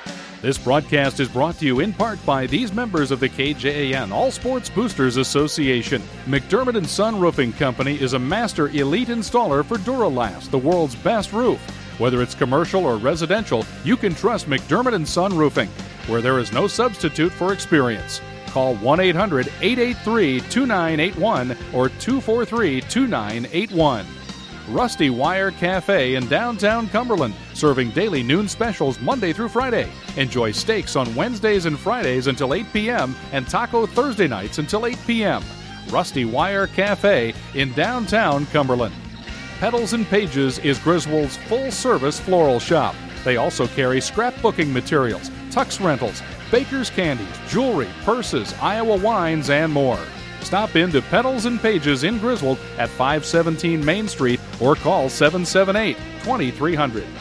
This broadcast is brought to you in part by these members of the K J A N All Sports Boosters Association. McDermott and Son Roofing Company is a master elite installer for Duralast, the world's best roof. Whether it's commercial or residential, you can trust McDermott and Son Roofing, where there is no substitute for experience. Call one eight hundred, eight eight three, two nine eight one or two four three, two nine eight one. Rusty Wire Cafe in downtown Cumberland, serving daily noon specials Monday through Friday. Enjoy steaks on Wednesdays and Fridays until eight p.m. and taco Thursday nights until eight p.m. Rusty Wire Cafe in downtown Cumberland. Petals and Pages is Griswold's full-service floral shop. They also carry scrapbooking materials, tux rentals, baker's candies, jewelry, purses, Iowa wines, and more. Stop in to Petals and Pages in Griswold at five seventeen Main Street or call seven seven eight, two three zero zero.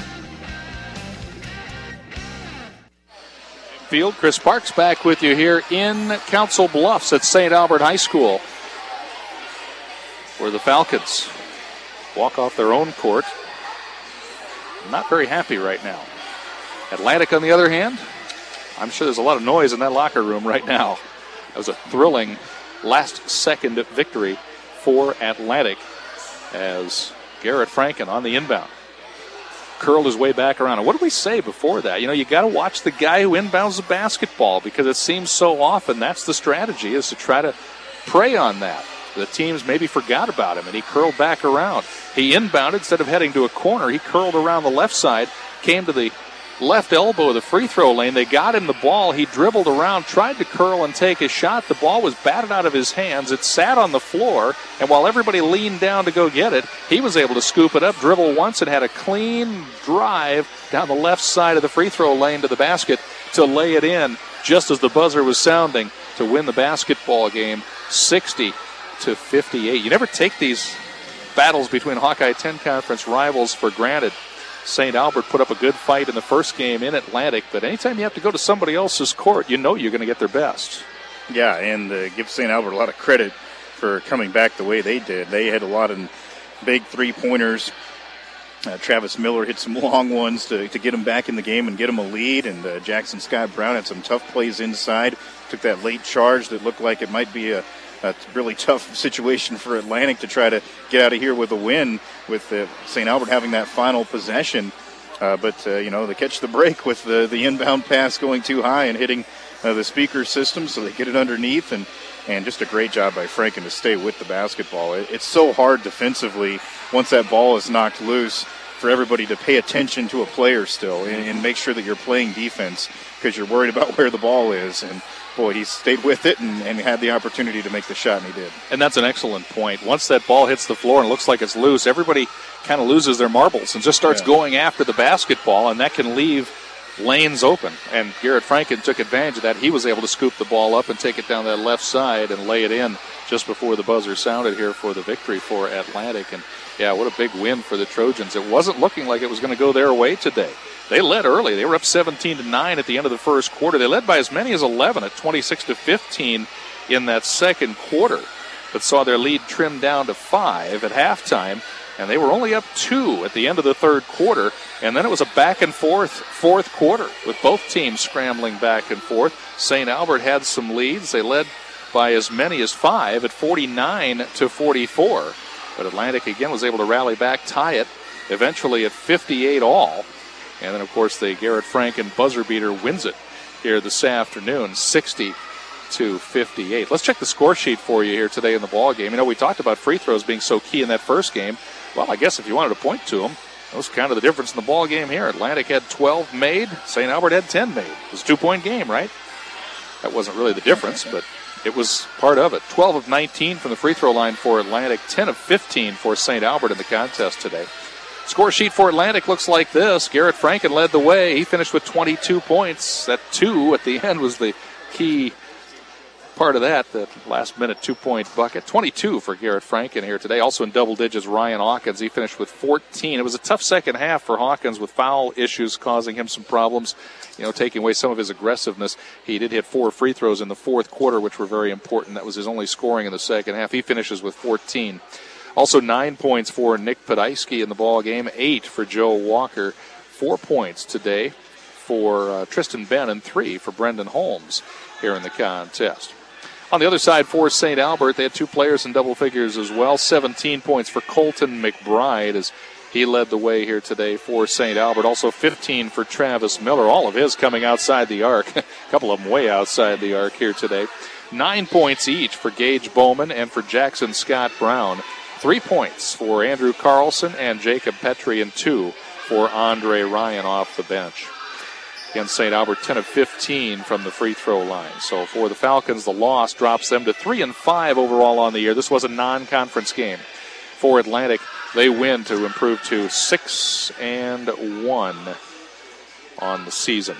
Field, Chris Parks back with you here in Council Bluffs at Saint Albert High School, where the Falcons walk off their own court. Not very happy right now. Atlantic, on the other hand, I'm sure there's a lot of noise in that locker room right now. That was a thrilling last-second victory for Atlantic as Garrett Franken on the inbound curled his way back around. And what did we say before that? You know, you got to watch the guy who inbounds the basketball, because it seems so often that's the strategy, is to try to prey on that. The teams maybe forgot about him, and he curled back around. He inbounded instead of heading to a corner. He curled around the left side, came to the left elbow of the free throw lane. They got him the ball. He dribbled around, tried to curl and take a shot. The ball was batted out of his hands. It sat on the floor, and while everybody leaned down to go get it, he was able to scoop it up, dribble once, and had a clean drive down the left side of the free throw lane to the basket to lay it in just as the buzzer was sounding to win the basketball game sixty to fifty-eight. You never take these battles between Hawkeye ten Conference rivals for granted. Saint Albert put up a good fight in the first game in Atlantic, but anytime you have to go to somebody else's court, you know you're going to get their best. Yeah, and uh, give Saint Albert a lot of credit for coming back the way they did. They had a lot of big three-pointers. Uh, Travis Miller hit some long ones to, to get him back in the game and get him a lead, and uh, Jackson Scott Brown had some tough plays inside, took that late charge that looked like it might be a A really tough situation for Atlantic to try to get out of here with a win, with uh, Saint Albert having that final possession. Uh, but, uh, you know, they catch the break with the, the inbound pass going too high and hitting uh, the speaker system, so they get it underneath. And, and just a great job by Franken to stay with the basketball. It, it's so hard defensively once that ball is knocked loose for everybody to pay attention to a player still and, and make sure that you're playing defense, because you're worried about where the ball is. And boy, he stayed with it and, and had the opportunity to make the shot, and he did. And that's an excellent point. Once that ball hits the floor and looks like it's loose, everybody kind of loses their marbles and just starts yeah. going after the basketball, and that can leave lanes open. And Garrett Franken took advantage of that. He was able to scoop the ball up and take it down that left side and lay it in just before the buzzer sounded here for the victory for Atlantic. And, yeah, what a big win for the Trojans. It wasn't looking like it was going to go their way today. They led early. They were up seventeen to nine at the end of the first quarter. They led by as many as eleven at twenty-six to fifteen in that second quarter, but saw their lead trimmed down to five at halftime, and they were only up two at the end of the third quarter. And then it was a back and forth fourth quarter with both teams scrambling back and forth. Saint Albert had some leads. They led by as many as five at forty-nine to forty-four, but Atlantic again was able to rally back, tie it eventually at fifty-eight all. And then, of course, the Garrett Franken buzzer beater wins it here this afternoon, sixty to fifty-eight. Let's check the score sheet for you here today in the ball game. You know, we talked about free throws being so key in that first game. Well, I guess if you wanted to point to them, that was kind of the difference in the ball game here. Atlantic had twelve made. Saint Albert had ten made. It was a two-point game, right? That wasn't really the difference, but it was part of it. twelve of nineteen from the free throw line for Atlantic, ten of fifteen for Saint Albert in the contest today. Score sheet for Atlantic looks like this. Garrett Franken led the way. He finished with twenty-two points. That two at the end was the key part of that, the last-minute two-point bucket. twenty-two for Garrett Franken here today. Also in double digits, Ryan Hawkins. He finished with fourteen. It was a tough second half for Hawkins with foul issues causing him some problems, you know, taking away some of his aggressiveness. He did hit four free throws in the fourth quarter, which were very important. That was his only scoring in the second half. He finishes with fourteen. Also nine points for Nick Podolsky in the ball game, eight for Joe Walker. Four points today for uh, Tristan Ben and three for Brendan Holmes here in the contest. On the other side for Saint Albert, they had two players in double figures as well. seventeen points for Colton McBride as he led the way here today for Saint Albert. Also fifteen for Travis Miller. All of his coming outside the arc. A couple of them way outside the arc here today. Nine points each for Gage Bowman and for Jackson Scott Brown. Three points for Andrew Carlson and Jacob Petrie, and two for Andre Ryan off the bench. Again, Saint Albert ten of fifteen from the free throw line. So for the Falcons, the loss drops them to three and five overall on the year. This was a non-conference game. For Atlantic, they win to improve to six and one on the season.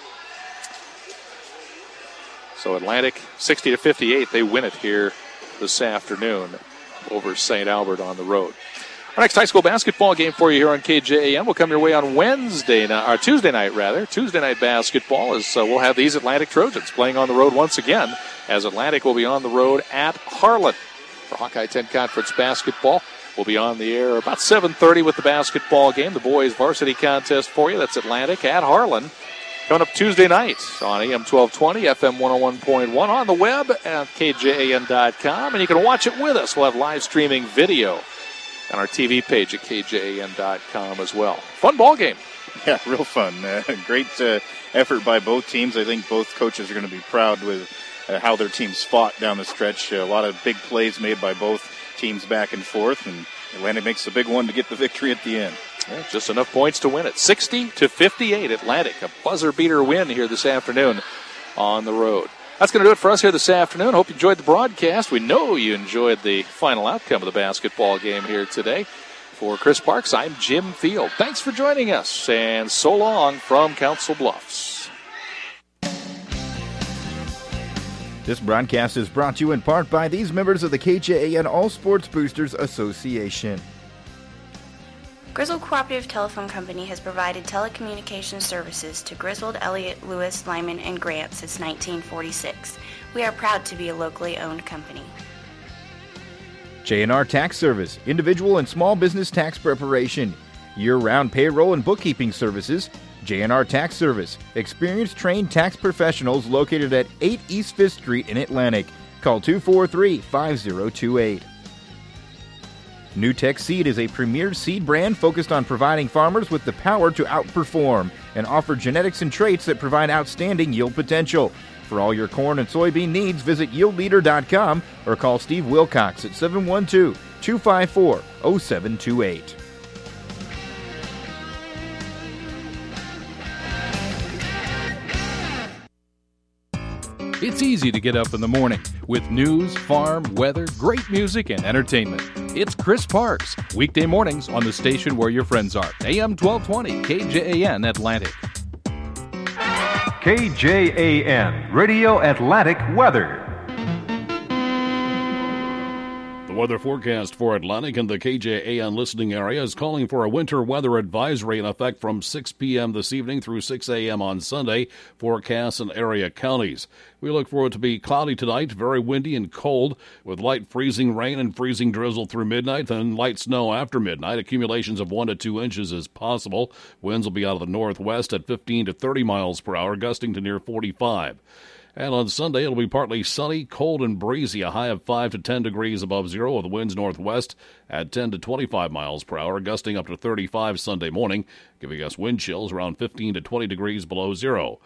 So Atlantic, sixty to fifty-eight, they win it here this afternoon over Saint Albert on the road. Our next high school basketball game for you here on K J A M will come your way on Wednesday night, or Tuesday night rather. Tuesday night basketball is uh, we'll have these Atlantic Trojans playing on the road once again, as Atlantic will be on the road at Harlan. For Hawkeye ten Conference basketball, we'll be on the air about seven thirty with the basketball game, the boys varsity contest for you. That's Atlantic at Harlan. Coming up Tuesday night on A M twelve twenty, F M one oh one point one, on the web at K J A N dot com, and you can watch it with us. We'll have live streaming video on our T V page at K J A N dot com as well. Fun ball game. Yeah, real fun. Uh, great uh, effort by both teams. I think both coaches are going to be proud with uh, how their teams fought down the stretch. Uh, a lot of big plays made by both teams back and forth, and Atlantic makes the big one to get the victory at the end. Yeah, just enough points to win it. sixty to fifty-eight, Atlantic. A buzzer beater win here this afternoon on the road. That's going to do it for us here this afternoon. Hope you enjoyed the broadcast. We know you enjoyed the final outcome of the basketball game here today. For Chris Parks, I'm Jim Field. Thanks for joining us, and so long from Council Bluffs. This broadcast is brought to you in part by these members of the K J A N All Sports Boosters Association. Griswold Cooperative Telephone Company has provided telecommunications services to Griswold, Elliott, Lewis, Lyman, and Grant since nineteen forty-six. We are proud to be a locally owned company. J and R Tax Service, individual and small business tax preparation, year-round payroll and bookkeeping services. J and R Tax Service, experienced trained tax professionals located at eight East fifth Street in Atlantic. Call two four three, five zero two eight. NewTek Seed is a premier seed brand focused on providing farmers with the power to outperform and offer genetics and traits that provide outstanding yield potential. For all your corn and soybean needs, visit yield leader dot com or call Steve Wilcox at seven one two, two five four, zero seven two eight. It's easy to get up in the morning with news, farm, weather, great music, and entertainment. It's Chris Parks, weekday mornings on the station where your friends are. A M twelve twenty, K J A N Atlantic. K J A N, Radio Atlantic Weather. The weather forecast for Atlantic and the K J A N listening area is calling for a winter weather advisory in effect from six p.m. this evening through six a.m. on Sunday for Cass and area counties. We look for it to be cloudy tonight, very windy and cold, with light freezing rain and freezing drizzle through midnight, then light snow after midnight. Accumulations of one to two inches is possible. Winds will be out of the northwest at fifteen to thirty miles per hour, gusting to near forty-five. And on Sunday, it'll be partly sunny, cold, and breezy, a high of five to ten degrees above zero, with winds northwest at ten to twenty-five miles per hour, gusting up to thirty-five Sunday morning, giving us wind chills around fifteen to twenty degrees below zero.